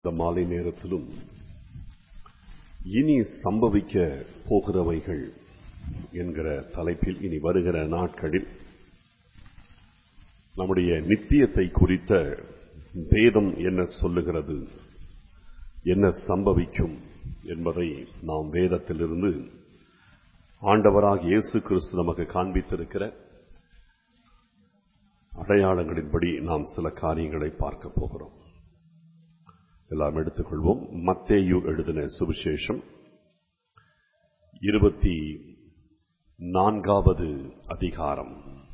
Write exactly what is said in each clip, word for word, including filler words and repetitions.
இந்த மாலை நேரத்திலும் இனி சம்பவிக்க போகிறவைகள் என்கிற தலைப்பில் இனி வருகிற நாட்களில் நம்முடைய நித்தியத்தை குறித்த வேதம் என்ன சொல்லுகிறது, என்ன சம்பவிக்கும் என்பதை நாம் வேதத்திலிருந்து ஆண்டவராகிய இயேசு கிறிஸ்து நமக்கு காண்பித்திருக்கிற அடையாளங்களின்படி நாம் சில காரியங்களை பார்க்க போகிறோம். எல்லாம் எடுத்துக்கொள்வோம். மத்தேயு எழுதின சுவிசேஷம் இருபத்தி நான்காவது அதிகாரம்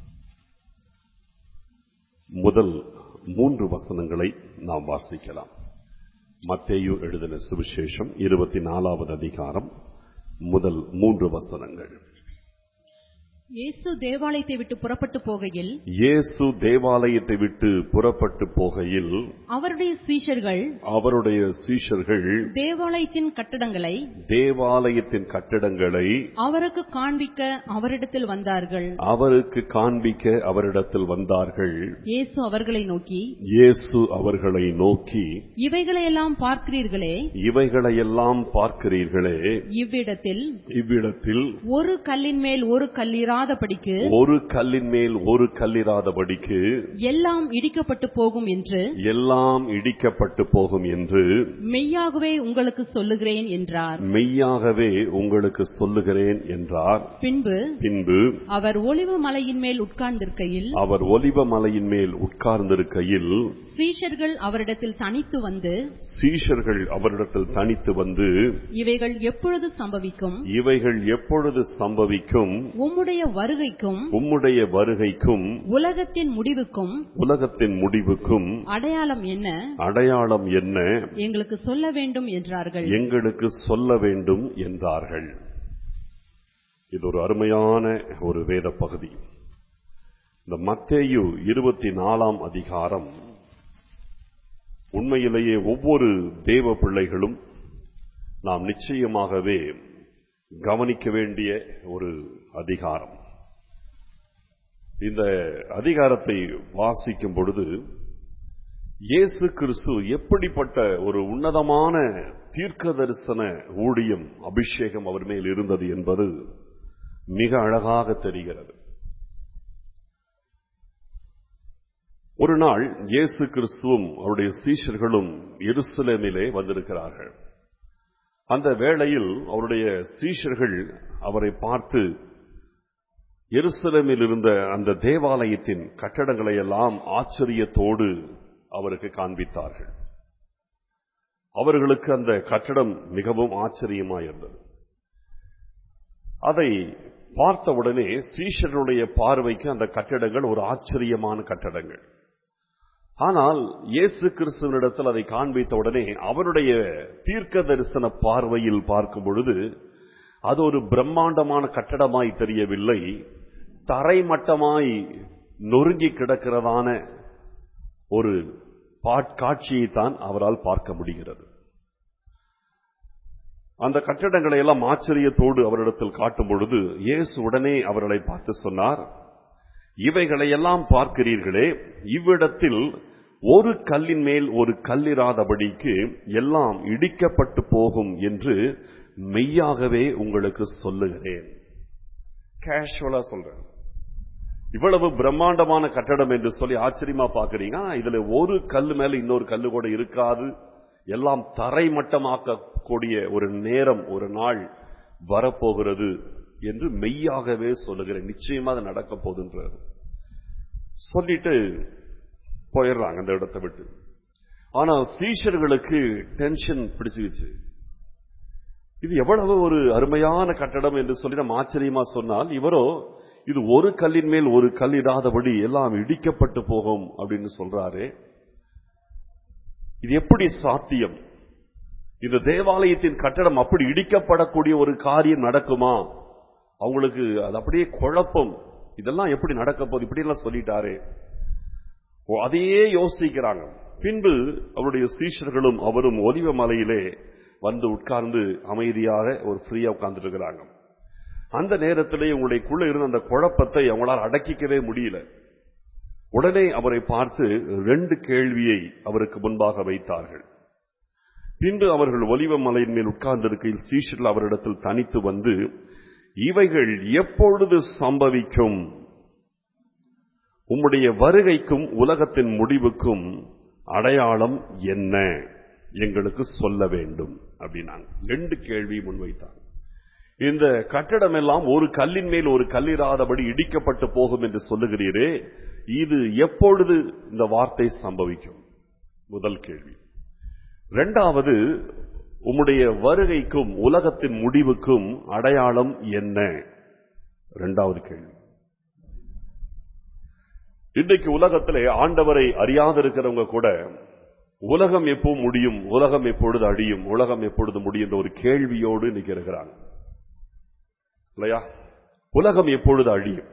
முதல் மூன்று வசனங்களை நாம் வாசிக்கலாம். மத்தேயு எழுதின சுவிசேஷம் இருபத்தி நாலாவது அதிகாரம் முதல் மூன்று வசனங்கள். இயேசு தேவாலயத்தை விட்டு புறப்பட்டு போகையில் இயேசு தேவாலயத்தை விட்டு புறப்பட்டு போகையில் அவருடைய சீஷர்கள் அவருடைய சீஷர்கள் தேவாலயத்தின் கட்டடங்களை தேவாலயத்தின் கட்டடங்களை அவருக்கு காண்பிக்க அவரிடத்தில் வந்தார்கள் அவருக்கு காண்பிக்க அவரிடத்தில் வந்தார்கள். இயேசு அவர்களை நோக்கி இயேசு அவர்களை நோக்கி இவைகளையெல்லாம் பார்க்கிறீர்களே இவைகளையெல்லாம் பார்க்கிறீர்களே இவ்விடத்தில் இவ்விடத்தில் ஒரு கல்லின் மேல் ஒரு கல்லீரா ஒரு கல்லின் மேல் ஒரு கல்லிராதபடிக்கு எல்லாம் இடிக்கப்பட்டு போகும் என்று எல்லாம் இடிக்கப்பட்டு போகும் என்று மெய்யாகவே உங்களுக்கு சொல்லுகிறேன் என்றார். மெய்யாகவே உங்களுக்கு சொல்லுகிறேன் என்றார். பின்பு பின்பு அவர் ஒலிவ மலையின் மேல் உட்கார்ந்திருக்கையில் அவர் ஒலிவ மலையின் மேல் உட்கார்ந்திருக்கையில் சீஷர்கள் அவரிடத்தில் தனித்து வந்து சீஷர்கள் அவரிடத்தில் தனித்து வந்து இவைகள் எப்பொழுது சம்பவிக்கும் இவைகள் எப்பொழுது சம்பவிக்கும் உம்முடைய வருகைக்கும் உம்முடைய வருகைக்கும் உலகத்தின் முடிவுக்கும் உலகத்தின் முடிவுக்கும் அடையாளம் என்ன அடையாளம் என்ன எங்களுக்கு சொல்ல வேண்டும் என்றார்கள். எங்களுக்கு சொல்ல வேண்டும் என்றார்கள். இது ஒரு அருமையான ஒரு வேத பகுதி. இந்த மத்தேயு இருபத்தி நாலாம் அதிகாரம் உண்மையிலேயே ஒவ்வொரு தேவ பிள்ளைகளும் நாம் நிச்சயமாகவே கவனிக்க வேண்டிய ஒரு அதிகாரம். இந்த அதிகாரத்தை வாசிக்கும் பொழுது இயேசு கிறிஸ்து எப்படிப்பட்ட ஒரு உன்னதமான தீர்க்க தரிசன ஊழியம் அபிஷேகம் அவர் மேல் இருந்தது என்பது மிக அழகாக தெரிகிறது. ஒரு நாள் இயேசு கிறிஸ்துவும் அவருடைய சீஷர்களும் எருசலேமிலே வந்திருக்கிறார்கள். அந்த வேளையில் அவருடைய சீஷர்கள் அவரை பார்த்து எருசலேமில் இருந்த அந்த தேவாலயத்தின் கட்டடங்களை எல்லாம் ஆச்சரியத்தோடு அவருக்கு காண்பித்தார்கள். அவர்களுக்கு அந்த கட்டடம் மிகவும் ஆச்சரியமாயிருந்தது. அதை பார்த்தவுடனே சீஷர்களுடைய பார்வைக்கு அந்த கட்டடங்கள் ஒரு ஆச்சரியமான கட்டடங்கள். ஆனால் இயேசு கிறிஸ்துவினிடத்தில் அதை காண்பித்த உடனே அவருடைய தீர்க்க தரிசன பார்வையில் பார்க்கும் பொழுது அது ஒரு பிரம்மாண்டமான கட்டடமாய் தெரியவில்லை, தரைமட்டமாய் நொறுங்கி கிடக்கிறதான ஒரு காட்சியைத்தான் அவரால் பார்க்க முடிகிறது. அந்த கட்டடங்களை எல்லாம் ஆச்சரியத்தோடு அவரிடத்தில் காட்டும் பொழுது இயேசு உடனே அவர்களை பார்த்து சொன்னார், இவைகளை எல்லாம் பார்க்கிறீர்களே இவ்விடத்தில் ஒரு கல்லின் மேல் ஒரு கல்லிராதபடிக்கு எல்லாம் இடிக்கப்பட்டு போகும் என்று மெய்யாகவே உங்களுக்கு சொல்லுகிறேன். கேஷுவலா சொல்றேன். இவ்வளவு பிரம்மாண்டமான கட்டடம் என்று சொல்லி ஆச்சரியமா பாக்குறீங்க. இதுல ஒரு கல்லு மேல இன்னொரு கல்லு கூட இருக்காது, எல்லாம் தரைமட்டமாக்கக்கூடிய ஒரு நேரம் ஒரு நாள் வரப்போகிறது என்று மெய்யாகவே சொல்லுகிறேன். நிச்சயமா அது நடக்க போகுதுன்றார். சொல்லிட்டு போயிடுறாங்க அந்த இடத்தை விட்டு. ஆனா சீஷர்களுக்கு டென்ஷன் பிடிச்சிருச்சு. இது எவ்வளவு ஒரு அருமையான கட்டடம் என்று சொல்லி நம்ம ஆச்சரியமா சொன்னால், இவரோ இது ஒரு கல்லின் மேல் ஒரு கல் இடாதபடி எல்லாம் இடிக்கப்பட்டு போகும் அப்படின்னு சொல்றாரு. இது எப்படி சாத்தியம்? இந்த தேவாலயத்தின் கட்டடம் அப்படி இடிக்கப்படக்கூடிய ஒரு காரியம் நடக்குமா? அவங்களுக்கு அது அப்படியே குழப்பம். இதெல்லாம் எப்படி நடக்க போகுது? இப்படி எல்லாம் சொல்லிட்டாரு. அதையே யோசிக்கிறாங்க. பின்பு அவருடைய சீஷர்களும் அவரும் ஒலிவ மலையிலே வந்து உட்கார்ந்து அமைதியாக ஒரு ஃப்ரீயா உட்கார்ந்துட்டு இருக்கிறாங்க. அந்த நேரத்திலே உங்களுடையக்குள்ள இருந்த அந்த குழப்பத்தை அவங்களால் அடக்கிக்கவே முடியல. உடனே அவரை பார்த்து ரெண்டு கேள்வியை அவருக்கு முன்பாக வைத்தார்கள். பின்பு அவர்கள் ஒலிவ மலையின் மேல் உட்கார்ந்திருக்கையில் சீஷர்கள் அவரிடத்தில் தனித்து வந்து, இவைகள் எப்பொழுது சம்பவிக்கும்? உம்முடைய வருகைக்கும் உலகத்தின் முடிவுக்கும் அடையாளம் என்ன? எங்களுக்கு சொல்ல வேண்டும் அப்படின்னாங்க. ரெண்டு கேள்வி முன்வைத்தாங்க. இந்த கட்டடம் எல்லாம் ஒரு கல்லின் மேல் ஒரு கல்லிராதபடி இடிக்கப்பட்டு போகும் என்று சொல்லுகிறீரே, இது எப்பொழுது இந்த வார்த்தை சம்பவிக்கும்? முதல் கேள்வி. இரண்டாவது, உம்முடைய வருகைக்கும் உலகத்தின் முடிவுக்கும் அடையாளம் என்ன? இரண்டாவது கேள்வி. இன்றைக்கு உலகத்திலே ஆண்டவரை அறியாதிருக்கிறவங்க கூட உலகம் எப்போ முடியும், உலகம் எப்பொழுது அழியும், உலகம் எப்பொழுது முடியும் ஒரு கேள்வியோடு இன்னைக்கு இருக்கிறாங்க இல்லையா? உலகம் எப்பொழுது அழியும்?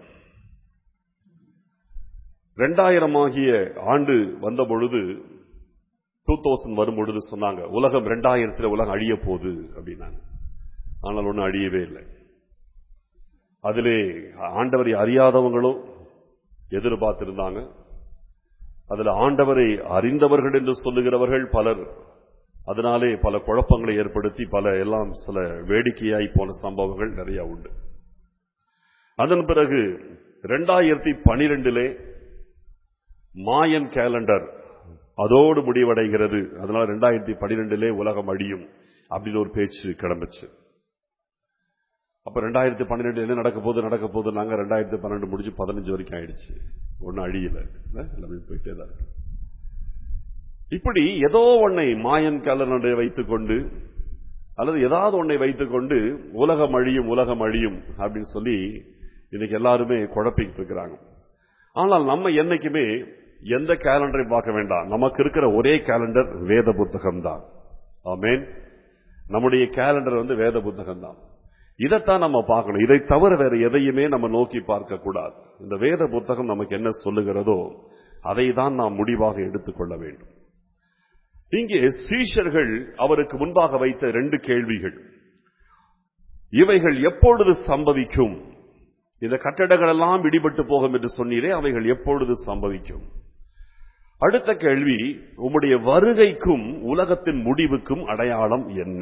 இரண்டாயிரம் ஆகிய ஆண்டு வந்த பொழுது, டூ தௌசண்ட் வரும் பொழுது சொன்னாங்க உலகம் இரண்டாயிரத்தில் உலகம் அழிய போகுது அப்படின்னாங்க. ஆனால் ஒன்றும் அழியவே இல்லை. அதிலே ஆண்டவரை அறியாதவங்களும் எதிர்பார்த்திருந்தாங்க. அதில் ஆண்டவரை அறிந்தவர்கள் என்று சொல்லுகிறவர்கள் பலர் அதனாலே பல குழப்பங்களை ஏற்படுத்தி பல எல்லாம் சில வேடிக்கையாய் போன சம்பவங்கள் நிறைய உண்டு. அதன் பிறகு இரண்டாயிரத்தி பனிரெண்டிலே மாயன் கேலண்டர் அதோடு முடிவடைகிறது. அதனால இரண்டாயிரத்தி பனிரெண்டிலே உலகம் அழியும் அப்படின்னு ஒரு பேச்சு கிளம்பிச்சு. அப்ப ரெண்டாயிரத்தி பன்னிரெண்டு என்ன நடக்க போது நடக்க போது நாங்க ரெண்டாயிரத்தி பன்னெண்டு முடிச்சு பதினஞ்சு வரைக்கும் ஆயிடுச்சு. ஒன்னும் அழியல, எல்லாமே போயிட்டே தான் இருக்கு. இப்படி ஏதோ ஒன்னை மாயன் கேலண்டரை வைத்துக் கொண்டு அல்லது ஏதாவது ஒன்னை வைத்துக் கொண்டு உலகம் அழியும் உலகம் அழியும் அப்படின்னு சொல்லி இன்னைக்கு எல்லாருமே குழப்பிட்டு இருக்கிறாங்க. ஆனால் நம்ம என்னைக்குமே எந்த கேலண்டரை பார்க்க வேண்டாம். நமக்கு இருக்கிற ஒரே கேலண்டர் வேத புத்தகம் தான். ஆமென். நம்முடைய கேலண்டர் வந்து வேத புத்தகம் தான். இதைத்தான் நம்ம பார்க்கணும். இதை தவிர வேற எதையுமே நம்ம நோக்கி பார்க்க கூடாது. இந்த வேத புத்தகம் நமக்கு என்ன சொல்லுகிறதோ அதை தான் நாம் முடிவாக எடுத்துக்கொள்ள வேண்டும். இங்கே சீஷர்கள் அவருக்கு முன்பாக வைத்த ரெண்டு கேள்விகள். இவைகள் எப்பொழுது சம்பவிக்கும்? இந்த கட்டடங்கள் எல்லாம் இடிபட்டு போகும் என்று சொன்னீரே, அவைகள் எப்பொழுது சம்பவிக்கும்? அடுத்த கேள்வி, உம்முடைய வருகைக்கும் உலகத்தின் முடிவுக்கும் அடையாளம் என்ன?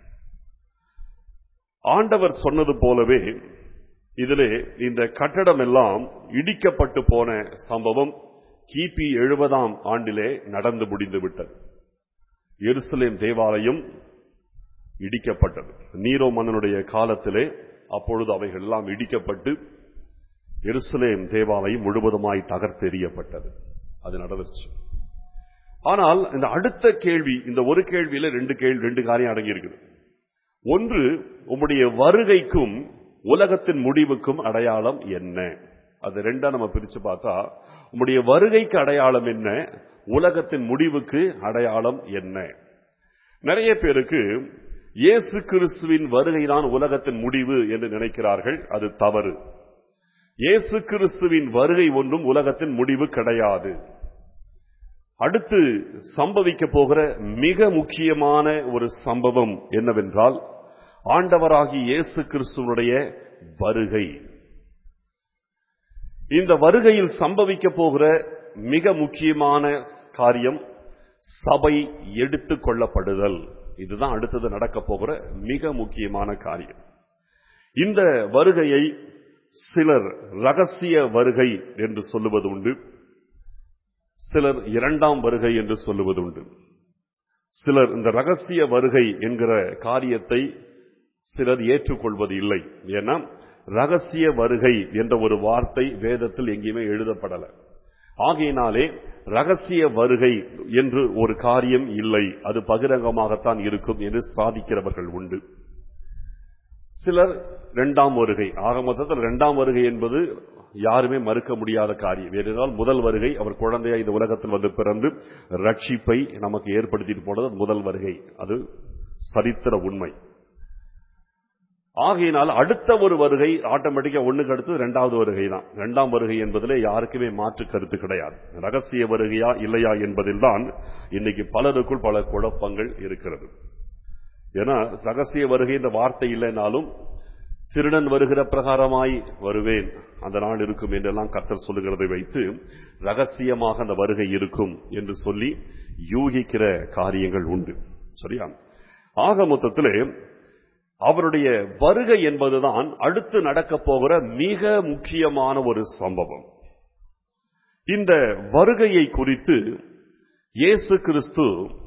ஆண்டவர் சொன்னது போலவே இதிலே இந்த கட்டடம் எல்லாம் இடிக்கப்பட்டு போன சம்பவம் கிபி எழுபதாம் ஆண்டிலே நடந்து முடிந்து விட்டது. எருசலேம் தேவாலயம் இடிக்கப்பட்டது. நீரோ மன்னனுடைய காலத்திலே அப்பொழுது அவைகள் எல்லாம் இடிக்கப்பட்டு எருசலேம் தேவாலயம் முழுவதுமாய் தகர்த்தெறியப்பட்டது. அது நடந்துச்சு. ஆனால் இந்த அடுத்த கேள்வி, இந்த ஒரு கேள்வியில ரெண்டு கேள்வி ரெண்டு காரியம் அடங்கி இருக்குது. ஒன்று, உம்முடைய வருகைக்கும் உலகத்தின் முடிவுக்கும் அடையாளம் என்ன? அது ரெண்டா நம்ம பிரிச்சு பார்த்தா, உம்முடைய வருகைக்கு அடையாளம் என்ன, உலகத்தின் முடிவுக்கு அடையாளம் என்ன? நிறைய பேருக்கு இயேசு கிறிஸ்துவின் வருகைதான் உலகத்தின் முடிவு என்று நினைக்கிறார்கள். அது தவறு. இயேசு கிறிஸ்துவின் வருகை ஒன்றும் உலகத்தின் முடிவு கிடையாது. அடுத்து சம்பவிக்க போகிற மிக முக்கியமான ஒரு சம்பவம் என்னவென்றால், ஆண்டவராகி இயேசு கிறிஸ்துவனுடைய வருகை. இந்த வருகையில் சம்பவிக்க போகிற மிக முக்கியமான காரியம் சபை எடுத்துக் கொள்ளப்படுதல். இதுதான் அடுத்தது நடக்க போகிற மிக முக்கியமான காரியம். இந்த வருகையை சிலர் ரகசிய வருகை என்று சொல்லுவது உண்டு, சிலர் இரண்டாம் வருகை என்று சொல்லுவது உண்டு. சிலர் இந்த ரகசிய வருகை என்கிற காரியத்தை சிலர் ஏற்றுக்கொள்வது இல்லை. ஏன்னா ரகசிய வருகை என்ற ஒரு வார்த்தை வேதத்தில் எங்கேயுமே எழுதப்படல. ஆகையினாலே ரகசிய வருகை என்று ஒரு காரியம் இல்லை, அது பகிரங்கமாகத்தான் இருக்கும் என்று சாதிக்கிறவர்கள் உண்டு. சிலர் இரண்டாம் வருகை, ஆக மொத்தத்தில் இரண்டாம் வருகை என்பது யாருமே மறுக்க முடியாத காரியம். ஏனென்றால் முதல் வருகை அவர் குழந்தையா இந்த உலகத்தில் வந்து பிறந்து ரட்சிப்பை நமக்கு ஏற்படுத்திட்டு போனது முதல் வருகை. அது சரித்திர உண்மை. ஆகையினால் அடுத்த ஒரு வருகை ஆட்டோமேட்டிக்கா ஒண்ணுக்கு அடுத்து இரண்டாவது வருகை தான். இரண்டாம் வருகை என்பதிலே யாருக்குமே மாற்று கருத்து கிடையாது. ரகசிய வருகையா இல்லையா என்பதில் தான் இன்னைக்கு பலருக்குள் பல குழப்பங்கள் இருக்கிறது. ஏன்னா ரகசிய வருகை என்ற வார்த்தை இல்லைனாலும் திருடன் வருகிற பிரகாரமாய் வருவேன் அந்த நாள் இருக்கும் என்றெல்லாம் கர்த்தர் சொல்லுகிறதை வைத்து ரகசியமாக அந்த வருகை இருக்கும் என்று சொல்லி யூகிக்கிற காரியங்கள் உண்டு. சரியா? ஆக மொத்தத்திலே அவருடைய வருகை என்பதுதான் அடுத்து நடக்க போகிற மிக முக்கியமான ஒரு சம்பவம். இந்த வருகையை குறித்து இயேசு கிறிஸ்து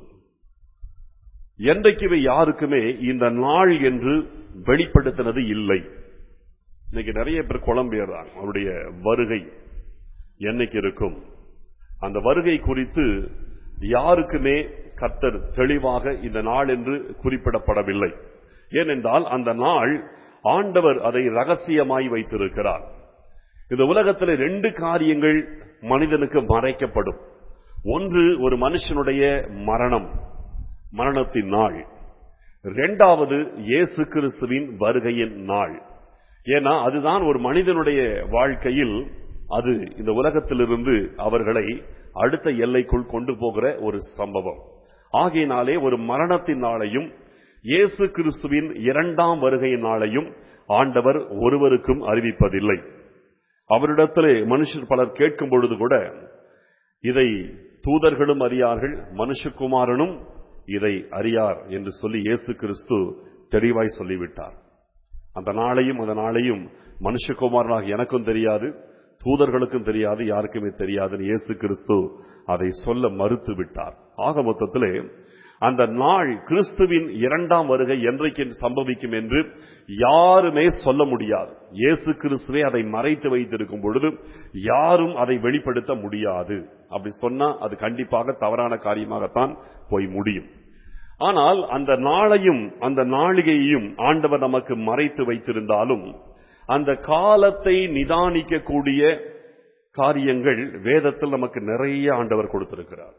என்றைக்குமே யாருக்குமே இந்த நாள் என்று வெளிப்படுத்தினது இல்லை. இன்னைக்கு நிறைய பேர் குழம்பிடுறாங்க, அவருடைய வருகை என்னைக்கு இருக்கும். அந்த வருகை குறித்து யாருக்குமே கர்த்தர் தெளிவாக இந்த நாள் என்று குறிப்பிடப்படவில்லை. ஏனென்றால் அந்த நாள் ஆண்டவர் அதை ரகசியமாய் வைத்திருக்கிறார். இந்த உலகத்தில் ரெண்டு காரியங்கள் மனிதனுக்கு மறைக்கப்படும். ஒன்று ஒரு மனுஷனுடைய மரணம், மரணத்தின் நாள். இரண்டாவது இயேசு கிறிஸ்துவின் வருகையின் நாள். ஏன்னா அதுதான் ஒரு மனிதனுடைய வாழ்க்கையில் அது இந்த உலகத்திலிருந்து அவர்களை அடுத்த எல்லைக்குள் கொண்டு போகிற ஒரு சம்பவம். ஆகையினாலே ஒரு மரணத்தின் நாளையும் இயேசு கிறிஸ்துவின் இரண்டாம் வருகையின் நாளையும் ஆண்டவர் ஒருவருக்கும் அறிவிப்பதில்லை. அவரிடத்திலே மனுஷர் பலர் கேட்கும் பொழுது கூட இதை தூதர்களும் அறியார்கள், மனுஷகுமாரனும் இதை அறியார் என்று சொல்லி இயேசு கிறிஸ்து தெளிவாய் சொல்லிவிட்டார். அந்த நாளையும் அந்த நாளையும் மனுஷகுமாரனாக எனக்கும் தெரியாது, தூதர்களுக்கும் தெரியாது, யாருக்குமே தெரியாது. இயேசு கிறிஸ்து அதை சொல்ல மறுத்து விட்டார். ஆக மொத்தத்திலே அந்த நாள் கிறிஸ்துவின் இரண்டாம் வருகை என்றைக்கு சம்பவிக்கும் என்று யாருமே சொல்ல முடியாது. இயேசு கிறிஸ்துவே அதை மறைத்து வைத்திருக்கும் பொழுது யாரும் அதை வெளிப்படுத்த முடியாது. அப்படி சொன்னா அது கண்டிப்பாக தவறான காரியமாகத்தான் போய் முடியும். ஆனால் அந்த நாளையும் அந்த நாளிகையையும் ஆண்டவர் நமக்கு மறைத்து வைத்திருந்தாலும் அந்த காலத்தை நிதானிக்கக்கூடிய காரியங்கள் வேதத்தில் நமக்கு நிறைய ஆண்டவர் கொடுத்திருக்கிறார்.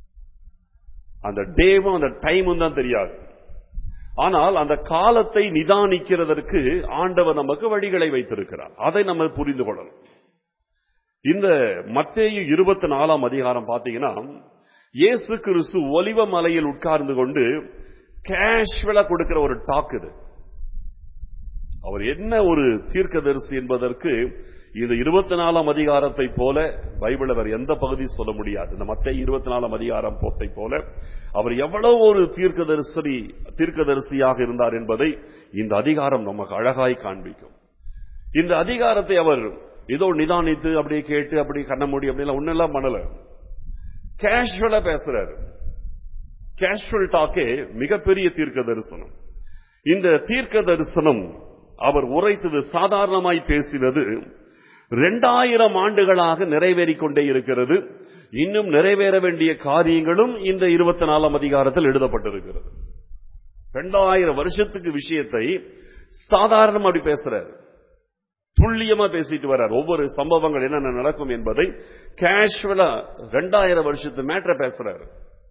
அந்த டேவும் அந்த டைமும் தான் தெரியாது. ஆனால் அந்த காலத்தை நிதானிக்கிறதற்கு ஆண்டவர் நமக்கு வழிகளை வைத்திருக்கிறார். அதை நம்ம புரிந்து கொள்ளணும். இந்த மத்தேயு இருபத்தி நாலாம் அதிகாரம் பார்த்தீங்கன்னா இயேசு கிறிஸ்து ஒலிவ மலையில் உட்கார்ந்து கொண்டு கேஷுவலா கொடுக்கிற ஒரு டாக் இது. அவர் என்ன ஒரு தீர்க்கதரிசி என்பதற்கு இந்த இருபத்தி நாலாம் அதிகாரத்தை போல பைபிள் அவர் எந்த பகுதி சொல்ல முடியாது. இந்த மத்தேயு இருபத்தி நாலாம் அதிகாரம் போத்தை போல அவர் எவ்வளவு ஒரு தீர்க்கதரிசி தீர்க்கதரிசியாக இருந்தார் என்பதை இந்த அதிகாரம் நமக்கு அழகாய் காண்பிக்கும். இந்த அதிகாரத்தை அவர் ஏதோ நிதானித்து அப்படியே கேட்டு அப்படி கண்ண மூடி அப்படிலாம் ஒன்னெல்லாம் பண்ணல. கேஷுவலா பேசுறாரு. கேஷுவல் டாக்கே மிகப்பெரிய தீர்க்க தரிசனம். இந்த தீர்க்க தரிசனம் அவர் உரைத்தது, சாதாரணமாய் பேசினது இரண்டாயிரம் ஆண்டுகளாக நிறைவேறிக் கொண்டே இருக்கிறது. இன்னும் நிறைவேற வேண்டிய காரியங்களும் இந்த இருபத்தி நாலாம் அதிகாரத்தில் எழுதப்பட்டிருக்கிறது. இரண்டாயிரம் வருஷத்துக்கு விஷயத்தை சாதாரணமா அப்படி பேசுறாரு, துல்லியமா பேசிட்டு வர்றார். ஒவ்வொரு சம்பவங்கள் என்னென்ன நடக்கும் என்பதை கேஷுவலா இரண்டாயிரம் வருஷத்து மேட்டரை பேசுறாரு.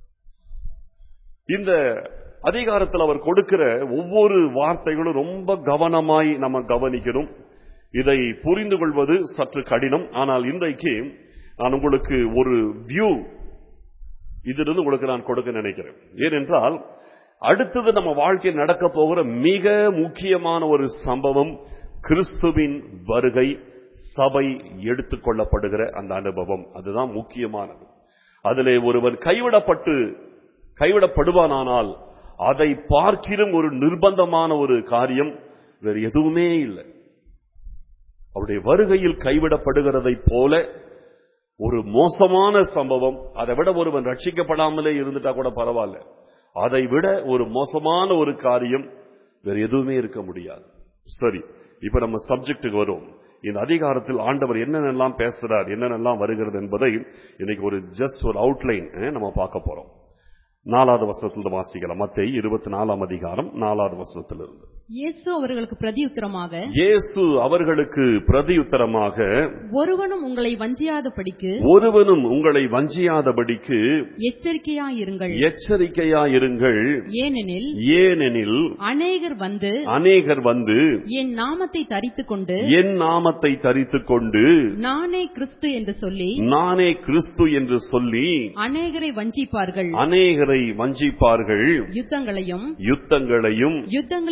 இந்த அதிகாரத்தில் அவர் கொடுக்கிற ஒவ்வொரு வார்த்தைகளும் ரொம்ப கவனமாய் நம்ம கவனிக்கணும். இதை புரிந்து கொள்வது சற்று கடினம். ஆனால் இன்றைக்கு நான் உங்களுக்கு ஒரு வியூ இதிலிருந்து உங்களுக்கு நான் கொடுக்க நினைக்கிறேன். ஏனென்றால் அடுத்தது நம்ம வாழ்க்கையில் நடக்க போகிற மிக முக்கியமான ஒரு சம்பவம் கிறிஸ்துவின் வருகை, சபை எடுத்துக் கொள்ளப்படுகிற அந்த அனுபவம். அதுதான் முக்கியமானது. அதிலே ஒருவர் கைவிடப்பட்டு கைவிடப்படுவானால் அதை பார்க்கிலும் ஒரு நிர்பந்தமான ஒரு காரியம் வேறு எதுவுமே இல்லை. அவருடைய வருகையில் கைவிடப்படுகிறதை போல ஒரு மோசமான சம்பவம், அதை விட ஒருவன் ரட்சிக்கப்படாமலே இருந்துட்டா கூட பரவாயில்ல, அதை விட ஒரு மோசமான ஒரு காரியம் வேறு எதுவுமே இருக்க முடியாது. சரி, இப்ப நம்ம சப்ஜெக்டுக்கு வரும். இந்த அதிகாரத்தில் ஆண்டவர் என்னென்னலாம் பேசுறார், என்னென்னலாம் வருகிறது என்பதை இன்னைக்கு ஒரு ஜஸ்ட் ஒரு அவுட்லைன் நம்ம பார்க்க போறோம். நாலாவது வசனத்திலிருந்து வாசிக்கலாம். மத்தேயு இருபத்தி நாலாம் அதிகாரம் நாலாவது வசனத்திலிருந்து. இயேசு அவர்களுக்கு பிரதியுத்தரமாக இயேசு அவர்களுக்கு பிரதியுத்தரமாக ஒருவனும் உங்களை வஞ்சியாதபடிக்கு ஒருவனும் உங்களை வஞ்சியாதபடிக்கு எச்சரிக்கையாயிருங்கள் எச்சரிக்கையாயிருங்கள் ஏனெனில் ஏனெனில் அநேகர் வந்து அநேகர் வந்து என் நாமத்தை தரித்துக் கொண்டு என் நாமத்தை தரித்துக் கொண்டு நானே கிறிஸ்து என்று சொல்லி நானே கிறிஸ்து என்று சொல்லி அநேகரை வஞ்சிப்பார்கள் அநேகரை வஞ்சிப்பார்கள் யுத்தங்களையும் யுத்தங்களையும் யுத்தங்களின் செய்தி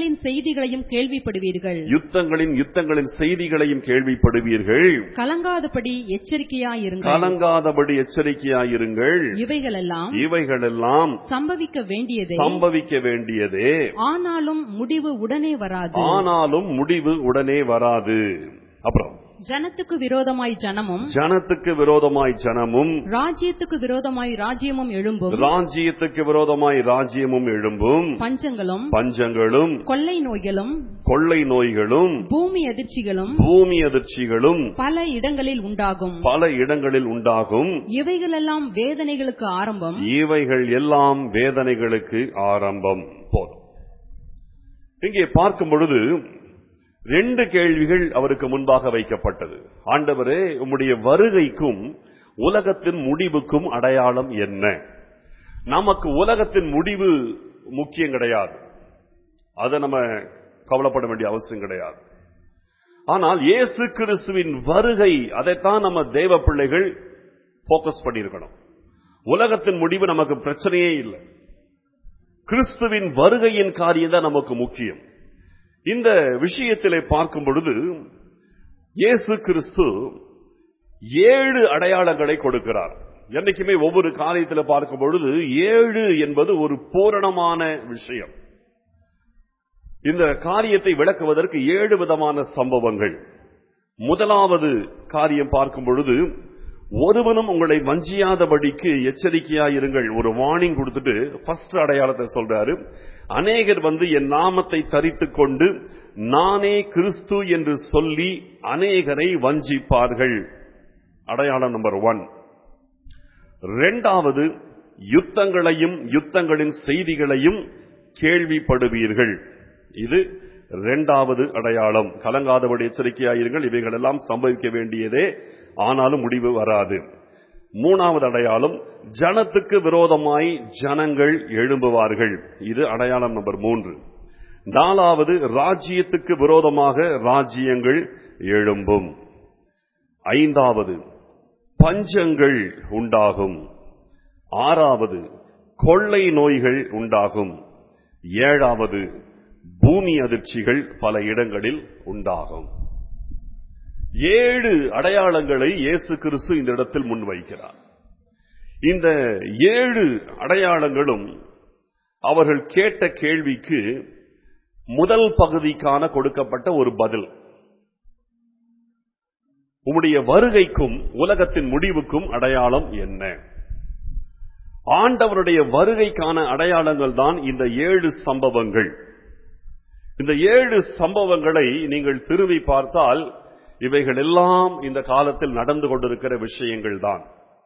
செய்திகளையும் கேள்விப்படுவீர்கள். யுத்தங்களின் யுத்தங்களின் செய்திகளையும் கேள்விப்படுவீர்கள். கலங்காதபடி எச்சரிக்கையாயிருங்கள். கலங்காதபடி எச்சரிக்கையாயிருங்கள். இவைகளெல்லாம் இவைகளெல்லாம் சம்பவிக்க வேண்டியதே. சம்பவிக்க வேண்டியதே. ஆனாலும் முடிவு உடனே வராது. ஆனாலும் முடிவு உடனே வராது. அப்புறம் ஜனத்துக்கு விரோதமாய் ஜனமும் ஜனத்துக்கு விரோதமாய் ஜனமும் ராஜ்யத்துக்கு விரோதமாய் ராஜ்யமும் எழும்பும். ராஜ்யத்துக்கு விரோதமாய் ராஜ்யமும் எழும்பும். பஞ்சங்களும் பஞ்சங்களும் கொள்ளை நோய்களும் கொள்ளை நோய்களும் பூமி அதிர்ச்சிகளும் பூமி அதிர்ச்சிகளும் பல இடங்களில் உண்டாகும். பல இடங்களில் உண்டாகும். இவைகளெல்லாம் வேதனைகளுக்கு ஆரம்பம். இவைகள் எல்லாம் வேதனைகளுக்கு ஆரம்பம். போதும். இங்கே பார்க்கும் பொழுது ரெண்டு கேள்விகள் அவருக்கு முன்பாக வைக்கப்பட்டது. ஆண்டவரே, உம்முடைய வருகைக்கும் உலகத்தின் முடிவுக்கும் அடையாளம் என்ன? நமக்கு உலகத்தின் முடிவு முக்கியம் கிடையாது, அதை நம்ம கவலைப்பட வேண்டிய அவசியம் கிடையாது. ஆனால் இயேசு கிறிஸ்துவின் வருகை, அதைத்தான் நம்ம தேவ பிள்ளைகள் போக்கஸ் பண்ணியிருக்கணும். உலகத்தின் முடிவு நமக்கு பிரச்சனையே இல்லை. கிறிஸ்துவின் வருகையின் காரியம் தான் நமக்கு முக்கியம். இந்த விஷயத்திலே பார்க்கும் பொழுது இயேசு கிறிஸ்து ஏழு அடையாளங்களை கொடுக்கிறார். என்னைக்குமே ஒவ்வொரு காரியத்தில் பார்க்கும் பொழுது ஏழு என்பது ஒரு பூரணமான விஷயம். இந்த காரியத்தை விளக்குவதற்கு ஏழு விதமான சம்பவங்கள். முதலாவது காரியம் பார்க்கும் பொழுது, ஒருவனும் உங்களை வஞ்சியாதபடிக்கு எச்சரிக்கையாயிருங்கள். ஒரு வார்னிங் கொடுத்துட்டு ஃபர்ஸ்ட் அடையாளத்தை சொல்றாரு. அநேகர் வந்து என் நாமத்தை தரித்துக் கொண்டு நானே கிறிஸ்து என்று சொல்லி அநேகரை வஞ்சிப்பார்கள். அடையாளம் நம்பர் ஒன். இரண்டாவது, யுத்தங்களையும் யுத்தங்களின் செய்திகளையும் கேள்விப்படுவீர்கள். இது இரண்டாவது அடையாளம். கலங்காதபடி எச்சரிக்கையாயிருங்கள், இவைகள் எல்லாம் சம்பவிக்க வேண்டியதே, ஆனாலும் முடிவு வராது. மூணாவது அடையாளம், ஜனத்துக்கு விரோதமாய் ஜனங்கள் எழும்புவார்கள். இது அடையாளம் நம்பர் மூன்று. நாலாவது, ராஜ்யத்துக்கு விரோதமாக ராஜ்யங்கள் எழும்பும். ஐந்தாவது, பஞ்சங்கள் உண்டாகும். ஆறாவது, கொள்ளை நோய்கள் உண்டாகும். ஏழாவது, பூமி அதிர்ச்சிகள் பல இடங்களில் உண்டாகும். ஏழு அடையாளங்களை இயேசு கிறிஸ்து இந்த இடத்தில் முன்வைக்கிறார். இந்த ஏழு அடையாளங்களும் அவர்கள் கேட்ட கேள்விக்கு முதல் பகுதிக்கான கொடுக்கப்பட்ட ஒரு பதில். உம்முடைய வருகைக்கும் உலகத்தின் முடிவுக்கும் அடையாளம் என்ன? ஆண்டவருடைய வருகைக்கான அடையாளங்கள் தான் இந்த ஏழு சம்பவங்கள். இந்த ஏழு சம்பவங்களை நீங்கள் திரும்பி பார்த்தால் இவைகள் எல்லாம் இந்த காலத்தில் நடந்து கொண்டிருக்கிற விஷயங்கள் தான்.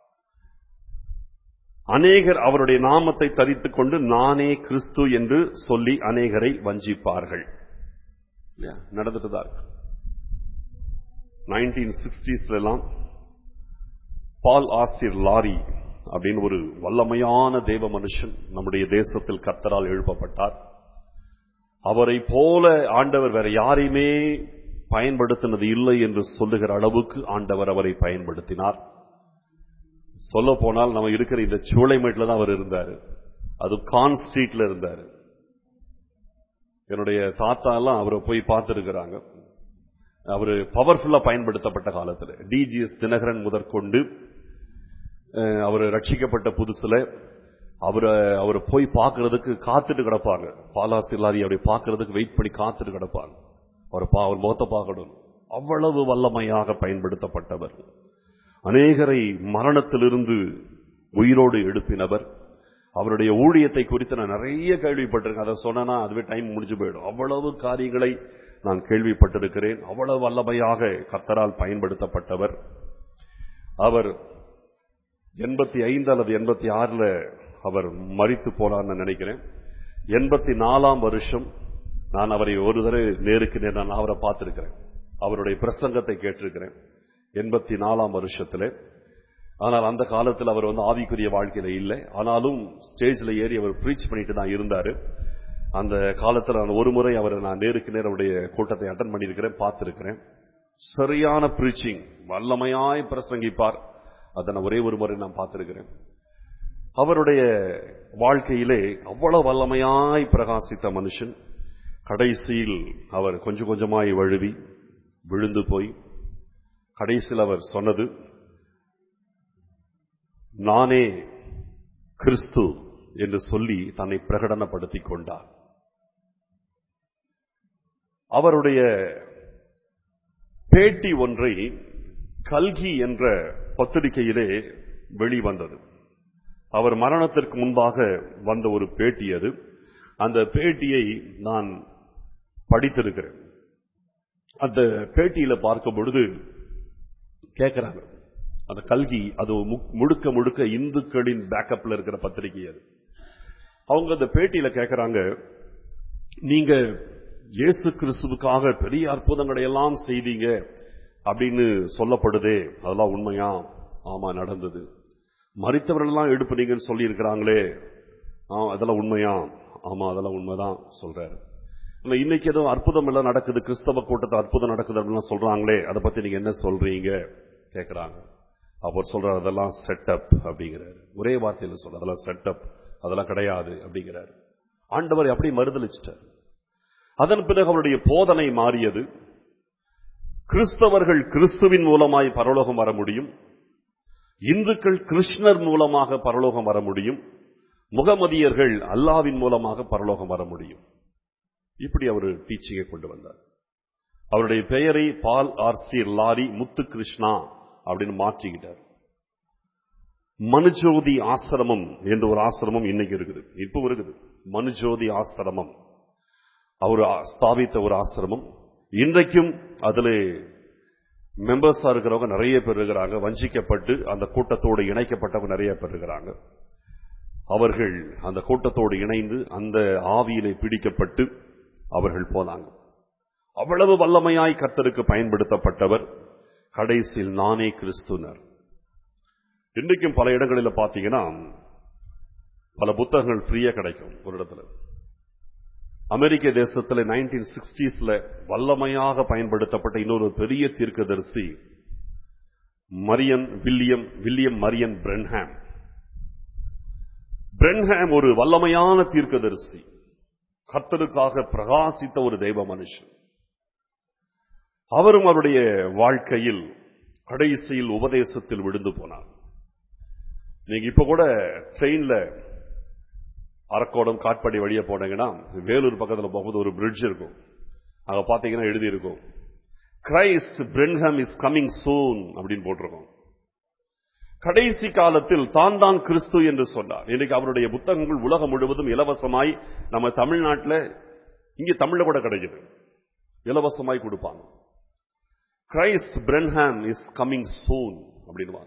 அநேகர் அவருடைய நாமத்தை தரித்துக் கொண்டு நானே கிறிஸ்து என்று சொல்லி அநேகரை வஞ்சிப்பார்கள். நடந்துட்டு தான் இருக்கு. நைன்டீன் சிக்ஸ்டீஸ்ல எல்லாம் பால் ஆசிர் லாரி அப்படின்னு ஒரு வல்லமையான தேவ மனுஷன் நம்முடைய தேசத்தில் கர்த்தரால் எழுப்பப்பட்டார். அவரை போல ஆண்டவர் வேற யாரையுமே பயன்படுத்தினது இல்லை என்று சொல்லுகிற அளவுக்கு ஆண்டவர் அவரை பயன்படுத்தினார். சொல்ல போனால் நம்ம இருக்கிற இந்த சூளைமேட்ல தான் அவர் இருந்தார். அது கான் ஸ்ட்ரீட்ல இருந்தார். என்னுடைய தாத்தா எல்லாம் அவரை போய் பார்த்திருக்கிறாங்க. அவரு பவர்ஃபுல்லா பயன்படுத்தப்பட்ட காலத்தில் டிஜிஎஸ் தினகரன் முதற்கொண்டு அவர் ரட்சிக்கப்பட்ட புதுசுல அவரை அவரை போய் பார்க்கறதுக்கு காத்துட்டு கிடப்பாங்க. பாலாசிலாரி அவரை பார்க்கறதுக்கு வெயிட் பண்ணி காத்துட்டு கிடப்பாங்க. அவர் அவர் முகத்தை பார்க்கணும். அவ்வளவு வல்லமையாக பயன்படுத்தப்பட்டவர். அநேகரை மரணத்திலிருந்து உயிரோடு எழுப்பினவர். அவருடைய ஊழியத்தை குறித்து நான் நிறைய கேள்விப்பட்டிருக்கேன். அதை சொன்னா அதுவே டைம் முடிஞ்சு போயிடும். அவ்வளவு காரியங்களை நான் கேள்விப்பட்டிருக்கிறேன். அவ்வளவு வல்லமையாக கர்த்தரால் பயன்படுத்தப்பட்டவர். அவர் எண்பத்தி ஐந்து அல்லது எண்பத்தி ஆறுல அவர் மரித்து போனார்னு நினைக்கிறேன். எண்பத்தி நாலாம் வருஷம் நான் அவரை ஒரு தடவை நேருக்கு நேர் நான் அவரை பார்த்திருக்கிறேன். அவருடைய பிரசங்கத்தை கேட்டிருக்கிறேன் எண்பத்தி நாலாம் வருஷத்துல. ஆனால் அந்த காலத்தில் அவர் வந்து ஆவிக்குரிய வாழ்க்கையில இல்லை. ஆனாலும் ஸ்டேஜ்ல ஏறி அவர் பிரீச் பண்ணிட்டு தான் இருந்தாரு. அந்த காலத்தில் நான் ஒரு முறை அவரை நான் நேருக்கு நேர் அவருடைய கூட்டத்தை அட்டன் பண்ணியிருக்கிறேன், பார்த்திருக்கிறேன். சரியான பிரீச்சிங், வல்லமையாய் பிரசங்கிப்பார். அதை நான் ஒரே ஒரு முறை நான் பார்த்திருக்கிறேன். அவருடைய வாழ்க்கையிலே அவ்வளவு வல்லமையாய் பிரகாசித்த மனுஷன். கடைசியில் அவர் கொஞ்சம் கொஞ்சமாய் வழுவி விழுந்து போய் கடைசியில் அவர் சொன்னது, நானே கிறிஸ்து என்று சொல்லி தன்னை பிரகடனப்படுத்திக் கொண்டார். அவருடைய பேட்டி ஒன்றை கல்கி என்ற பத்திரிகையிலே வெளிவந்தது. அவர் மரணத்திற்கு முன்பாக வந்த ஒரு பேட்டி அது. அந்த பேட்டியை நான் படித்திருக்கிறேன். அந்த பேட்டியில பார்க்கும் பொழுது கேட்கிறாங்க, அந்த கல்கி அது முழுக்க முழுக்க இந்துக்களின் பேக்கப்ல இருக்கிற பத்திரிகை அது. அவங்க அந்த பேட்டியில கேட்கிறாங்க, நீங்க இயேசு கிறிஸ்துவுக்காக பெரிய அற்புதங்களை எல்லாம் செய்தீங்க அப்படின்னு சொல்லப்படுதே, அதெல்லாம் உண்மையா? ஆமா, நடந்தது. மரித்தவர்கள் எல்லாம் எழுப்புனீங்கன்னு சொல்லி இருக்கிறாங்களே, அதெல்லாம் உண்மையா? ஆமா, அதெல்லாம் உண்மைதான் சொல்றாரு. இன்னைக்கு ஏதோ அற்புதம் எல்லாம் நடக்குது, கிறிஸ்தவ கூட்டத்தை அற்புதம் நடக்குது அப்படின்னு சொல்றாங்களே, அதை பத்தி நீங்க என்ன சொல்றீங்க கேட்கிறாங்க. அவர் சொல்றாரு, அதெல்லாம் செட்டப் அப்படிங்கிறாரு. ஒரே வார்த்தையில சொல்ற, அதெல்லாம் செட்டப், அதெல்லாம் கிடையாது அப்படிங்கிறாரு. ஆண்டவர் அப்படி மறுதலிச்சிட்டார். அதன் பிறகு அவருடைய போதனை மாறியது. கிறிஸ்தவர்கள் கிறிஸ்துவின் மூலமாய் பரலோகம் வர முடியும், இந்துக்கள் கிருஷ்ணர் மூலமாக பரலோகம் வர முடியும், முகமதியர்கள் அல்லாவின் மூலமாக பரலோகம் வர முடியும். இப்படி அவர் டீச்சிங்கை கொண்டு வந்தார். அவருடைய பெயரை Paul RC Lawrie Muthu Krishna அப்படின்னு மாற்றிக்கிட்டார். மனுஜோதி ஆசிரமம் என்ற ஒரு ஆசிரமம் இன்னைக்கு இருக்குது, இப்போ இருக்குது. மனுஜோதி ஆசிரமம் அவர் ஸ்தாபித்த ஒரு ஆசிரமம். இன்றைக்கும் அதில் மெம்பர்ஸா இருக்கிறவங்க நிறைய பேர் இருக்கிறாங்க. வஞ்சிக்கப்பட்டு அந்த கூட்டத்தோடு இணைக்கப்பட்டவங்க நிறைய பேர் இருக்கிறாங்க. அவர்கள் அந்த கூட்டத்தோடு இணைந்து அந்த ஆவியிலே பிடிக்கப்பட்டு அவர்கள் போனாங்க. அவ்வளவு வல்லமையாய் கர்த்தருக்கு பயன்படுத்தப்பட்டவர் கடைசியில் நானே கிறிஸ்துனர். இன்றைக்கும் பல இடங்களில் பார்த்தீங்கன்னா பல புத்தகங்கள் ஃப்ரீயா கிடைக்கும். ஒரு இடத்துல அமெரிக்க தேசத்தில் நைன்டீன் சிக்ஸ்டீஸ்ல வல்லமையாக பயன்படுத்தப்பட்ட இன்னொரு பெரிய தீர்க்கதரிசி Marrion William William Marrion Branham. Branham ஒரு வல்லமையான தீர்க்கதரிசி, கர்த்தருக்காக பிரகாசித்த ஒரு தெய்வ மனுஷன். அவரும் அவருடைய வாழ்க்கையில் கடைசியில் உபதேசத்தில் விழுந்து போனார். நீங்க இப்ப கூட ட்ரெயின்ல அரக்கோடம் காட்பாடி வழியா போனீங்கன்னா வேலூர் பக்கத்தில் போகும்போது ஒரு பிரிட்ஜ் இருக்கும். அங்க பாத்தீங்கன்னா எழுதி இருக்கும், Christ Branham is coming soon அப்படின்னு போட்டிருக்கோம். கடைசி காலத்தில் தான் தான் கிறிஸ்து என்று சொன்னார். இன்னைக்கு அவருடைய புத்தகங்கள் உலகம் முழுவதும் இலவசமாய் நம்ம தமிழ்நாட்டில் இங்க தமிழ்ல கூட கிடைக்குது, இலவசமாய் கொடுப்பாங்க. Christ Branham is coming soon அப்படின்னு.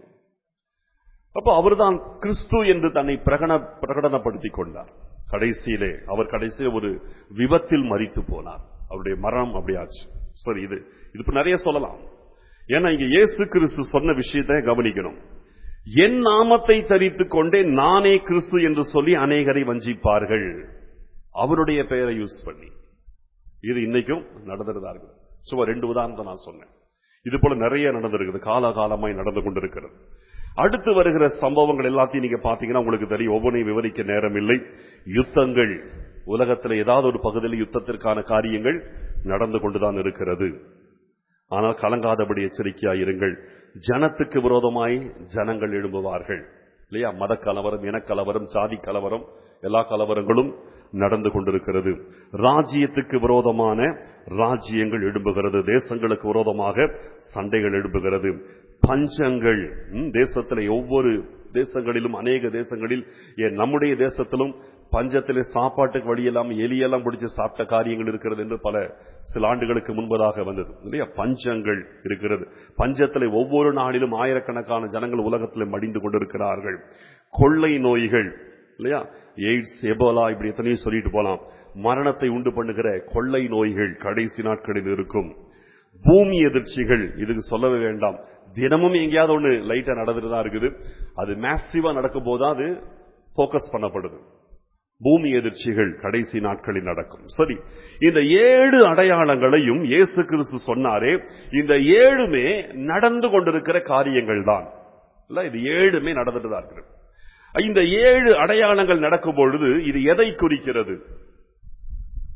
அப்ப அவர்தான் கிறிஸ்து என்று தன்னை பிரகடனப்படுத்திக் கொண்டார். கடைசியிலே அவர் கடைசியிலே ஒரு விபத்தில் மரித்து போனார். அவருடைய மரணம் அப்படியாச்சு. சரி, இது இது நிறைய சொல்லலாம். ஏன்னா இங்க இயேசு கிறிஸ்து சொன்ன விஷயத்தை கவனிக்கணும். என் நாமத்தை தரித்துக் கொண்டே நானே கிறிஸ்து என்று சொல்லி அநேகரை வஞ்சிப்பார்கள், அவருடைய பெயரை யூஸ் பண்ணி. இது இன்னைக்கும் நடந்துதான் இருக்குது. சும்மா ரெண்டு உதாரணத்தை நான் சொன்னேன். இது போல நிறைய நடந்திருக்குது, காலகாலமாய் நடந்து கொண்டிருக்கிறது. அடுத்து வருகிற சம்பவங்கள் எல்லாத்தையும் நீங்க பாத்தீங்கன்னா உங்களுக்கு தெரியும். ஒவ்வொன்றையும் விவரிக்க நேரம் இல்லை. யுத்தங்கள் உலகத்தில் ஏதாவது ஒரு பகுதியில் யுத்தத்திற்கான காரியங்கள் நடந்து கொண்டுதான் இருக்கிறது. ஆனால் கலங்காதபடி எச்சரிக்கையாயிருங்கள். ஜனத்துக்கு விரோதமாய் ஜனங்கள் எழும்புவார்கள் இல்லையா? மத கலவரம், இனக்கலவரம், சாதி கலவரம், எல்லா கலவரங்களும் நடந்து கொண்டிருக்கிறது. ராஜ்யத்துக்கு விரோதமான ராஜ்யங்கள் எழும்புகிறது. தேசங்களுக்கு விரோதமாக சண்டைகள் எழும்புகிறது. பஞ்சங்கள் தேசத்தில், ஒவ்வொரு தேசங்களிலும், அநேக தேசங்களில், நம்முடைய தேசத்திலும் பஞ்சத்திலே சாப்பாட்டுக்கு வழி இல்லாமல் எலியெல்லாம் பிடிச்சு சாப்பிட்ட காரியங்கள் இருக்கிறது என்று பல சில ஆண்டுகளுக்கு முன்பதாக வந்தது இல்லையா? பஞ்சங்கள் இருக்கிறது. பஞ்சத்திலே ஒவ்வொரு நாளிலும் ஆயிரக்கணக்கான ஜனங்கள் உலகத்தில் மடிந்து கொண்டிருக்கிறார்கள். கொள்ளை நோய்கள் இல்லையா? எய்ட்ஸ், எபோலா, இப்படி எத்தனையோ சொல்லிட்டு போலாம். மரணத்தை உண்டு பண்ணுகிற கொள்ளை நோய்கள் கடைசி நாட்களில் இருக்கும். பூமி எதிர்ச்சிகள், இதுக்கு சொல்லவே வேண்டாம். தினமும் எங்கேயாவது ஒண்ணு லைட்டா நடந்துட்டு தான் இருக்குது. அது மேசிவா நடக்கும் போதுதான் அது போக்கஸ் பண்ணப்படுது. பூமி எதிர்ச்சிகள் கடைசி நாட்களில் நடக்கும். சரி, இந்த ஏழு அடையாளங்களையும் இயேசு கிறிஸ்து சொன்னாரே, இந்த ஏழுமே நடந்து கொண்டிருக்கிற காரியங்கள் தான். இது ஏழுமே நடந்துட்டு தான் இருக்கு. இந்த ஏழு அடையாளங்கள் நடக்கும் பொழுது இது எதை குறிக்கிறது?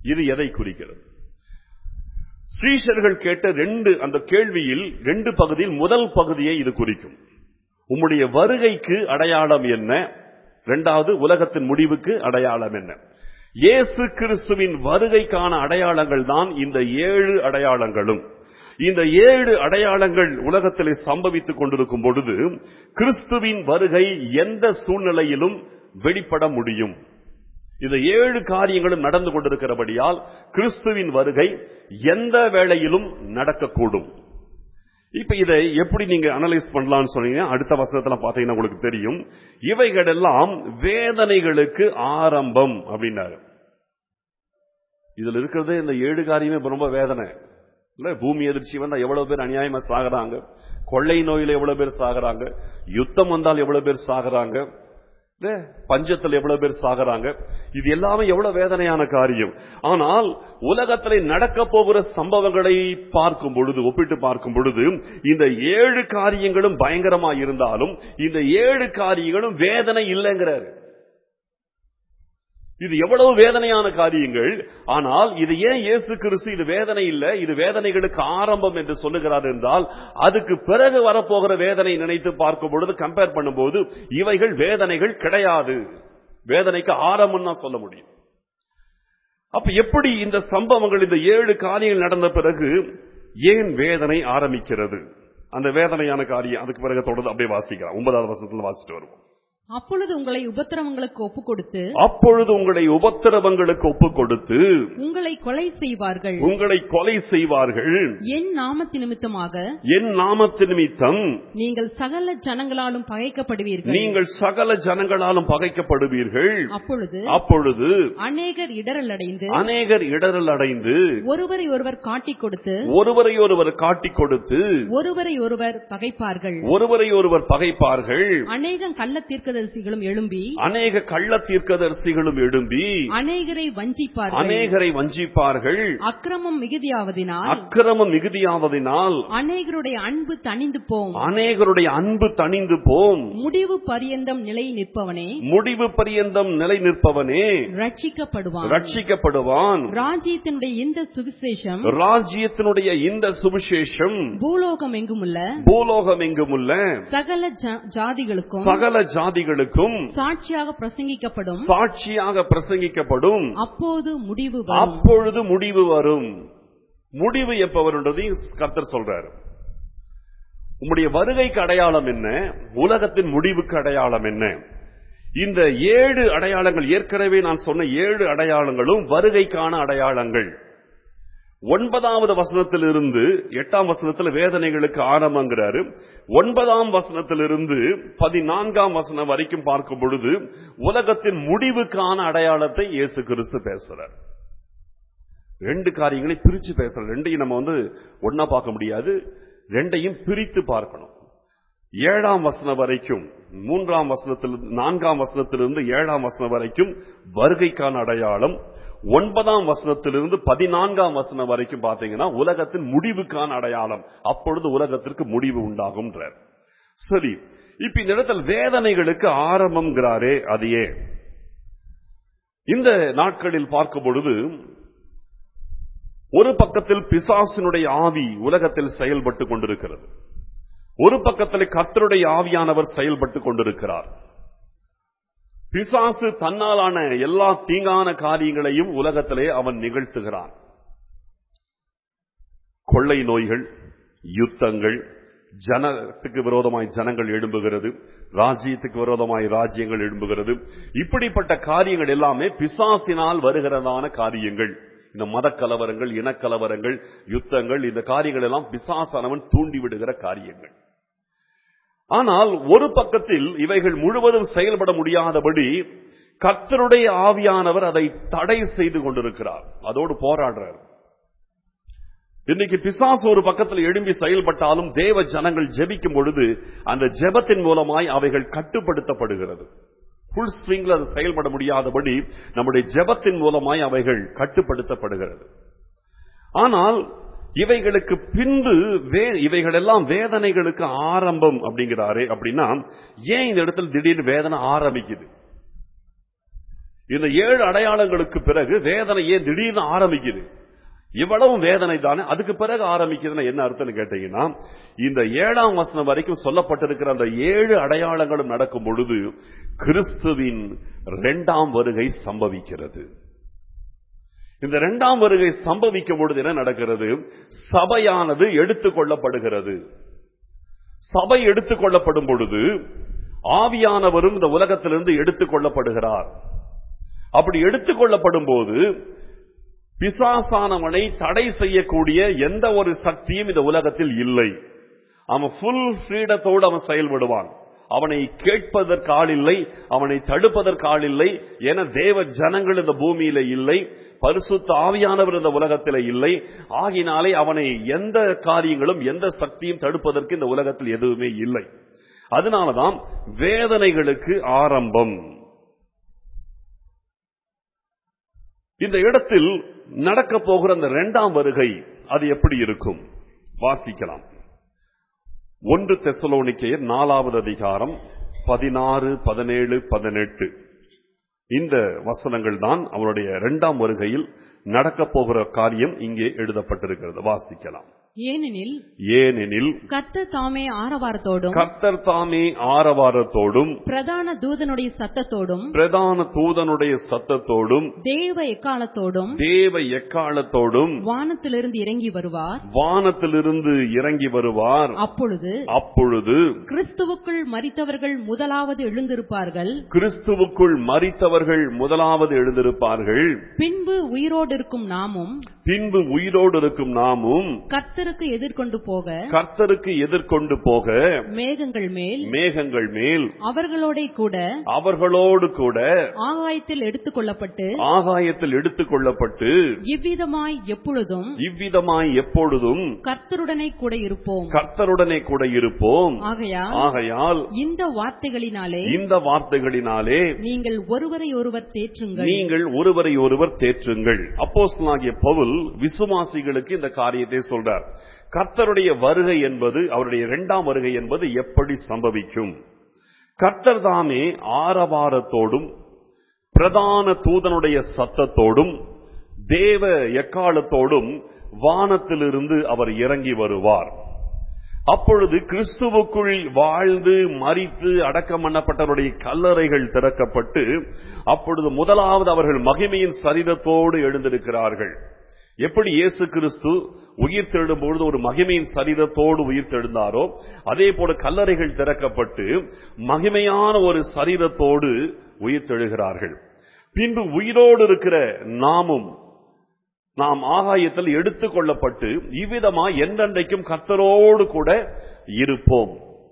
இது எதை குறிக்கிறது? ஸ்ரீஷர்கள் கேட்ட ரெண்டு அந்த கேள்வியில் ரெண்டு பகுதியில் முதல் பகுதியை இது குறிக்கும். உம்முடைய வருகைக்கு அடையாளம் என்ன? இரண்டாவது, உலகத்தின் முடிவுக்கு அடையாளம் என்ன? இயேசு கிறிஸ்துவின் வருகைக்கான அடையாளங்கள் தான் இந்த ஏழு அடையாளங்களும். இந்த ஏழு அடையாளங்கள் உலகத்திலே சம்பவித்துக் கொண்டிருக்கும் பொழுது கிறிஸ்துவின் வருகை எந்த சூழ்நிலையிலும் வெளிப்பட முடியும். இந்த ஏழு காரியங்களும் நடந்து கொண்டிருக்கிறபடியால் கிறிஸ்துவின் வருகை எந்த வேளையிலும் நடக்கக்கூடும். இப்ப இதை எப்படி நீங்க அனலைஸ் பண்ணலாம்னு சொன்னீங்க, அடுத்த வசனத்துல பாத்தீங்கன்னா உங்களுக்கு தெரியும். இவைகளெல்லாம் வேதனைகளுக்கு ஆரம்பம் அப்படின்னாரு. இதுல இருக்கிறது இந்த ஏழு காரியமே ரொம்ப வேதனை இல்ல. பூமி எதிர்ச்சி வந்தா எவ்வளவு பேர் அநியாயமா சாகுறாங்க, கொள்ளை நோயில எவ்வளவு பேர் சாகுறாங்க, யுத்தம் வந்தால் எவ்வளவு பேர் சாகுறாங்க, பஞ்சத்தில் எவ்வளவு பேர் சாகுறாங்க. இது எல்லாமே எவ்வளவு வேதனையான காரியம். ஆனால் உலகத்திலே நடக்க போகிற சம்பவங்களை பார்க்கும் பொழுது, ஒப்பிட்டு பார்க்கும் பொழுது, இந்த ஏழு காரியங்களும் பயங்கரமா இருந்தாலும் இந்த ஏழு காரியங்களும் வேதனை இல்லைங்கிறாரு. இது எவ்வளவு வேதனையான காரியங்கள். ஆனால் இது ஏன் இயேசு கிறிஸ்து இது வேதனை இல்லை, இது வேதனைகளுக்கு ஆரம்பம் என்று சொல்லுகிறார் என்றால், அதுக்கு பிறகு வரப்போகிற வேதனை நினைத்து பார்க்கும் பொழுது, கம்பேர் பண்ணும்போது இவைகள் வேதனைகள் கிடையாது, வேதனைக்கு ஆரம்பம் தான் சொல்ல முடியும். அப்ப எப்படி இந்த சம்பவங்கள், இந்த ஏழு காரியங்கள் நடந்த பிறகு ஏன் வேதனை ஆரம்பிக்கிறது? அந்த வேதனையான காரியம் அதுக்கு பிறகு தொடர்ந்து அப்படியே வாசிக்கலாம். ஒன்பதாவது வசனத்துல வாசிட்டு வருவோம். அப்பொழுது உங்களை உபத்திரவங்களுக்கு ஒப்பு கொடுத்து அப்பொழுது உங்களை உபத்திரவங்களுக்கு ஒப்பு கொடுத்து உங்களை கொலை செய்வார்கள் உங்களை கொலை செய்வார்கள் என் நாமத்து நிமித்தமாக என் நாமத்து நிமித்தம் நீங்கள் சகல ஜனங்களாலும் பகைக்கப்படுவீர்கள் நீங்கள் சகல ஜனங்களாலும் பகைக்கப்படுவீர்கள் அப்பொழுது அப்பொழுது அநேகர் இடரல் அடைந்து அநேகர் இடரல் அடைந்து ஒருவரை ஒருவர் காட்டிக் கொடுத்து ஒருவரை ஒருவர் காட்டிக் கொடுத்து ஒருவரை ஒருவர் பகைப்பார்கள் ஒருவரை ஒருவர் பகைப்பார்கள் அநேகம் கள்ள தீர்க்க எழும்பி அநேக கள்ள தீர்க்கதரிசிகளும் எழும்பி அநேகரை வஞ்சிப்பார்கள் அநேகரை வஞ்சிப்பார்கள் அக்கிரமம் மிகுதியாவதினால் அக்கிரமம் மிகுதியாவதினால் அநேகருடைய அன்பு தணிந்து போம் அநேகருடைய அன்பு தணிந்து போம் முடிவு பரியந்தம் நிலை நிற்பவனே முடிவு பரியந்தம் நிலை நிற்பவனே ரட்சிக்கப்படுவான் ரட்சிக்கப்படுவான் ராஜ்யத்தினுடைய இந்த சுவிசேஷம் ராஜ்யத்தினுடைய இந்த சுவிசேஷம் பூலோகம் எங்குமுள்ள பூலோகம் எங்குமுள்ள சகல ஜாதிகளுக்கும் சகல ஜாதி சாட்சியாக பிரசங்கிக்கப்படும் சாட்சியாக பிரசங்கிக்கப்படும் அப்போது முடிவு வரும் அப்பொழுது முடிவு வரும். முடிவு எப்ப வரும்ன்றது கர்த்தர் சொல்றாரு. உம்முடைய வருகைக்கு அடையாளம் என்ன, உலகத்தின் முடிவுக்கு அடையாளம் என்ன? இந்த ஏழு அடையாளங்கள், ஏற்கனவே நான் சொன்ன ஏழு அடையாளங்களும் வருகைக்கான அடையாளங்கள். ஒன்பதாவது வசனத்திலிருந்து எட்டாம் வசனத்தில் வேதனைகளுக்கு ஆரம்பங்கிறாரு. ஒன்பதாம் வசனத்திலிருந்து பதினான்காம் வசனம் வரைக்கும் பார்க்கும் பொழுது உலகத்தின் முடிவுக்கான அடையாளத்தை இயேசு கிறிஸ்து பேசுறார். ரெண்டு காரியங்களை பிரிச்சு பேசுறார். ரெண்டையும் நம்ம வந்து ஒன்னா பார்க்க முடியாது, ரெண்டையும் பிரித்து பார்க்கணும். ஏழாம் வசனம் வரைக்கும், மூன்றாம் வசனத்தில் நான்காம் வசனத்திலிருந்து ஏழாம் வசனம் வரைக்கும் வருகைக்கான அடையாளம், ஒன்பதாம் வசனத்திலிருந்து பதினான்காம் வசனம் வரைக்கும் பாத்தீங்கன்னா உலகத்தின் முடிவுக்கான அடையாளம். அப்பொழுது உலகத்திற்கு முடிவு உண்டாகும். சரி, இப்ப இந்த இடத்தில் வேதனைகளுக்கு ஆரம்பம்ங்கிறாரே, அது ஏன்? இந்த நாட்களில் பார்க்கும் பொழுது ஒரு பக்கத்தில் பிசாசினுடைய ஆவி உலகத்தில் செயல்பட்டு கொண்டிருக்கிறது, ஒரு பக்கத்தில் கர்த்தருடைய ஆவியானவர் செயல்பட்டு கொண்டிருக்கிறார். பிசாசு தன்னாலான எல்லா தீங்கான காரியங்களையும் உலகத்திலே அவன் நிகழ்த்துகிறான். கொள்ளை நோய்கள், யுத்தங்கள், ஜனத்துக்கு விரோதமாய் ஜனங்கள் எழும்புகிறது, ராஜ்யத்துக்கு விரோதமாய் ராஜ்யங்கள் எழும்புகிறது. இப்படிப்பட்ட காரியங்கள் எல்லாமே பிசாசினால் வருகிறதான காரியங்கள். இந்த மத கலவரங்கள், இனக்கலவரங்கள், யுத்தங்கள், இந்த காரியங்கள் எல்லாம் பிசாசானவன் தூண்டிவிடுகிற காரியங்கள். ஆனால் ஒரு பக்கத்தில் இவைகள் முழுவதும் செயல்பட முடியாதபடி கர்த்தருடைய ஆவியானவர் அதை தடை செய்து கொண்டிருக்கிறார், அதோடு போராடுறார். இன்னைக்கு பிசாசு ஒரு பக்கத்தில் எழும்பி செயல்பட்டாலும் தேவ ஜனங்கள் ஜெபிக்கும் பொழுது அந்த ஜெபத்தின் மூலமாய் அவைகள் கட்டுப்படுத்தப்படுகிறது. புல் ஸ்விங்ல அது செயல்பட முடியாதபடி நம்முடைய ஜெபத்தின் மூலமாய் அவைகள் கட்டுப்படுத்தப்படுகிறது. ஆனால் இவைகளுக்கு பின்பு இவைகள் எல்லாம் வேதனைகளுக்கு ஆரம்பம் அப்படிங்கிறாரே. அப்படின்னா ஏன் இந்த இடத்துல திடீர்னு வேதனை ஆரம்பிக்குது? இந்த ஏழு அடையாளங்களுக்கு பிறகு வேதனை ஏன் திடீர்னு ஆரம்பிக்குது? இவ்வளவு வேதனை தானே, அதுக்கு பிறகு ஆரம்பிக்குதுன்னா என்ன அர்த்தம் கேட்டீங்கன்னா, இந்த ஏழாம் வசனம் வரைக்கும் சொல்லப்பட்டிருக்கிற அந்த ஏழு அடையாளங்களும் நடக்கும் பொழுது கிறிஸ்துவின் இரண்டாம் வருகை சம்பவிக்கிறது. இந்த இரண்டாம் வருகை சம்பவிக்கும் பொழுது என்ன நடக்கிறது? சபையானது எடுத்துக் கொள்ளப்படுகிறது. சபை எடுத்துக் கொள்ளப்படும் பொழுது ஆவியானவரும் இந்த உலகத்திலிருந்து எடுத்துக் கொள்ளப்படுகிறார். அப்படி எடுத்துக் கொள்ளப்படும் போது பிசாசானவனை தடை செய்யக்கூடிய எந்த ஒரு சக்தியும் இந்த உலகத்தில் இல்லை. அவன் ஃபுல் ஃப்ரீடத்தோடு அவன் செயல்படுவான். அவனை கேட்பதற்கு ஆள் இல்லை, அவனை தடுப்பதற்கு ஆள் இல்லை. என தேவ ஜனங்கள் இந்த பூமியில இல்லை, பரிசுத்த ஆவியானவர் இந்த உலகத்தில் இல்லை. ஆகினாலே அவனை எந்த காரியங்களும் எந்த சக்தியும் தடுப்பதற்கு இந்த உலகத்தில் எதுவுமே இல்லை. அதனாலதான் வேதனைகளுக்கு ஆரம்பம். இந்த இடத்தில் நடக்க போகிற அந்த இரண்டாம் வருகை அது எப்படி இருக்கும்? வாசிக்கலாம். ஒன்று தெசலோனிக்கேயர் நாலாவது அதிகாரம் பதினாறு பதினேழு பதினெட்டு. இந்த வசனங்கள் தான் அவருடைய இரண்டாம் வருகையில் நடக்க போகிற காரியம் இங்கே எழுதப்பட்டிருக்கிறது. வாசிக்கலாம். ஏனெனில் ஏனெனில் கர்த்தர் தாமே ஆரவாரத்தோடும் கர்த்தர் தாமே ஆரவாரத்தோடும் பிரதான தூதனுடைய சத்தத்தோடும் பிரதான தூதனுடைய சத்தத்தோடும் தேவ எக்காலத்தோடும் தேவ எக்காலத்தோடும் வானத்திலிருந்து இறங்கி வருவார். வானத்திலிருந்து இறங்கி வருவார். அப்பொழுது அப்பொழுது கிறிஸ்துவுக்குள் மரித்தவர்கள் முதலாவது எழுந்திருப்பார்கள். கிறிஸ்துவுக்குள் மரித்தவர்கள் முதலாவது எழுந்திருப்பார்கள். பின்பு உயிரோடு இருக்கும் நாமும் பின்பு உயிரோடு இருக்கும் நாமும் கர்த்தருக்கு எதிர்கொண்டு போக கர்த்தருக்கு எதிர்கொண்டு போக மேகங்கள் மேல் மேகங்கள் மேல் அவர்களோட கூட அவர்களோடு கூட ஆகாயத்தில் எடுத்துக் கொள்ளப்பட்டு ஆகாயத்தில் எடுத்துக் கொள்ளப்பட்டு இவ்விதமாய் எப்பொழுதும் இவ்விதமாய் எப்பொழுதும் கர்த்தருடனே கூட இருப்போம் கர்த்தருடனே கூட இருப்போம். ஆகையால் ஆகையால் இந்த வார்த்தைகளினாலே இந்த வார்த்தைகளினாலே நீங்கள் ஒருவரை ஒருவர் தேற்றுங்கள் நீங்கள் ஒருவரை ஒருவர் தேற்றுங்கள். அப்போஸ்தலனாகிய பவுல் விசுவாசிகளுக்கு இந்த காரியத்தை சொல்றார். கர்த்தருடைய வருகை என்பது, அவருடைய இரண்டாம் வருகை என்பது எப்படி சம்பவிக்கும்? கர்த்தர் தாமே ஆரவாரத்தோடும் பிரதான தூதனுடைய சத்தத்தோடும் தேவ எக்காலத்தோடும் வானத்திலிருந்து அவர் இறங்கி வருவார். அப்பொழுது கிறிஸ்துவுக்குள் வாழ்ந்து மரித்து அடக்கம் பண்ணப்பட்டவருடைய கல்லறைகள் திறக்கப்பட்டு அப்பொழுது முதலாவது அவர்கள் மகிமையின் சரீரத்தோடு எழுந்திருக்கிறார்கள். எப்படி இயேசு கிறிஸ்து உயிர் தெழும் பொழுது ஒரு மகிமையின் சரீரத்தோடு உயிர் தெழுந்தாரோ அதே போல கல்லறைகள் திறக்கப்பட்டு மகிமையான ஒரு சரீரத்தோடு உயிர் தெழுகிறார்கள். பின்பு உயிரோடு இருக்கிற நாமும் நாம் ஆகாயத்தில் எடுத்துக் கொள்ளப்பட்டு இவ்விதமாய் என்றென்றைக்கும் கர்த்தரோடு கூட இருப்போம்.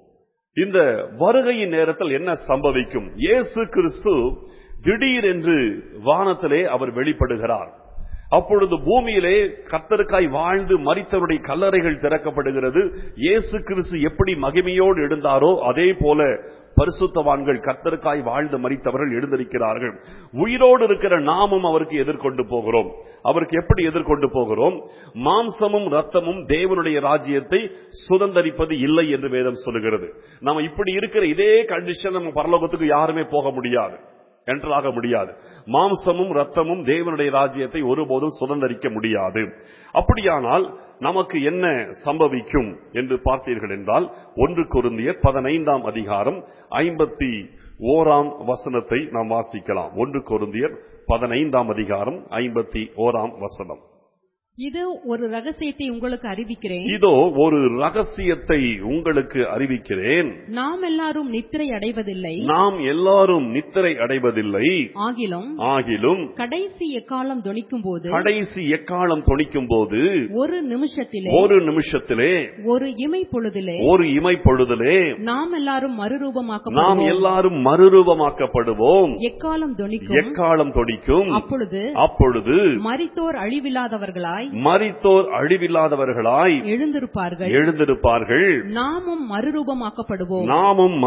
இந்த வருகையின் நேரத்தில் என்ன சம்பவிக்கும்? இயேசு கிறிஸ்து திடீரென்று வானத்திலே அவர் வெளிப்படுகிறார். அப்பொழுது பூமியிலே கர்த்தருக்காய் வாழ்ந்து மரித்தவருடைய கல்லறைகள் திறக்கப்படுகிறது. இயேசு கிறிஸ்து எப்படி மகிமையோடு எழுந்தாரோ அதே போல பரிசுத்தவான்கள் கர்த்தருக்காய் வாழ்ந்து மரித்தவர்கள் எழுந்திருக்கிறார்கள். உயிரோடு இருக்கிற நாமும் அவருக்கு எதிர்கொண்டு போகிறோம். அவருக்கு எப்படி எதிர்கொண்டு போகிறோம்? மாம்சமும் ரத்தமும் தேவனுடைய ராஜ்யத்தை சுதந்தரிப்பது இல்லை என்று வேதம் சொல்லுகிறது. நம்ம இப்படி இருக்கிற இதே கண்டிஷன் நம்ம பரலோகத்துக்கு யாருமே போக முடியாது, என்றாக முடியாது. மாம்சமும் ரத்தமும் தேவனுடைய ராஜ்யத்தை ஒருபோதும் சுதந்தரிக்க முடியாது. அப்படியானால் நமக்கு என்ன சம்பவிக்கும் என்று பார்த்தீர்கள் என்றால் ஒன்று கொரிந்தியர் பதினைந்தாம் அதிகாரம் ஐம்பத்தி ஓராம் வசனத்தை நாம் வாசிக்கலாம். ஒன்று கொரிந்தியர் பதினைந்தாம் அதிகாரம் ஐம்பத்தி ஓராம் வசனம். இதோ ஒரு ரகசியத்தை உங்களுக்கு அறிவிக்கிறேன் இதோ ஒரு ரகசியத்தை உங்களுக்கு அறிவிக்கிறேன் நாம் எல்லாரும் நித்திரை அடைவதில்லை நாம் எல்லாரும் நித்திரை அடைவதில்லை ஆகிலும் ஆகிலும் கடைசி எக்காலம் தொனிக்கும் போது கடைசி எக்காலம் தொனிக்கும் போது ஒரு நிமிஷத்திலே ஒரு நிமிஷத்திலே ஒரு இமை பொழுதிலே ஒரு இமை பொழுதிலே நாம் எல்லாரும் மறுரூபமாக்கப்படுவோம் நாம் எல்லாரும் மறுரூபமாக்கப்படுவோம். எக்காலம் தொனிக்கும் எக்காலம் தொனிக்கும் அப்பொழுது அப்பொழுது மரித்தோர் அழிவில்லாதவர்களாய் மரித்தோர் அழிவில்லாதவர்களாய் எழுந்திருப்பார்கள் எழுந்திருப்பார்கள் நாமும் மறுரூபமாக்கப்படுவோம் நாமும்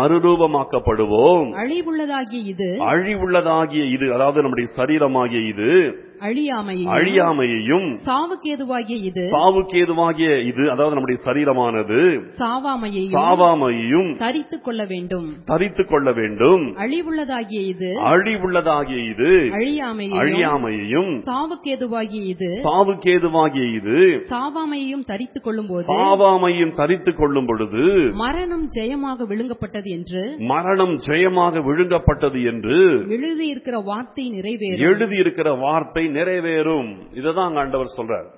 மறுரூபமாக்கப்படுவோம். அழிவுள்ளதாகிய இது அழிவுள்ளதாகிய இது, அதாவது நம்முடைய சரீரமாகிய இது அழியாமையையும் அழியாமையையும் சாவுக்கேதுவாகிய இது சாவுக்கேதுவாகிய இது அதாவது நம்முடைய சரீரமானது சாவாமையையும் சாவாமையையும் தரித்துக் கொள்ள வேண்டும். தரித்துக் கொள்ள வேண்டும். அழிவுள்ளதாகிய இது அழிவுள்ளதாகிய இது அழியாமையையும் அழியாமையையும் சாவுக்கேதுவாகிய இது சாவுக்கேதுவாகிய இது சாவாமையையும் தரித்துக் கொள்ளும் போது சாவாமையும் தரித்துக் கொள்ளும் பொழுது மரணம் ஜெயமாக விழுங்கப்பட்டது என்று மரணம் ஜெயமாக விழுங்கப்பட்டது என்று எழுதியிருக்கிற வார்த்தை நிறைவேறும். எழுதியிருக்கிற வார்த்தை நிறைவேறும். இதுதான் ஆண்டவர் சொல்றார்.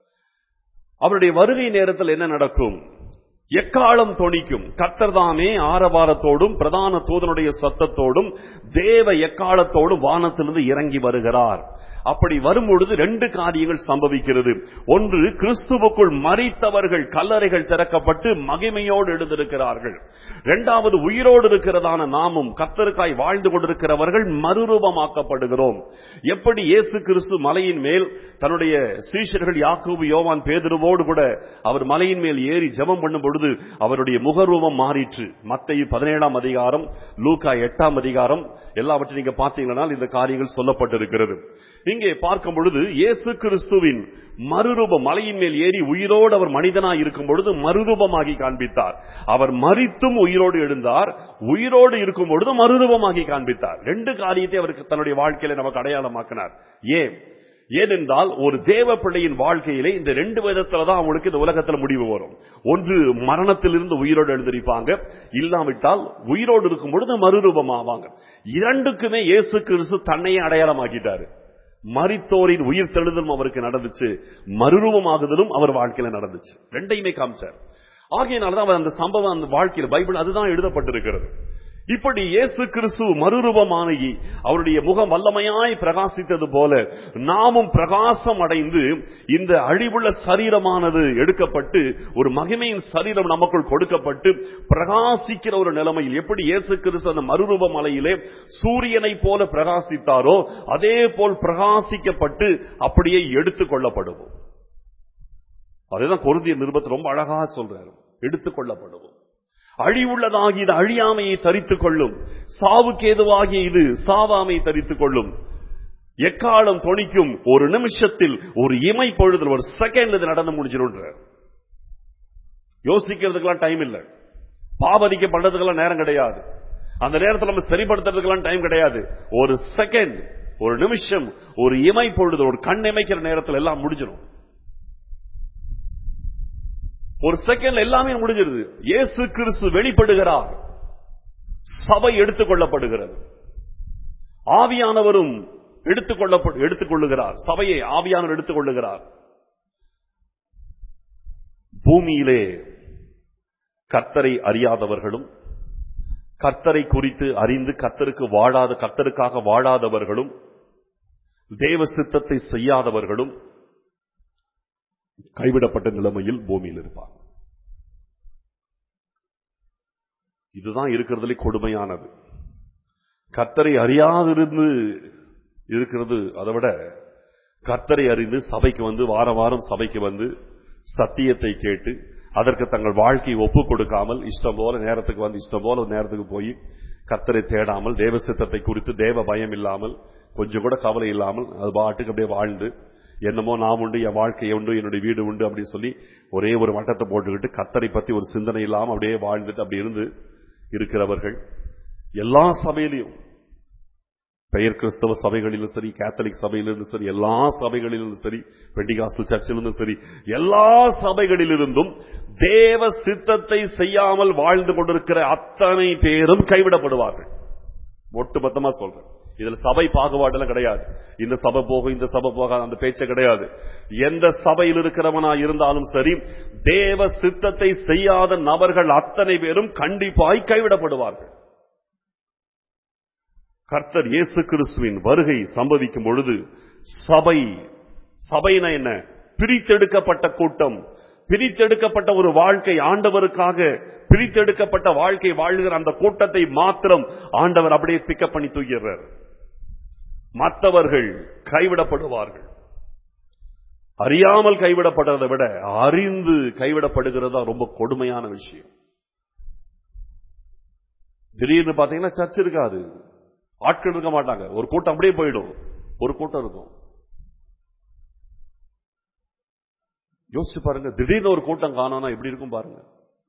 அவருடைய வருகை நேரத்தில் என்ன நடக்கும்? எக்காலம் தொனிக்கும். கர்த்தர் தாமே ஆரவாரத்தோடும் பிரதான தூதனுடைய சத்தத்தோடும் தேவ எக்காலத்தோடும் வானத்திலிருந்து இறங்கி வருகிறார். அப்படி வரும்பொழுது ரெண்டு காரியங்கள் சம்பவிக்கிறது. ஒன்று, கிறிஸ்துவுக்குள் மரித்தவர்கள் கல்லறைகள் திறக்கப்பட்டு மகிமையோடு எழுந்திருக்கிறார்கள். இரண்டாவது, உயிரோடு இருக்கிறதான நாமும் கர்த்தருக்காய் வாழ்ந்து கொண்டிருக்கிறவர்கள் மறுரூபமாக்கப்படுகிறோம். எப்படி இயேசு கிறிஸ்து மலையின் மேல் தன்னுடைய சீஷர்கள் யாக்கோபு யோவான் பேதுருவோடு கூட அவர் மலையின் மேல் ஏறி ஜெபம் பண்ணும் பொழுது அவருடைய முகரூபம் மாறிற்று. மத்தேயு பதினேழாம் அதிகாரம், லூக்கா எட்டாம் அதிகாரம் எல்லாவற்றையும் நீங்க பார்த்தீங்கன்னா இந்த காரியங்கள் சொல்லப்பட்டிருக்கிறது. இங்கே பார்க்கும் பொழுது இயேசு கிறிஸ்துவின் மறுரூபம் மலையின் மேல் ஏறி உயிரோடு அவர் மனிதனாய் இருக்கும் பொழுது மறுரூபமாகி காண்பித்தார். அவர் மரித்தும் உயிரோடு எழுந்தார், உயிரோடு இருக்கும் பொழுது மறுரூபமாகி காண்பித்தார். ரெண்டு காரியத்தை அவருக்கு தன்னுடைய வாழ்க்கையில நமக்கு அடையாளமாக்கினார். ஏன்? ஏனென்றால் ஒரு தேவ பிள்ளையின் வாழ்க்கையிலே இந்த ரெண்டு விதத்துலதான் அவங்களுக்கு இந்த உலகத்தில் முடிவு வரும். ஒன்று, மரணத்திலிருந்து உயிரோடு எழுந்திருப்பாங்க, இல்லாவிட்டால் உயிரோடு இருக்கும் பொழுது மறுரூபமாவாங்க. இரண்டுக்குமே இயேசு கிறிஸ்து தன்னையே அடையாளமாக்கிட்டாரு. மரித்தோரின் உயிர் தெழுதலும் அவருக்கு நடந்துச்சு, மறுரூபமாகுதலும் அவர் வாழ்க்கையில நடந்துச்சு. ரெண்டையுமே காமிச்சார். ஆகையினால்தான் அவர் அந்த சம்பவம் அந்த வாழ்க்கையில் பைபிள் அதுதான் எழுதப்பட்டிருக்கிறது. இப்படி இயேசு கிறிஸ்து மறுரூபமாகி அவருடைய முகம் வல்லமையாய் பிரகாசித்தது போல நாமும் பிரகாசம் அடைந்து இந்த அழிவுள்ள சரீரமானது எடுக்கப்பட்டு ஒரு மகிமையின் சரீரம் நமக்குள் கொடுக்கப்பட்டு பிரகாசிக்கிற ஒரு நிலைமையில் எப்படி இயேசு கிறிஸ்து அந்த மறுரூப மலையிலே சூரியனை போல பிரகாசித்தாரோ அதே போல் பிரகாசிக்கப்பட்டு அப்படியே எடுத்துக் கொள்ளப்படுவோம். அதுதான் கொரிந்தியர் நிருபத்தில் ரொம்ப அழகா சொல்றாரு. எடுத்துக் கொள்ளப்படுவோம். அழிவுள்ளதாகி இது அழியாமையை தரித்துக் கொள்ளும், சாவுக்கு ஏதுவாகிய இது சாவாமை தரித்துக் கொள்ளும். எக்காலம் தொனிக்கும். ஒரு நிமிஷத்தில், ஒரு இமை பொழுதில், ஒரு செகண்ட் இது நடந்து முடிஞ்சிடும். யோசிக்கிறதுக்கெல்லாம் டைம் இல்லை, பாவரிக்க பண்றதுக்கெல்லாம் நேரம் கிடையாது, அந்த நேரத்தில் நம்ம சரிப்படுத்துறதுக்கெல்லாம் டைம் கிடையாது. ஒரு செகண்ட், ஒரு நிமிஷம், ஒரு இமை பொழுது, ஒரு கண் இமைக்கிற நேரத்தில் எல்லாம் முடிஞ்சிடும். ஒரு செகண்ட் எல்லாமே முடிஞ்சிருது. இயேசு கிறிஸ்து வெளிப்படுகிறார், சபை எடுத்துக் கொள்ளப்படுகிறது, ஆவியானவரும் எடுத்துக்கொள்ள எடுத்துக்கொள்ளுகிறார், சபையை ஆவியானவர் எடுத்துக் கொள்ளுகிறார். பூமியிலே கர்த்தரை அறியாதவர்களும் கர்த்தரை குறித்து அறிந்து கர்த்தருக்கு வாழாத கர்த்தருக்காக வாழாதவர்களும் தேவ சித்தத்தை செய்யாதவர்களும் கைவிடப்பட்ட நிலைமையில் பூமியில் இருப்பார். இதுதான் இருக்கிறதுலே கொடுமையானது. கர்த்தரை அறியாதிருந்து இருக்கிறது அதை விட கர்த்தரை அறிந்து சபைக்கு வந்து வார வாரம் சபைக்கு வந்து சத்தியத்தை கேட்டு அதற்கு தங்கள் வாழ்க்கையை ஒப்புக் கொடுக்காமல் இஷ்டம் போல நேரத்துக்கு வந்து இஷ்டம் போல நேரத்துக்கு போய் கர்த்தரை தேடாமல் தேவ சித்தத்தை குறித்து தேவ பயம் இல்லாமல் கொஞ்சம் கூட கவலை இல்லாமல் அது பாட்டுக்கு அப்படியே வாழ்ந்து என்னமோ நான் உண்டு, என் வாழ்க்கை உண்டு, என்னுடைய வீடு உண்டு அப்படின்னு சொல்லி ஒரே ஒரு வட்டத்தை போட்டுக்கிட்டு கர்த்தரை பத்தி ஒரு சிந்தனை இல்லாமல் அப்படியே வாழ்ந்துட்டு அப்படி இருந்து இருக்கிறவர்கள் எல்லா சபையிலும், பெயர் கிறிஸ்தவ சபைகளிலும் சரி, கேத்தலிக் சபையிலிருந்து சரி, எல்லா சபைகளிலும் சரி, பெண்டிகாஸ்டல் சர்ச்சிலிருந்தும் சரி, எல்லா சபைகளிலிருந்தும் தேவ சித்தத்தை செய்யாமல் வாழ்ந்து கொண்டிருக்கிற அத்தனை பேரும் கைவிடப்படுவார்கள். ஒட்டுமொத்தமா சொல்றேன். இதுல சபை பாகுபாடுலாம் கிடையாது. இந்த சபை போகும், இந்த சபை போகாது, அந்த பேச்ச கிடையாது. எந்த சபையில் இருக்கிறவனா இருந்தாலும் சரி, தேவ சித்தத்தை செய்யாத நபர்கள் அத்தனை பேரும் கண்டிப்பாய் கைவிடப்படுவார்கள். கர்த்தர் இயேசு கிறிஸ்துவின் வருகை சம்பவிக்கும் பொழுது சபை, சபைனா என்ன? பிரித்தெடுக்கப்பட்ட கூட்டம், பிரித்தெடுக்கப்பட்ட ஒரு வாழ்க்கை, ஆண்டவருக்காக பிரித்தெடுக்கப்பட்ட வாழ்க்கை வாழ்கிற அந்த கூட்டத்தை மாத்திரம் ஆண்டவர் அப்படியே பிக்கப் பண்ணி தூக்கிறார். மற்றவர்கள் கைவிடப்படுவார்கள். அறியாமல் கைவிடப்படுறதை விட அறிந்து கைவிடப்படுகிறதா ரொம்ப கொடுமையான விஷயம். திடீர்னு பாத்தீங்கன்னா சர்ச் இருக்காது, ஆட்கள் இருக்க மாட்டாங்க, ஒரு கூட்டம் அப்படியே போயிடும். ஒரு கூட்டம் இருக்கும், யோசிச்சு பாருங்க, திடீர்னு ஒரு கூட்டம் காணோம்னா எப்படி இருக்கும் பாருங்க.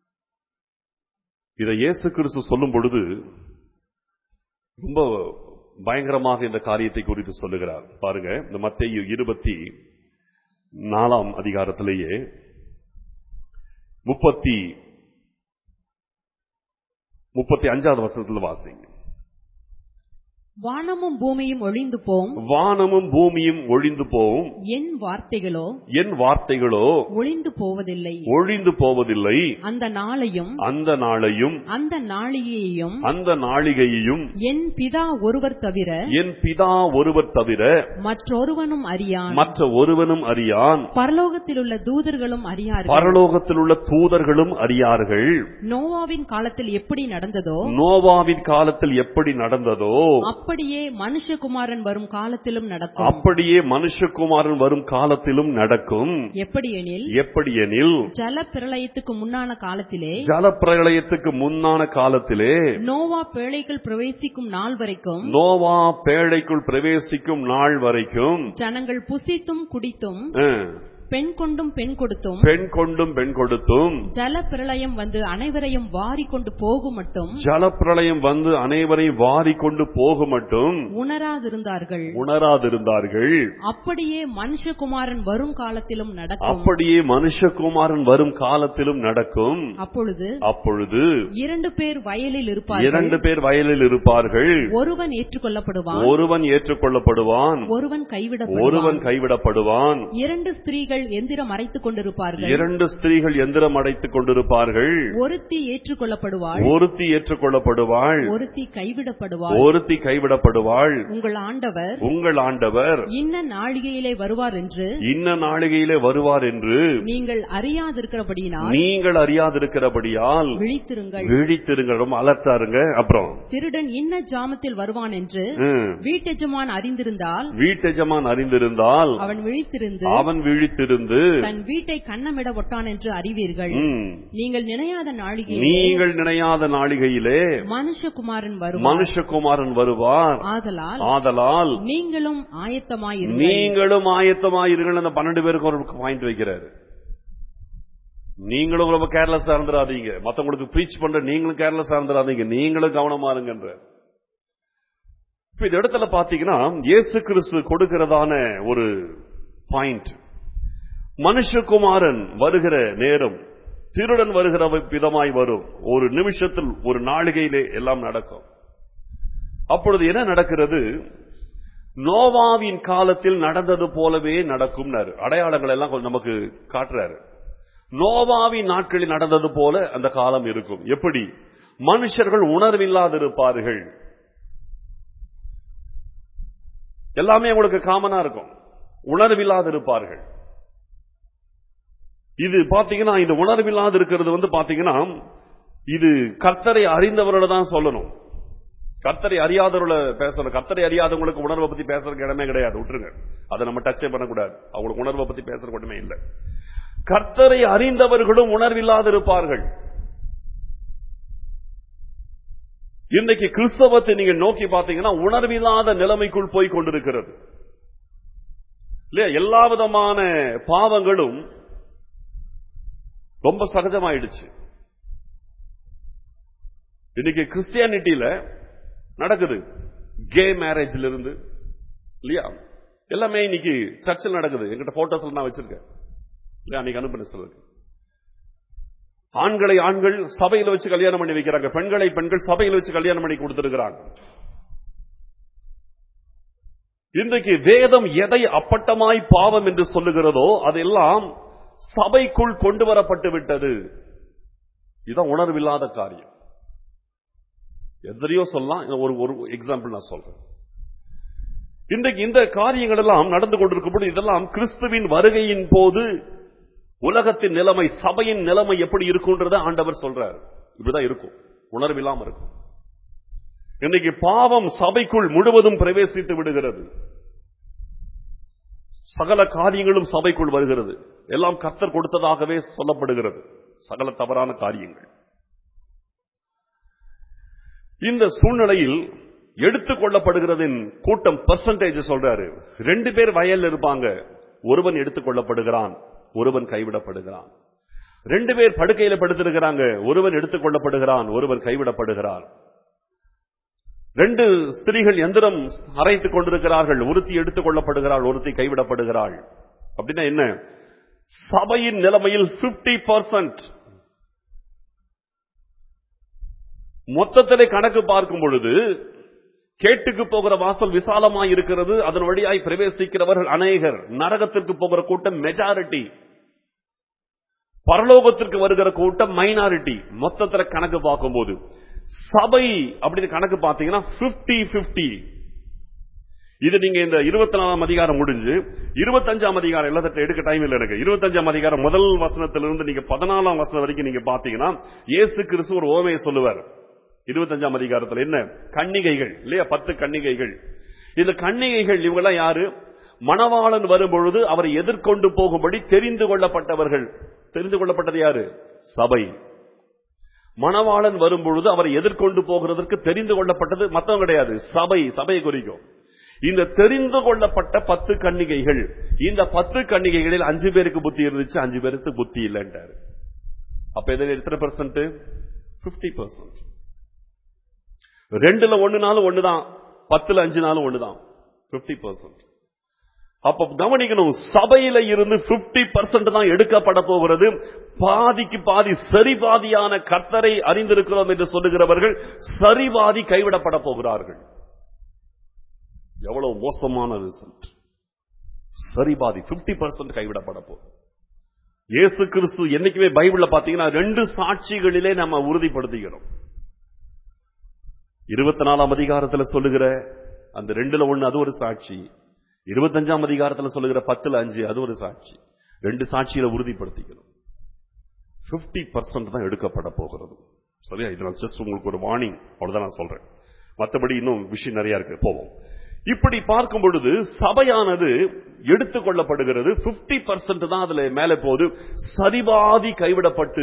இதை இயேசு கிறிஸ்து சொல்லும் பொழுது ரொம்ப பயங்கரமாக இந்த காரியத்தை குறித்து சொல்லுகிறார். பாருங்க, இந்த மத்தேயு இருபத்தி நாலாம் அதிகாரத்திலேயே முப்பத்தி முப்பத்தி அஞ்சாவது வசனத்தில் வாசிங்க. வானமும் பூமியும் ஒழிந்து போம், வானமும் பூமியும் ஒழிந்து போம், என் வார்த்தைகளோ என் வார்த்தைகளோ ஒழிந்து போவதில்லை ஒழிந்து போவதில்லை. அந்த நாளையும் அந்த நாளையும் அந்த நாளிகையையும் அந்த நாளிகையையும் என் பிதா ஒருவர் தவிர என் பிதா ஒருவர் தவிர மற்றொருவனும் அறியான், மற்ற ஒருவனும் அறியான். பரலோகத்தில் உள்ள தூதர்களும் அறியார்கள், பரலோகத்தில் உள்ள தூதர்களும் அறியார்கள். நோவாவின் காலத்தில் எப்படி நடந்ததோ நோவாவின் காலத்தில் எப்படி நடந்ததோ அப்படியே மனுஷகுமாரன் வரும் காலத்திலும் நடக்கும். அப்படியே மனுஷகுமாரன் வரும் காலத்திலும் நடக்கும். எப்படியெனில் எப்படியெனில் ஜல பிரளயத்துக்கு முன்னான காலத்திலே ஜல பிரளயத்துக்கு முன்னான காலத்திலே நோவா பேழைக்குள் பிரவேசிக்கும் நாள் வரைக்கும் நோவா பேழைக்குள் பிரவேசிக்கும் நாள் வரைக்கும் ஜனங்கள் புசித்தும் குடித்தும் அஹ், பெண் கொண்டும் பெண் கொடுத்தும் பெண் கொண்டும் பெண் கொடுத்தும் ஜல பிரளயம் வந்து அனைவரையும் வாரி கொண்டு போகும் மட்டும் ஜல பிரளயம் வந்து அனைவரையும் வாரி கொண்டு போகும் மட்டும் உணராதிருந்தார்கள். உணராதிருந்தார்கள். அப்படியே மனுஷகுமாரன் வரும் காலத்திலும் நடக்கும். அப்படியே மனுஷகுமாரன் வரும் காலத்திலும் நடக்கும். அப்பொழுது அப்பொழுது இரண்டு பேர் வயலில் இருப்பார்கள், இரண்டு பேர் வயலில் இருப்பார்கள். ஒருவன் ஏற்றுக்கொள்ளப்படுவான், ஒருவன் ஏற்றுக்கொள்ளப்படுவான், ஒருவன் கைவிடப்படுவான். ஒருவன் கைவிடப்படுவான். இரண்டு ஸ்திரீகள் எந்திரம் அரைத்துக் கொண்டிருப்பார்கள், இரண்டு ஸ்திரீகள் எந்திரம் அடைத்துக் கொண்டிருப்பார்கள். ஒருத்தி ஏற்றுக்கொள்ளப்படுவாள், ஒருத்தி ஏற்றுக்கொள்ளப்படுவாள், ஒருத்தி கைவிடப்படுவாள். ஒருத்தி கைவிடப்படுவாள். உங்கள் ஆண்டவர் உங்கள் ஆண்டவர் இன்ன நாழிகையிலே வருவார் என்று இன்ன நாளிகையிலே வருவார் என்று நீங்கள் அறியாதிருக்கிறபடியினால் நீங்கள் அறியாதிருக்கிறபடியால் விழித்திருங்கள். விழித்திருங்கள். ரொம்ப அலர்ட்டா இருங்க. அப்புறம் திருடன் இன்ன ஜாமத்தில் வருவான் என்று ம், வீட்டெஜமான் அறிந்திருந்தால் வீட்டெஜமான் அறிந்திருந்தால் அவன் விழித்திருந்து அவன் விழித்திருந்து தன் வீட்டை கண்ணமிட ஒட்டான் என்று அறிவீர்கள். ம், நீங்கள் நினையாத நாழிகையிலே நீங்கள் நினையாத நாளிகையிலே மனுஷகுமாரன் வருவார். மனுஷகுமாரன் வருவார். ஆதலால் ஆதலால் நீங்களும் ஆயத்தமாயிருங்கள். நீங்களும் ஆயத்தமாயிருங்கள். அந்த பன்னெண்டு பேருக்கு ஒரு பாயிண்ட் வைக்கிறாரு. நீங்களும் ரொம்ப கேர்லெஸ்ஸா இருந்துடாதீங்க. மத்தவங்களுக்கு பிரீச் பண்ற நீங்களும் கேர்லெஸ்ஸா இருந்துடாதீங்க. நீங்களும் கவனமா இருங்கன்ற. இப்ப இந்த இடத்துல பாத்தீங்கன்னா இயேசு கிறிஸ்து கொடுக்கிறதான ஒரு பாயிண்ட், மனுஷகுமாரன் வருகிற நேரம் திருடன் வருகிற விதமாய் வரும். ஒரு நிமிஷத்தில் ஒரு நாளிகையிலே எல்லாம் நடக்கும். அப்பொழுது என்ன நடக்கிறது? நோவாவின் காலத்தில் நடந்தது போலவே நடக்கும். அடையாளங்கள் எல்லாம் கொஞ்சம் நமக்கு காட்டுறாரு. நோவாவின் நாட்களில் நடந்தது போல அந்த காலம் இருக்கும். எப்படி? மனுஷர்கள் உணர்வில்லாதிருப்பார்கள். எல்லாமே உங்களுக்கு காமனா இருக்கும். உணர்வில்லாதிருப்பார்கள். இது பாத்தீங்கன்னா இந்த உணர்வில்லாது இருக்கிறது வந்து பாத்தீங்கன்னா இது கர்த்தரை அறிந்தவரோட தான் சொல்லணும். கர்த்தரை அறியாதவர்களை பேசணும். கர்த்தரை அறியாதவங்களுக்கு உணர்வை பத்தி பேசுறதுக்கு இடமே கிடையாது. விட்டுருங்க, அதை நம்ம டச்சே பண்ணக்கூடாது. அவங்களுக்கு உணர்வை பத்தி பேசுறதுக்கு ஒண்ணுமே இல்லை. கர்த்தரை அறிந்தவர்களும் உணர்வில்லாது இருப்பார்கள். இன்றைக்கு கிறிஸ்தவத்தை நீங்க நோக்கி பாத்தீங்கன்னா உணர்வில்லாத நிலைமைக்குள் போய் கொண்டிருக்கிறது இல்லையா? எல்லா விதமான பாவங்களும் ரொம்ப சகஜமாயிடுச்சு. இன்னைக்கு கிறிஸ்டியானிட்டியில நடக்குது. கே மேரேஜ்ல இருந்து இல்லையா எல்லாமே இன்னைக்கு சர்ச்சில் நடக்குது. என்கிட்ட போட்டோஸ் நான் வச்சிருக்கேன் இல்லையா, அன்னைக்கு அனுப்பின சொல்லுங்க. ஆண்களை ஆண்கள் சபையில வச்சு கல்யாணம் பண்ணி வைக்கிறாங்க, பெண்களை பெண்கள் சபையில வச்சு கல்யாணம் பண்ணி கொடுத்திருக்கிறாங்க. இன்றைக்கு வேதம் எதை அப்பட்டமாய் பாவம் என்று சொல்லுகிறதோ அதெல்லாம் சபைக்குள் கொண்டு வரப்பட்டு விட்டது. இதுதான் உணர்வில்லாத காரியம். எத்தனையோ சொல்லலாம். ஒரு ஒரு எக்ஸாம்பிள் நான் சொல்றேன். இன்றைக்கு இந்த காரியங்கள் எல்லாம் நடந்து கொண்டிருக்கும். இதெல்லாம் கிறிஸ்துவின் வருகையின் போது உலகத்தின் நிலைமை, சபையின் நிலைமை எப்படி இருக்கும்ன்றத ஆண்டவர் சொல்றார். இப்படிதான் இருக்கும், உணர்வில்லாம இருக்கும். இன்னைக்கு பாவம் சபைக்குள் முழுவதும் பிரவேசித்து விடுகிறது. சகல காரியங்களும் சபைக்குள் வருகிறது. எல்லாம் கர்த்தர் கொடுத்ததாகவே சொல்லப்படுகிறது. சகல தவறான காரியங்கள். இந்த சூழ்நிலையில் எடுத்துக் கொள்ளப்படுகிறதின் கூட்டம் பெர்சன்டேஜ் சொல்றாரு. ரெண்டு பேர் வயல்ல இருப்பாங்க, ஒருவன் எடுத்துக் கொள்ளப்படுகிறான், ஒருவன் கைவிடப்படுகிறான். ரெண்டு பேர் படுக்கையில படுத்திருக்கிறாங்க, ஒருவன் எடுத்துக் கொள்ளப்படுகிறான், ஒருவன் கைவிடப்படுகிறார். ரெண்டு ஸ்திரீகள் எந்திரம் அரைத்துக் கொண்டிருக்கிறார்கள், ஒருத்தி எடுத்துக் கொள்ளப்படுகிறாள், ஒருத்தி கைவிடப்படுகிறாள். அப்படின்னா என்ன? சபையின் நிலைமையில் பிப்டி பர்சன்ட் மொத்தத்திலே கணக்கு பார்க்கும் பொழுது கேட்டுக்கு போகிற வாசல் விசாலமாய் இருக்கிறது, அதன் வழியாய் பிரவேசிக்கிறவர்கள் அநேகர். நரகத்திற்கு போகிற கூட்டம் மெஜாரிட்டி, பரலோகத்திற்கு வருகிற கூட்டம் மைனாரிட்டி. மொத்தத்தில் கணக்கு பார்க்கும்போது சபை அப்படின்னு கணக்கு பார்த்தீங்கன்னா பிப்டி பிப்டி. இது நீங்க இந்த இருபத்தி நாலாம் அதிகாரம் முடிஞ்சு இருபத்தஞ்சாம் அதிகாரம் எல்லாத்தையும் எடுக்க டைம் இல்லை எனக்கு. இருபத்தஞ்சாம் அதிகாரம் முதல் வசனத்திலிருந்து நீங்க பதினாலாம் வசனம் வரைக்கும் நீங்க பாத்தீங்கன்னா இயேசு கிறிஸ்து ஒரு ஓமையை சொல்லுவார். இருபத்தஞ்சாம் அதிகாரத்தில் என்ன? கன்னிகைகள் இல்லையா, பத்து கன்னிகைகள். இந்த கன்னிகைகள் இவங்கெல்லாம் யாரு? மணவாளன் வரும்பொழுது அவரை எதிர்கொண்டு போகும்படி தெரிந்து கொள்ளப்பட்டவர்கள். தெரிந்து கொள்ளப்பட்டது யாரு? சபை. மணவாளன் வரும்பொழுது அவரை எதிர்கொண்டு போகிறதற்கு தெரிந்து கொள்ளப்பட்டது மத்தவங்க கிடையாது, சபை. சபையை குறிக்கும். இந்த தெரிந்து கொள்ளப்பட்ட பத்து கன்னிகைகள், இந்த பத்து கன்னிகைகளில் அஞ்சு பேருக்கு புத்தி இருந்துச்சு, அஞ்சு பேருக்கு புத்தி இல்லைன்றாரு. அப்ப இதில் எத்தனை பெர்சென்ட்? Fifty percent. ரெண்டுல ஒண்ணு நாளும் ஒண்ணுதான், பத்துல அஞ்சு நாளும் ஒண்ணுதான், பிப்டி பெர்சென்ட். அப்ப கவனிக்கணும், சபையில இருந்து பிப்டி பெர்சென்ட் தான் எடுக்கப்பட போகிறது. பாதிக்கு பாதி சரிபாதியான கர்த்தரை அறிந்திருக்கிறோம் என்று சொல்லுகிறவர்கள் சரிபாதி கைவிடப்பட போகிறார்கள். எவ்வளவு மோசமான ரிசல்ட்! சரிபாதி பிப்டி பெர்சென்ட் கைவிடப்பட போகுது. இயேசு கிறிஸ்து என்னைக்குமே பைபிள்ல பாத்தீங்கன்னா ரெண்டு சாட்சிகளிலே நம்ம உறுதிப்படுத்துகிறோம். இருபத்தி நாலாம் அதிகாரத்தில் சொல்லுகிற அந்த ரெண்டுல ஒண்ணு அது ஒரு சாட்சி, இருபத்தஞ்சாம் அதிகாரத்தில் சொல்லுகிற பத்துல அஞ்சு அது ஒரு சாட்சி. ரெண்டு சாட்சியில உறுதிப்படுத்திக்கணும். பிப்டி பெர்சென்ட் தான் எடுக்கப்பட போகிறது. சரியா? இது ஜஸ்ட் உங்களுக்கு ஒரு வார்னிங், அவ்வளவுதான் நான் சொல்றேன். மற்றபடி இன்னும் விஷயம் நிறைய இருக்கு, போவோம். இப்படி பார்க்கும் பொழுது சபையானது எடுத்துக் கொள்ளப்படுகிறது. பிப்டி பெர்சென்ட் தான் அதுல மேலே போது. சரிபாதி கைவிடப்பட்டு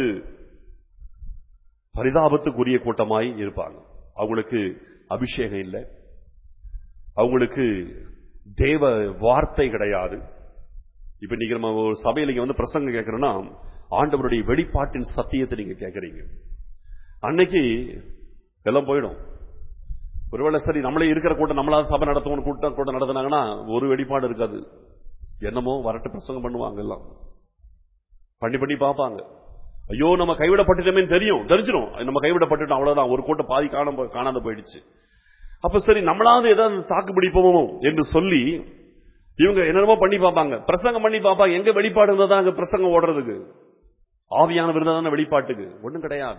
பரிதாபத்துக்குரிய கூட்டமாய் இருப்பாங்க. அவங்களுக்கு அபிஷேகம் இல்லை, அவங்களுக்கு தேவ வார்த்தை கிடையாது. இப்ப நீங்க நம்ம ஒரு சபையில வந்து பிரசங்கம் கேட்கிறோம்னா ஆண்டவருடைய வெளிப்பாட்டின் சத்தியத்தை நீங்க கேட்கறீங்க, அன்னைக்கு எல்லாம் போயிடும். ஒருவேளை சரி நம்மளே இருக்கிற கூட்டம் நம்மளால சபை நடத்துவோம் கூட்டம் கூட்டம் நடத்தினாங்கன்னா ஒரு வெளிப்பாடு இருக்காது. என்னமோ வரட்டு பிரசங்கம் பண்ணுவாங்க, எல்லாம் பண்ணி பண்ணி பார்ப்பாங்க. ஐயோ நம்ம கைவிடப்பட்டுட்டோமே தெரியும், தெரிஞ்சிடும் நம்ம கைவிடப்பட்டுட்டோம், அவ்வளவுதான், ஒரு கூட்டம் பாதி காண காணாத போயிடுச்சு. அப்ப சரி நம்மளாவது ஏதாவது தாக்கு பிடிப்போமோ என்று சொல்லி இவங்க என்னென்னமோ பண்ணி பார்ப்பாங்க, பிரசங்கம் பண்ணி பார்ப்பாங்க. எங்க வெளிப்பாடு இருந்தாதான் அங்க பிரசங்கம் ஓடுறதுக்கு, ஆவியான விருதான வெளிப்பாட்டுக்கு ஒண்ணும் கிடையாது.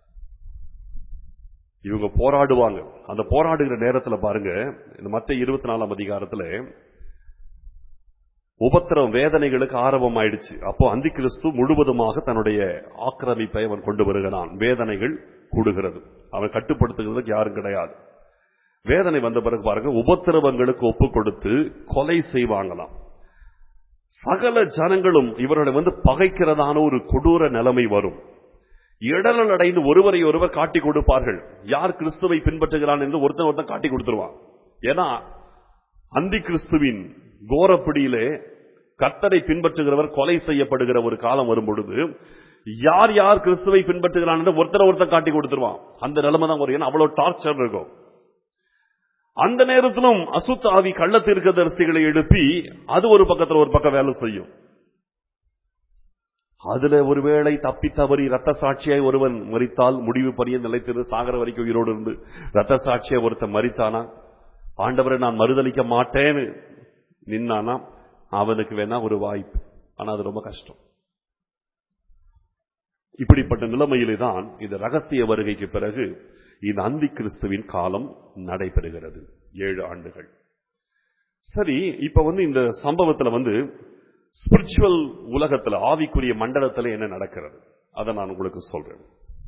இவங்க போராடுவாங்க. அந்த போராடுகிற நேரத்தில் பாருங்க, இந்த மத்திய இருபத்தி நாலாம் அதிகாரத்துல உபத்திரம் வேதனைகளுக்கு ஆரம்பம் ஆயிடுச்சு. அப்போ அந்தி கிறிஸ்து முழுவதுமாக தன்னுடைய ஆக்கிரமிப்பை அவன் கொண்டு வருகிறான். வேதனைகள் கூடுகிறது, அவன் கட்டுப்படுத்துகிறதுக்கு யாரும் கிடையாது. வேதனை வந்த பிறகு பாருங்க, உபத்திரவங்களுக்கு ஒப்பு கொடுத்து கொலை செய்வாங்களாம். சகல ஜனங்களும் இவர்களை வந்து பகைக்கிறதான ஒரு கொடூர நிலைமை வரும். இடரல் அடைந்து ஒருவரை ஒருவர் காட்டி கொடுப்பார்கள். யார் கிறிஸ்துவை பின்பற்றுகிறான் என்று ஒருத்தன் ஒருத்தன் காட்டி கொடுத்துருவான். ஏன்னா அந்தி கிறிஸ்துவின் கோரப்பிடியிலே கர்த்தரை பின்பற்றுகிறவர் கொலை செய்யப்படுகிற ஒரு காலம் வரும் பொழுது யார் யார் கிறிஸ்துவை பின்பற்றுகிறான் என்று ஒருத்தர் ஒருத்தன் காட்டி கொடுத்துருவான். அந்த நிலைமை தான் வரும். ஏன்னா அவ்வளவு டார்ச்சர் இருக்கும். அந்த நேரத்திலும் அசுத்த ஆவி கள்ள தீர்க்கதரிசிகளை எழுப்பி அது ஒரு பக்கத்தில் ஒரு பக்கம் வேலை செய்யும். அதுல ஒருவேளை தப்பி தவறி ரத்த சாட்சியாய் ஒருவன் மரித்தால் முடிவு பரிய நிலைத்திரு சாகர வரைக்கும் உயிரோடு இருந்து ரத்த சாட்சியை ஒருத்தன் மரித்தானா, ஆண்டவரை நான் மறுதளிக்க மாட்டேன்னு நின்னானா, அவனுக்கு வேணா ஒரு வாய்ப்பு. ஆனா அது ரொம்ப கஷ்டம். இப்படிப்பட்ட நிலைமையிலே தான் இந்த ரகசிய வருகைக்கு பிறகு இந்த அந்தி கிறிஸ்துவின் காலம் நடைபெறுகிறது. ஏழு ஆண்டுகள். சரி, இப்ப வந்து இந்த சம்பவத்துல வந்து ஸ்பிரிச்சுவல் உலகத்துல, ஆவிக்குரிய மண்டலத்துல என்ன நடக்கிறது அதை நான் உங்களுக்கு சொல்றேன்.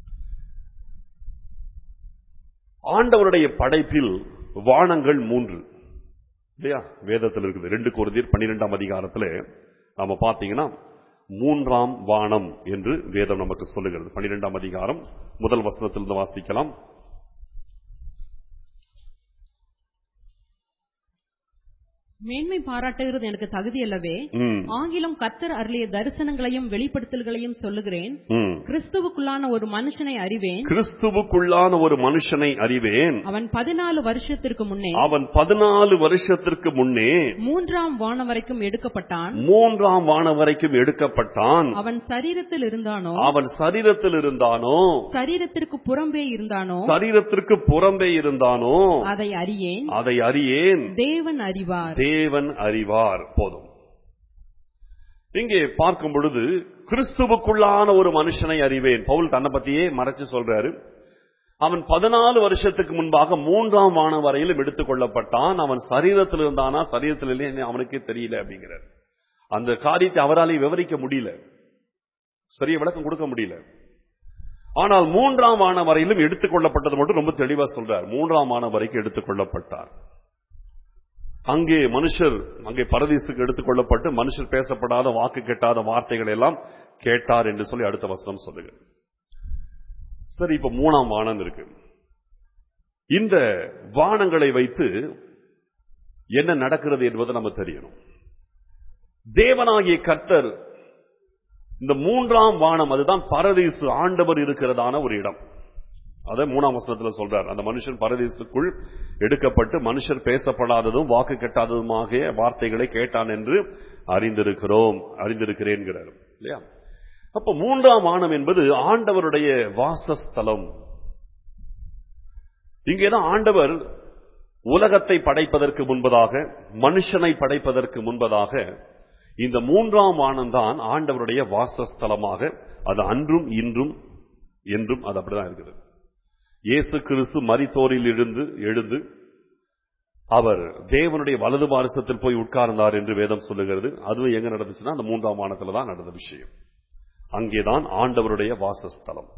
ஆண்டவருடைய படைப்பில் வானங்கள் மூன்று இல்லையா, வேதத்தில் இருக்குது. ரெண்டு கொரிந்தியர் பன்னிரெண்டாம் அதிகாரத்துல நாம பாத்தீங்கன்னா மூன்றாம் வானம் என்று வேதம் நமக்கு சொல்லுகிறது. பன்னிரெண்டாம் அதிகாரம் முதல் வசனத்திலிருந்து வாசிக்கலாம். மேன்மை பாராட்டுகிறது எனக்கு தகுதி அல்லவே. ஆங்கிலம் கர்த்தர் அருளிய தரிசனங்களையும் வெளிப்படுத்தல்களையும் சொல்லுகிறேன். கிறிஸ்துவுக்குள்ளான ஒரு மனுஷனை அறிவேன். கிறிஸ்துவுக்குள்ளான ஒரு மனுஷனை அறிவேன். அவன் பதினாலு வருஷத்திற்கு முன்னே அவன் பதினாலு வருஷத்திற்கு முன்னே மூன்றாம் வானம் வரைக்கும் எடுக்கப்பட்டான். மூன்றாம் வானம் வரைக்கும் எடுக்கப்பட்டான். அவன் சரீரத்தில் இருந்தானோ அவன் சரீரத்தில் இருந்தானோ சரீரத்திற்கு புறம்பே இருந்தானோ சரீரத்திற்கு புறம்பே இருந்தானோ அதை அறியேன். அதை அறியேன். தேவன் அறிவார். தேவன் அறிவார். போதும். இங்கே பார்க்கும் பொழுது கிறிஸ்துவுக்குள்ளான ஒரு மனுஷனை அறிவேன். பவுல் தன்னை பத்தியே மறைச்சு சொல்றாரு. அவன் பதினாலு வருஷத்துக்கு முன்பாக மூன்றாம் வானம் வரையிலும் எடுத்துக் கொள்ளப்பட்டான். அவன் சரீரத்தில் இருந்தானா சரீரத்தில் இல்லையே அவனுக்கே தெரியல அப்படிங்கிறார். அந்த காரியத்தை அவராலே விவரிக்க முடியல, சரிய விளக்கம் கொடுக்க முடியல. ஆனால் மூன்றாம் வானம் வரையிலும் எடுத்துக் கொள்ளப்பட்டது மட்டும் ரொம்ப தெளிவா சொல்றார். மூன்றாம் வானம் வரைக்கும் எடுத்துக் கொள்ளப்பட்டார். அங்கே மனுஷர் அங்கே பரதீசுக்கு எடுத்துக் கொள்ளப்பட்டு மனுஷர் பேசப்படாத வாக்கு கேட்டாத வார்த்தைகள் எல்லாம் கேட்டார் என்று சொல்லி அடுத்த வசனம் சொல்லுகிறது. சரி, இப்ப மூணாம் வானம் இருக்கு. இந்த வானங்களை வைத்து என்ன நடக்கிறது என்பது நம்ம தெரியணும். தேவனாகிய கர்த்தர் இந்த மூன்றாம் வானம், அதுதான் பரதீசு, ஆண்டவர் இருக்கிறதான ஒரு இடம். அதை மூணாம் வசனத்துல சொல்றார். அந்த மனுஷன் பரதீசுக்குள் எடுக்கப்பட்டு மனுஷர் பேசப்படாததும் வாக்கு கெட்டாததுமாக வார்த்தைகளை கேட்டான் என்று அறிந்திருக்கிறோம் அறிந்திருக்கிறேன்கிறார் இல்லையா? அப்ப மூன்றாம் வானம் என்பது ஆண்டவருடைய வாசஸ்தலம். இங்கேதான் ஆண்டவர் உலகத்தை படைப்பதற்கு முன்பதாக, மனுஷனை படைப்பதற்கு முன்பதாக இந்த மூன்றாம் வானம் தான் ஆண்டவருடைய வாசஸ்தலமாக, அது அன்றும் இன்றும் என்றும் அது அப்படிதான் இருக்கிறது. இயேசு கிறிஸ்து மரித்தோரில் இருந்து எழுந்து அவர் தேவனுடைய வலது பாரிசத்தில் போய் உட்கார்ந்தார் என்று வேதம் சொல்லுகிறது. அதுவும் எங்க நடந்துச்சுன்னா அந்த மூன்றாம் வானத்துல தான் நடந்த விஷயம். அங்கேதான் ஆண்டவருடைய வாசஸ்தலம்.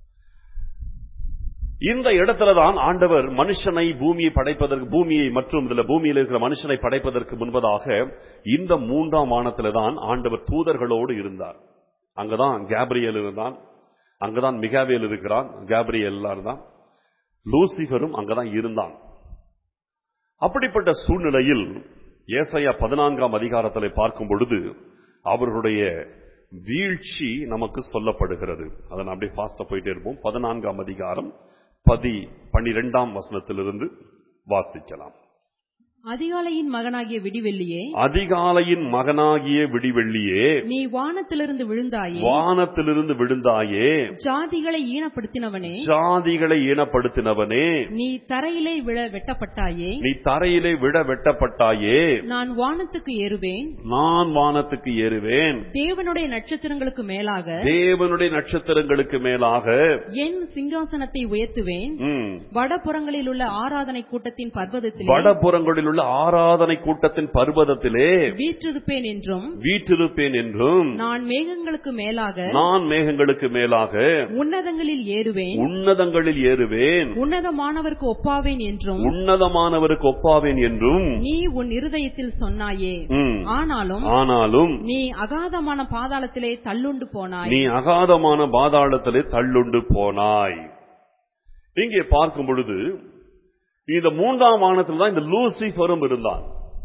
இந்த இடத்துலதான் ஆண்டவர் மனுஷனை பூமியை படைப்பதற்கு, பூமியை மற்றும் இதுல பூமியில் இருக்கிற மனுஷனை படைப்பதற்கு முன்பதாக இந்த மூன்றாம் வானத்தில்தான் ஆண்டவர் தூதர்களோடு இருந்தார். அங்கதான் கேப்ரியல் இருந்தான், அங்கதான் மிகாவேல் இருக்கிறான், கேப்ரியல் இருந்தான், லூசிபரும் அங்கதான் இருந்தான். அப்படிப்பட்ட சூழ்நிலையில் ஏசாயா பதினான்காம் அதிகாரத்தில் பார்க்கும் பொழுது அவர்களுடைய வீழ்ச்சி நமக்கு சொல்லப்படுகிறது. அதை நான் அப்படியே ஃபாஸ்டா போயிட்டே இருப்போம். பதினான்காம் அதிகாரம் பதி பன்னிரெண்டாம் வசனத்திலிருந்து வாசிக்கலாம். அதிகாலையின் மகனாகிய விடிவெள்ளியே, அதிகாலையின் மகனாகிய விடிவெள்ளியே, நீ வானத்திலிருந்து விழுந்தாயே, வானத்திலிருந்து விழுந்தாயே, ஜாதிகளை ஈனப்படுத்தினவனே, ஜாதிகளை ஈனப்படுத்தினவனே, நீ தரையிலே விழ வெட்டப்பட்டாயே, நீ தரையிலே விழ வெட்டப்பட்டாயே, நான் வானத்துக்கு ஏறுவேன், நான் வானத்துக்கு ஏறுவேன், தேவனுடைய நட்சத்திரங்களுக்கு மேலாக, தேவனுடைய நட்சத்திரங்களுக்கு மேலாக என் சிங்காசனத்தை உயர்த்துவேன், வடபுறங்களில் உள்ள ஆராதனை கூட்டத்தின் பர்வதத்திலே, வடபுறங்களில் ஆராதனை கூட்டத்தின் பர்வதத்திலே வீற்றிருப்பேன் என்றும் வீற்றிருப்பேன் என்றும் நான் மேகங்களுக்கு மேலாக நான் மேகங்களுக்கு மேலாக உன்னதங்களில் ஏறுவேன் உன்னதங்களில் ஏறுவேன் உன்னதமானவருக்கு ஒப்பாவேன் என்றும் உன்னதமானவருக்கு ஒப்பாவேன் என்றும் நீ உன் இருதயத்தில் சொன்னாயே. ஆனாலும் ஆனாலும் நீ அகாதமான பாதாளத்திலே தள்ளுண்டு போனாய். நீ அகாதமான பாதாளத்திலே தள்ளுண்டு போனாய். இங்கே பார்க்கும் பொழுது இந்த மூன்றாம் வானத்தில் தான் இந்த லூசிபரும் இருந்தான்.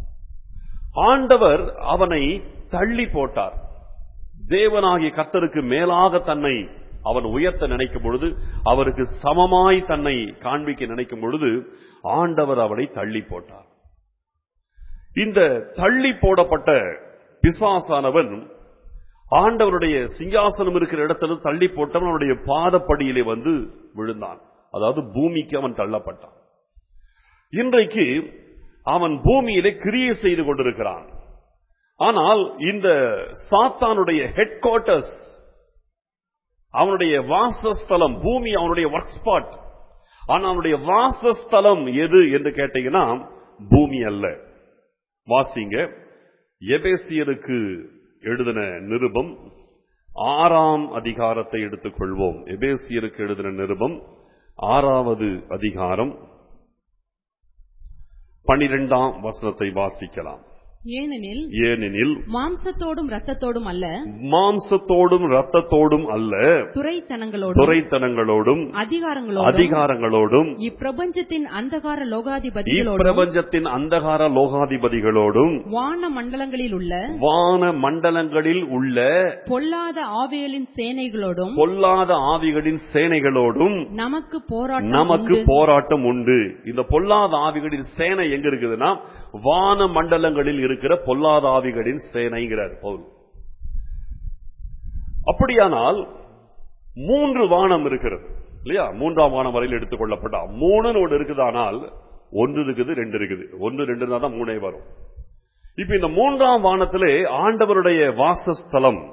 ஆண்டவர் அவனை தள்ளி போட்டார். தேவனாகிய கர்த்தருக்கு மேலாக தன்னை அவன் உயர்த்த நினைக்கும் பொழுது, அவருக்கு சமமாய் தன்னை காண்பிக்க நினைக்கும் பொழுது ஆண்டவர் அவனை தள்ளி போட்டார். இந்த தள்ளி போடப்பட்ட பிசாசானவன் ஆண்டவருடைய சிங்காசனம் இருக்கிற இடத்துல தள்ளி போட்டவன் அவனுடைய பாதப்படியிலே வந்து விழுந்தான். அதாவது பூமிக்கு அவன் தள்ளப்பட்டான். இன்றைக்கு அவன் பூமியிலே கிரியை செய்து கொண்டிருக்கிறான். ஆனால் இந்த சாத்தானுடைய ஹெட் குவார்ட்டர்ஸ், அவனுடைய வாசஸ்தலம் பூமி, அவனுடைய ஒர்க் ஸ்பாட். ஆனா அவனுடைய வாசஸ்தலம் எது என்று கேட்டீங்கன்னா பூமி அல்ல. வாசிங்க, எபேசியருக்கு எழுதின நிருபம் ஆறாம் அதிகாரத்தை எடுத்துக்கொள்வோம். எபேசியருக்கு எழுதின நிருபம் ஆறாவது அதிகாரம் பனிரெண்டாம் வசனத்தை வாசிக்கலாம். ஏனெனில் ஏனெனில் மாம்சத்தோடும் இரத்தத்தோடும் அல்ல, மாம்சத்தோடும் இரத்தத்தோடும் அல்ல, துரைத்தனங்களோடும் துரைத்தனங்களோடும் அதிகாரங்களோடும் அதிகாரங்களோடும் இப்பிரபஞ்சத்தின் அந்தகார லோகாதிபதிகளோடும் இப்பிரபஞ்சத்தின் அந்தகார லோகாதிபதிகளோடும் வான மண்டலங்களில் உள்ள வான மண்டலங்களில் உள்ள பொல்லாத ஆவிகளின் சேனைகளோடும் பொல்லாத ஆவிகளின் சேனைகளோடும் நமக்கு போராட்டம் நமக்கு உண்டு. போராட்டம் உண்டு. இந்த பொல்லாத ஆவிகளின் சேனை எங்க இருக்குதுன்னா வான மண்டலங்களில் இருக்கிற பொல்லாத ஆவிகளின் சேனைங்கிறார் பவுல். அப்படியானால் மூன்று வானம் இருக்கிறது இல்லையா? மூன்றாம் வானம் வரையில் எடுத்துக் கொள்ளப்பட்ட மூணு ஒன்று இருக்குதானால் ஒன்று இருக்குது, ரெண்டு இருக்குது. ஒன்று ரெண்டு தான் மூணே வரும். இப்ப இந்த மூன்றாம் வானத்திலே ஆண்டவருடைய வாசஸ்தலம்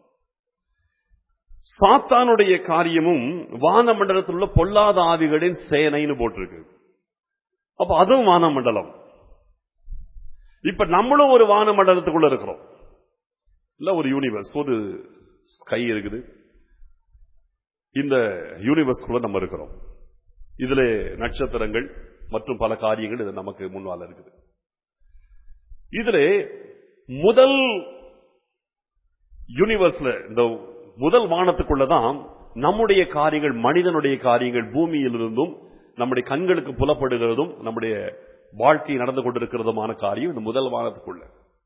சாத்தானுடைய காரியமும் வான மண்டலத்தில் உள்ள பொல்லாத ஆவிகளின் சேனைன்னு போட்டிருக்கு. அப்ப அதுவும் வான மண்டலம். இப்ப நம்மளும் ஒரு வான மண்டலத்துக்குள்ள இருக்கிறோம் இல்ல, ஒரு யூனிவர்ஸ், ஒரு ஸ்கை இருக்குது. இந்த யூனிவர்ஸ்குள்ள நம்ம இருக்கிறோம். இதுல நட்சத்திரங்கள் மற்றும் பல காரியங்கள் இது நமக்கு முன்னால் இருக்குது. இதுல முதல் யூனிவர்ஸ்ல இந்த முதல் வானத்துக்குள்ளதான் நம்முடைய காரியங்கள், மனிதனுடைய காரியங்கள் பூமியிலிருந்தும் நம்முடைய கண்களுக்கு புலப்படுகிறதும் நம்முடைய வாழ்க்கை நடந்து கொண்டிருக்கிறதுமான காரியம் இந்த முதல் வானத்துக்குள்ள.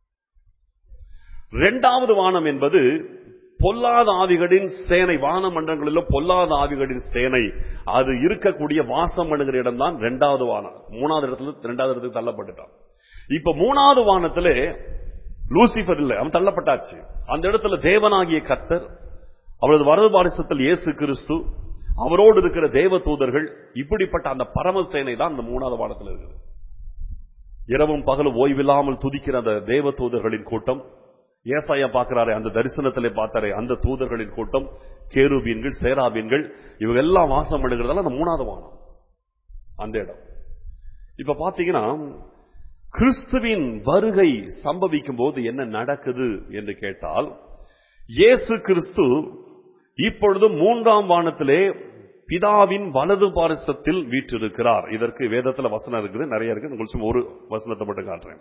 இரண்டாவது வானம் என்பது பொல்லாத ஆவிகளின் சேனை, வான மண்டலங்களில் பொல்லாத ஆவிகளின் சேனை அது இருக்கக்கூடிய வாசம் பண்ணுகிற இடம் தான் இரண்டாவது வானம். மூணாவது இடத்துல இரண்டாவது இடத்துக்கு தள்ளப்பட்டுட்டான். இப்ப மூணாவது வானத்திலே லூசிபர் இல்லை, அவன் தள்ளப்பட்டாச்சு. அந்த இடத்துல தேவனாகிய கர்த்தர், அவரது வரது பாரிசத்தில் இயேசு கிறிஸ்து, அவரோடு இருக்கிற தேவ தூதர்கள், இப்படிப்பட்ட அந்த பரமசேனை தான் இந்த மூணாவது வானத்தில் இருக்குது. இரவும் பகலும் ஓய்வில்லாமல் துதிக்கிற அந்த தேவ தூதர்களின் கூட்டம், ஏசாயா பார்க்கிறாரே அந்த தரிசனத்திலே பார்த்தாரே அந்த தூதர்களின் கூட்டம், கேருபீன்கள், சேராபீன்கள், இவங்க எல்லாம் வாசம் பண்ணுகிறதால அந்த மூணாவது வானம் அந்த இடம். இப்ப பாத்தீங்கன்னா கிறிஸ்துவின் வருகை சம்பவிக்கும் போது என்ன நடக்குது என்று கேட்டால், இயேசு கிறிஸ்து இப்பொழுது மூன்றாம் வானத்திலே பிதாவின் வலது பாரிசத்தில் வீற்றிருக்கிறார். இதற்கு வேதத்துல வசனம் இருக்குது, நிறைய இருக்கு. உங்களுக்கு ஒரு வசனத்தை மட்டும் காட்டுறேன்.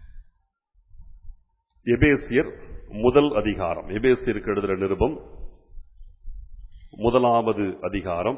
எபேசியர் முதல் அதிகாரம், எபேசியருக்கு எழுதுகிற நிருபம் முதலாவது அதிகாரம்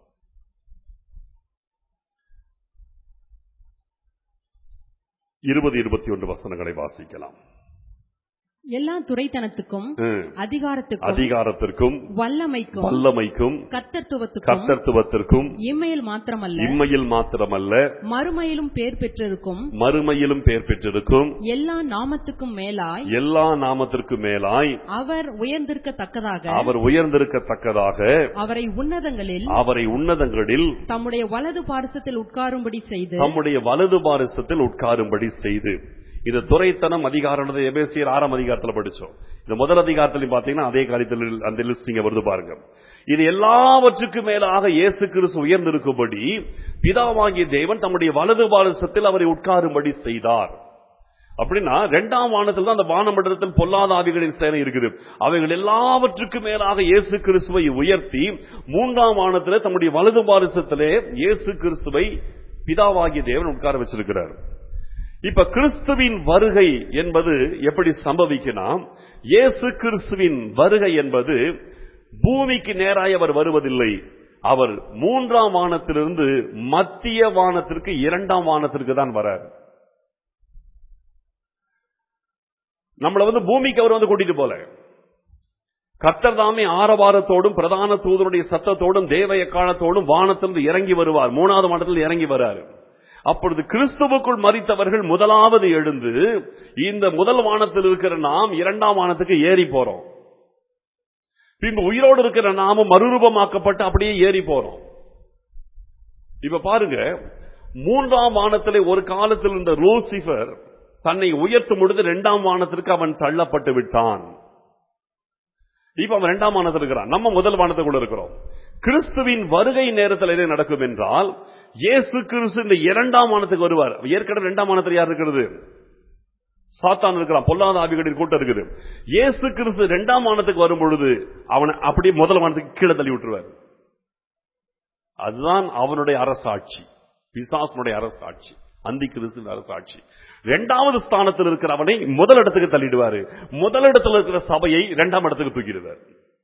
இருபது இருபத்தி ஒன்று வசனங்களை வாசிக்கலாம். எல்லா துரைத்தனத்துக்கும் அதிகாரத்துக்கும் அதிகாரத்திற்கும் வல்லமைக்கும் வல்லமைக்கும் கர்த்தத்துவத்துக்கும் கர்த்தத்துவத்திற்கும் இம்மையில் மாத்திரமல்ல இம்மையில் மாத்திரமல்ல மறுமையிலும் பேர் பெற்றிருக்கும் மறுமையிலும் பேர் பெற்றிருக்கும் எல்லா நாமத்துக்கும் மேலாய் எல்லா நாமத்திற்கும் மேலாய் அவர் உயர்ந்திருக்கத்தக்கதாக அவர் உயர்ந்திருக்கத்தக்கதாக அவரை உன்னதங்களில் அவரை உன்னதங்களில் தம்முடைய வலது பாரிசத்தில் உட்காரும்படி செய்து தம்முடைய வலது பாரிசத்தில் உட்காரும்படி செய்து. இது துரைத்தனம் அதிகாரம் எபேசியர் ஆறாம் அதிகாரத்தில் படிச்சோம். இந்த முதல் அதிகாரத்திலையும் பாத்தீங்கன்னா அதே காரியத்தில் அந்த லிஸ்டிங்க வருது பாருங்க. இது எல்லாவற்றுக்கும் மேலாக இயேசு கிறிஸ்து உயர்ந்திருக்கும்படி பிதாவாகிய தேவன் தம்முடைய வலது பாரிசத்தில் அவரை உட்காரும்படி செய்தார். அப்படின்னா இரண்டாம் வானத்தில் தான் அந்த வானமண்டலத்தில் பொல்லாத ஆவிகளின் சேனை இருக்குது. அவைகள் எல்லாவற்றுக்கும் மேலாக இயேசு கிறிஸ்துவை உயர்த்தி மூன்றாம் வானத்திலே தம்முடைய வலது பாரிசத்திலே இயேசு கிறிஸ்துவை பிதாவாகிய தேவன் உட்கார வச்சிருக்கிறார். இப்ப கிறிஸ்துவின் வருகை என்பது எப்படி சம்பவிக்கணும்? இயேசு கிறிஸ்துவின் வருகை என்பது பூமிக்கு நேராய் அவர் வருவதில்லை. அவர் மூன்றாம் வானத்திலிருந்து மத்திய வானத்திற்கு, இரண்டாம் வானத்திற்கு தான் வரார். நம்மள வந்து பூமிக்கு அவர் வந்து கூட்டிட்டு போல, கர்த்தர் தாமே ஆரவாரத்தோடும் பிரதான தூதருடைய சத்தத்தோடும் தேவ எக்காலத்தோடும் வானத்திலிருந்து இறங்கி வருவார். மூணாவது வானத்தில் இறங்கி வராரு. அப்பொழுது கிறிஸ்துவுக்குள் மரித்தவர்கள் முதலாவது எழுந்து இந்த முதல் வானத்தில் இருக்கிற நாம் இரண்டாம் வானத்துக்கு ஏறி போறோம். பின்பு உயிரோடு இருக்கிற நாமும் மறுரூபமாக்கப்பட்டு அப்படியே ஏறி போறோம். இப்ப பாருங்க, மூன்றாம் வானத்திலே ஒரு காலத்தில் இருந்த லூசிபர் தன்னை உயர்த்தும் பொழுது இரண்டாம் வானத்திற்கு அவன் தள்ளப்பட்டு விட்டான். இப்ப அவன் இரண்டாம் வானத்தில் இருக்கிறான், நம்ம முதல் வானத்துக்குள்ள இருக்கிறோம். கிறிஸ்துவின் வருகை நேரத்தில் என்ன நடக்கும் என்றால், இயேசு கிறிஸ்து இந்த இரண்டாம் வானத்துக்கு வருவார். ஏற்கனவே இரண்டாம் வானத்தில் யார் இருக்கிறது? சாத்தான் இருக்கிறான், பொல்லாத ஆவிகளின் கூட்டம் இருக்குது. இயேசு கிறிஸ்து இரண்டாம் வானத்துக்கு வரும் பொழுது அவனை அப்படியே முதல் வானத்துக்கு கீழே தள்ளி விட்டுருவார். அதுதான் அவனுடைய அரசாட்சி, பிசாசனுடைய அரசாட்சி, அந்தி கிறிஸ்துவின் அரசாட்சி. இரண்டாவது ஸ்தானத்தில் இருக்கிற அவனை முதல் இடத்துக்கு தள்ளிடுவாரு, முதலிடத்தில் இருக்கிற சபையை இரண்டாம் இடத்துக்கு தூக்கிடுவார்.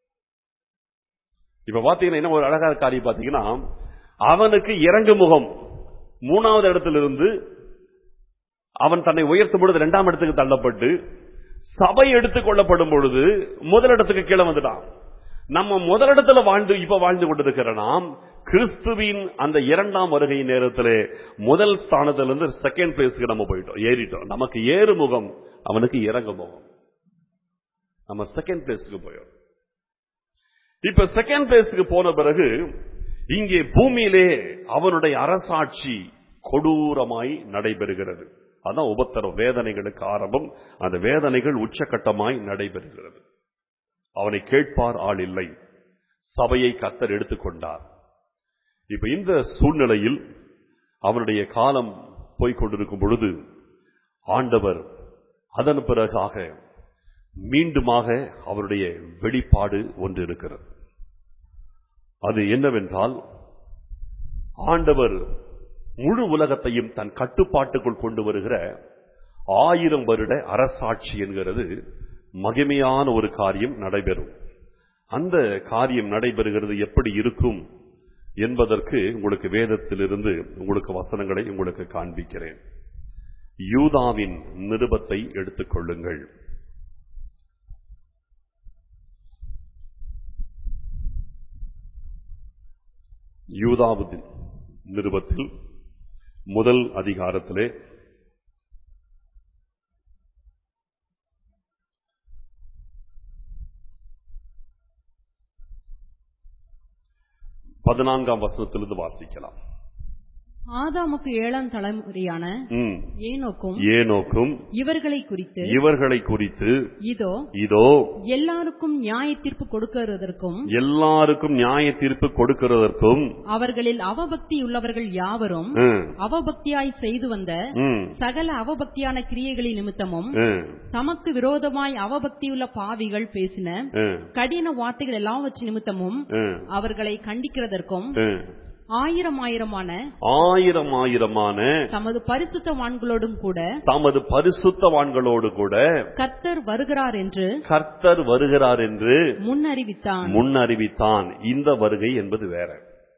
இப்ப பாத்தீங்கன்னா என்ன ஒரு அழகான காரியம் பாத்தீங்கன்னா, அவனுக்கு இறங்கு முகம் மூணாவது இடத்திலிருந்து அவன் தன்னை உயர்த்தும் பொழுது இரண்டாம் இடத்துக்கு தள்ளப்பட்டு சபை எடுத்துக் கொள்ளப்படும் பொழுது முதலிடத்துக்கு கீழே வந்துட்டான். நம்ம முதலிடத்துல வாழ்ந்து இப்ப வாழ்ந்து கொண்டிருக்கிற நாம் கிறிஸ்துவின் அந்த இரண்டாம் வருகை நேரத்திலே முதல் ஸ்தானத்திலிருந்து செகண்ட் பிளேஸ்க்கு நம்ம போயிட்டோம், ஏறிட்டோம். நமக்கு ஏறு முகம், அவனுக்கு இறங்கு முகம். நம்ம செகண்ட் பிளேஸ்க்கு போயிடும். இப்ப செகண்ட் பிளேஸ்க்கு போன பிறகு இங்கே பூமியிலே அவனுடைய அரசாட்சி கொடூரமாய் நடைபெறுகிறது. அதான் உபத்திரவ வேதனைகளுக்கு ஆரம்பம். அந்த வேதனைகள் உச்சகட்டமாய் நடைபெறுகிறது. அவனை கேட்பார் ஆள் இல்லை. சபையை கர்த்தர் எடுத்துக்கொண்டார். இப்ப இந்த சூழ்நிலையில் அவனுடைய காலம் போய்கொண்டிருக்கும் பொழுது ஆண்டவர் அதன் பிறகாக மீண்டுமாக அவருடைய வெளிப்பாடு ஒன்று இருக்கிறது. அது என்னவென்றால், ஆண்டவர் முழு உலகத்தையும் தன் கட்டுப்பாட்டுக்குள் கொண்டு வருகிற ஆயிரம் வருட அரசாட்சி என்கிறது மகிமையான ஒரு காரியம் நடைபெறும். அந்த காரியம் நடைபெறுகிறது எப்படி இருக்கும் என்பதற்கு உங்களுக்கு வேதத்திலிருந்து உங்களுக்கு வசனங்களை உங்களுக்கு காண்பிக்கிறேன். யூதாவின் நிருபத்தை எடுத்துக் கொள்ளுங்கள். யூதாவின் நிருபத்தில் முதல் அதிகாரத்திலே பதினான்காம் வசனத்திலிருந்து வாசிக்கலாம். ஆதாமுக்கு ஏழாம் தலைமுறையான ஏனோக்கும் ஏனோக்கும் இவர்களை குறித்து இவர்களை குறித்து இதோ இதோ எல்லாருக்கும் நியாய தீர்ப்பு கொடுக்கிறதற்கும் எல்லாருக்கும் நியாய தீர்ப்பு கொடுக்கிறதற்கும் அவர்களில் அவபக்தி உள்ளவர்கள் யாவரும் அவபக்தியாய் செய்து வந்த சகல அவபக்தியான கிரியைகளின் நிமித்தமும் தமக்கு விரோதமாய் அவபக்தியுள்ள பாவிகள் பேசின கடின வார்த்தைகள் எல்லாவற்றின் நிமித்தமும் அவர்களை கண்டிக்கிறதற்கும் ஆயிரம் ஆயிரமான ஆயிரம் ஆயிரமான தமது பரிசுத்தவான்களோடும் கூட தமது பரிசுத்தவான்களோடு கூட கர்த்தர் வருகிறார் என்று கர்த்தர் வருகிறார் என்று முன்னறிவித்தான் முன்னறிவித்தான் இந்த வருகை என்பது வேற.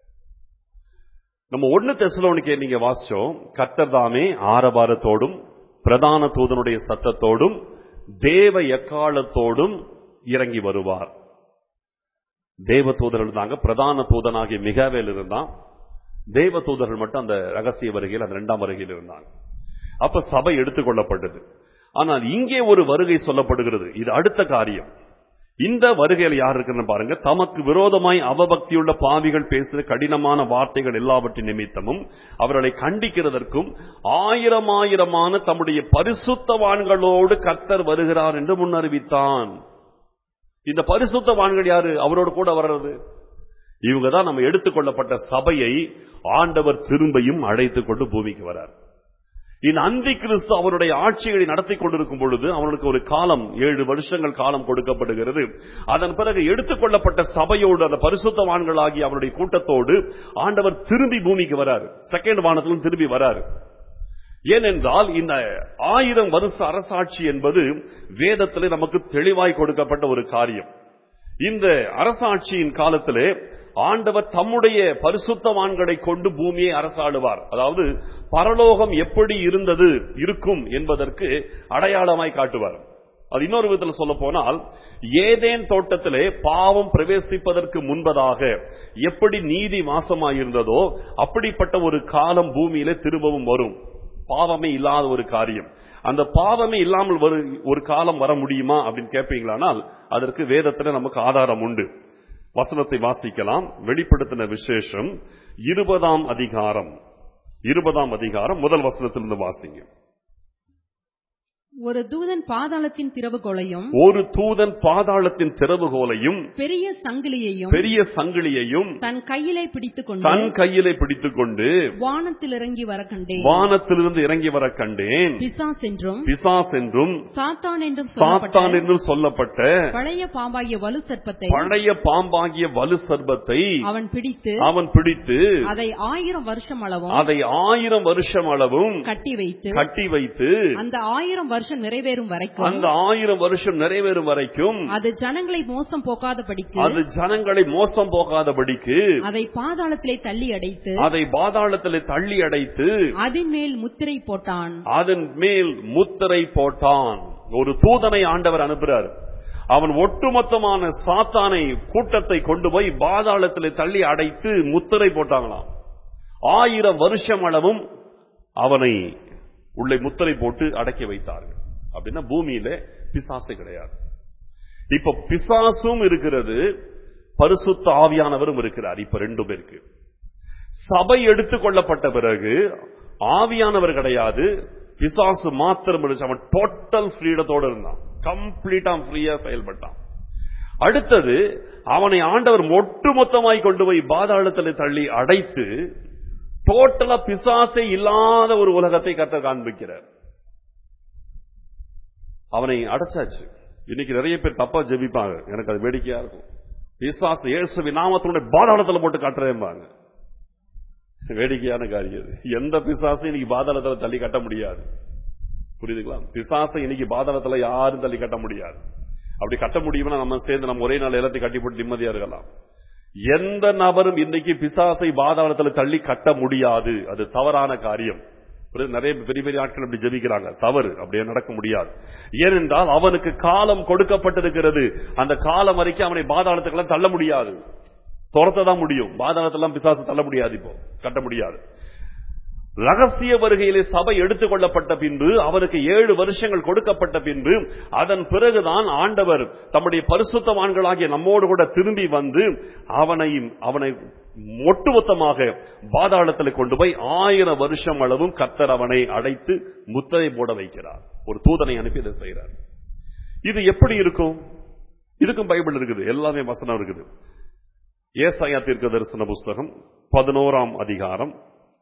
நம்ம ஒன்னு தெசலோனிக்கே நீங்க வாசிச்சோம். கர்த்தர் தாமே ஆரவாரத்தோடும் பிரதான தூதனுடைய சத்தத்தோடும் தேவ எக்காலத்தோடும் இறங்கி வருவார். தேவ தூதர்கள் இருந்தாங்க. பிரதான தூதனாகிய மிகாவேல் இருந்தான். தேவ தூதர்கள் மட்டும் அந்த ரகசிய வருகையில் அந்த இரண்டாம் வருகையில் இருந்தாங்க. அப்ப சபை எடுத்துக்கொள்ளப்பட்டது. ஆனால் இங்கே ஒரு வருகை சொல்லப்படுகிறது. இது அடுத்த காரியம். இந்த வருகையில் யார் இருக்குன்னு பாருங்க. தமக்கு விரோதமாய் அவபக்தியுள்ள பாவிகள் பேசுகிற கடினமான வார்த்தைகள் எல்லாவற்றின் நிமித்தமும் அவர்களை கண்டிக்கிறதற்கும் ஆயிரம் ஆயிரமான தம்முடைய பரிசுத்தவான்களோடு கர்த்தர் வருகிறார் என்று முன்னறிவித்தான். இந்த பரிசுத்தவான்கள் யாரு? அவரோடு கூட வர்றது இவங்க தான். நம்ம எடுத்துக்கொள்ளப்பட்ட சபையை ஆண்டவர் திரும்பியும் அழைத்துக் கொண்டு பூமிக்கு வரார். இந்த அந்தி கிறிஸ்து அவருடைய ஆட்சிகளை நடத்தி கொண்டிருக்கும் பொழுது அவனுக்கு ஒரு காலம், ஏழு வருஷங்கள் காலம் கொடுக்கப்படுகிறது. அதன் பிறகு எடுத்துக்கொள்ளப்பட்ட சபையோடு அந்த பரிசுத்தவான்களாகி அவருடைய கூட்டத்தோடு ஆண்டவர் திரும்பி பூமிக்கு வரார். செகண்ட் வானத்திலும் திரும்பி வரார். ஏனென்றால் இந்த ஆயிரம் வருஷ அரசாட்சி என்பது வேதத்திலே நமக்கு தெளிவாய் கொடுக்கப்பட்ட ஒரு காரியம். இந்த அரசாட்சியின் காலத்திலே ஆண்டவர் தம்முடைய பரிசுத்தவான்களை கொண்டு பூமியை அரசாளுவார். அதாவது பரலோகம் எப்படி இருந்தது இருக்கும் என்பதற்கு அடையாளமாய் காட்டுவார். அது இன்னொரு விதத்தில் சொல்ல போனால், ஏதேன் தோட்டத்திலே பாவம் பிரவேசிப்பதற்கு முன்பதாக எப்படி நீதி வாசமாயிருந்ததோ அப்படிப்பட்ட ஒரு காலம் பூமியிலே திரும்பவும் வரும். பாவமே இல்லாத ஒரு காரியம். அந்த பாவமே இல்லாமல் ஒரு காலம் வர முடியுமா அப்படின்னு கேட்பீங்களானால் அதற்கு வேதத்தில் நமக்கு ஆதாரம் உண்டு. வசனத்தை வாசிக்கலாம். வெளிப்படுத்தின விசேஷம் இருபதாம் அதிகாரம் இருபதாம் அதிகாரம் முதல் வசனத்திலிருந்து வாசிங்க. ஒரு தூதன் பாதாளத்தின் திறவுகோலையும் ஒரு தூதன் பாதாளத்தின் திறவுகோலையும் பெரிய சங்கிலியையும் பெரிய சங்கிலியையும் தன் கையிலே பிடித்துக் கொண்டு தன் கையிலே பிடித்துக் கொண்டு வானத்தில் இறங்கி வர கண்டேன். வானத்திலிருந்து இறங்கி வர கண்டேன். பிசாஸ் என்றும் பிசாஸ் என்றும் சாத்தான் என்றும் சாத்தான் என்றும் சொல்லப்பட்ட பழைய பாம்பாகிய வலு சர்ப்பத்தை பழைய பாம்பாகிய வலு சர்ப்பத்தை அவன் பிடித்து அவன் பிடித்து அதை ஆயிரம் வருஷம் அளவும் அதை ஆயிரம் வருஷம் அளவும் கட்டி வைத்து கட்டி வைத்து அந்த ஆயிரம் வருஷம் நிறைவேறும் வரைக்கும் அந்த ஆயிரம் வருஷம் நிறைவேறும் வரைக்கும் அது ஜனங்களை மோசம் போகாதபடிக்கு அது ஜனங்களை மோசம் போகாதபடிக்கு அதை பாதாளத்திலே தள்ளி அடைத்து அதை பாதாளத்திலே தள்ளி அடைத்து அதன் மேல் முத்திரை போட்டான். அதன் மேல் முத்திரை போட்டான். ஒரு தூதனை ஆண்டவர் அனுப்புறார். அவன் ஒட்டுமொத்தமான சாத்தானை கூட்டத்தை கொண்டு போய் பாதாளத்திலே தள்ளி அடைத்து முத்திரை போட்டாங்களாம். ஆயிரம் வருஷம் அளவும் அவனை உள்ளே முத்திரை போட்டு அடக்கி வைத்தார்கள். அப்படின்னா பூமியில பிசாசு கிடையாது. இப்ப பிசாசும் இருக்கிறது, பரிசுத்த ஆவியானவரும் இருக்கிறார். இப்ப ரெண்டு பேருக்கு சபை எடுத்துக் கொள்ளப்பட்ட பிறகு ஆவியானவர் கிடையாது, பிசாசு மாத்திரம் இருந்துச்சு. அவன் டோட்டல் ஃப்ரீடத்தோடு இருந்தான், கம்ப்ளீட்டா ஃப்ரீயா செயல்பட்டான். அடுத்தது அவனை ஆண்டவர் ஒட்டுமொத்தமாய் கொண்டு போய் பாதாளத்தில் தள்ளி அடைத்து டோட்டலா பிசாசே இல்லாத ஒரு உலகத்தை கர்த்தர் காண்பிக்கிறார். அவனை அடைச்சாச்சு. இன்னைக்கு நிறைய பேர் தப்பா ஜெபிப்பாங்க, எனக்கு அது வேடிக்கையா இருக்கும். பிசாசு இயேசுவின் நாமத்தோட பாதாளத்துல போட்டு காட்டுறேன்பாங்க. வேடிக்கையான காரியம். எந்த பிசாசையும் இன்னைக்கு பாதாளத்துல தள்ளி கட்ட முடியாது. புரியுதுங்களா? பிசாசை இன்னைக்கு பாதாளத்துல யாரும் தள்ளி கட்ட முடியாது. அப்படி கட்ட முடியும்னா நம்ம சேர்ந்து நம்ம ஒரே நாள் எல்லாத்தையும் கட்டி போட்டு நிம்மதியா இருக்கலாம். எந்த நபரும் இன்னைக்கு பிசாசை பாதாளத்துல தள்ளி கட்ட முடியாது. அது தவறான காரியம். நிறைய பெரிய பெரிய ஆட்கள் அப்படி ஜெபிக்கிறாங்க, தவறு. அப்படியே நடக்க முடியாது. ஏனென்றால் அவனுக்கு காலம் கொடுக்கப்பட்டிருக்கிறது. அந்த காலம் வரைக்கும் அவனை பாதாளத்துக்கெல்லாம் தள்ள முடியாது, துரத்ததான் முடியும். பாதாளத்தெல்லாம் பிசாசு தள்ள முடியாது, இப்போ கட்ட முடியாது. ரகசிய வருகையிலே சபை எடுத்துக் கொள்ளப்பட்ட பின்பு அவனுக்கு ஏழு வருஷங்கள் கொடுக்கப்பட்ட பின்பு அதன் பிறகுதான் ஆண்டவர் தம்முடைய பரிசுத்தவான்களாகிய நம்மோடு கூட திரும்பி வந்து அவனையும் அவனை ஒட்டுமொத்தமாக பாதாளத்தில் கொண்டு போய் ஆயிரம் வருஷம் அளவும் கர்த்தர் அவனை அடைத்து முத்திரை போட வைக்கிறார். ஒரு தூதனை அனுப்பி இதை செய்கிறார். இது எப்படி இருக்கும்? இதுக்கும் பைபிள் இருக்குது, எல்லாமே வசனம் இருக்குது. ஏசாயா தீர்க்க தரிசன புஸ்தகம் பதினோராம் அதிகாரம்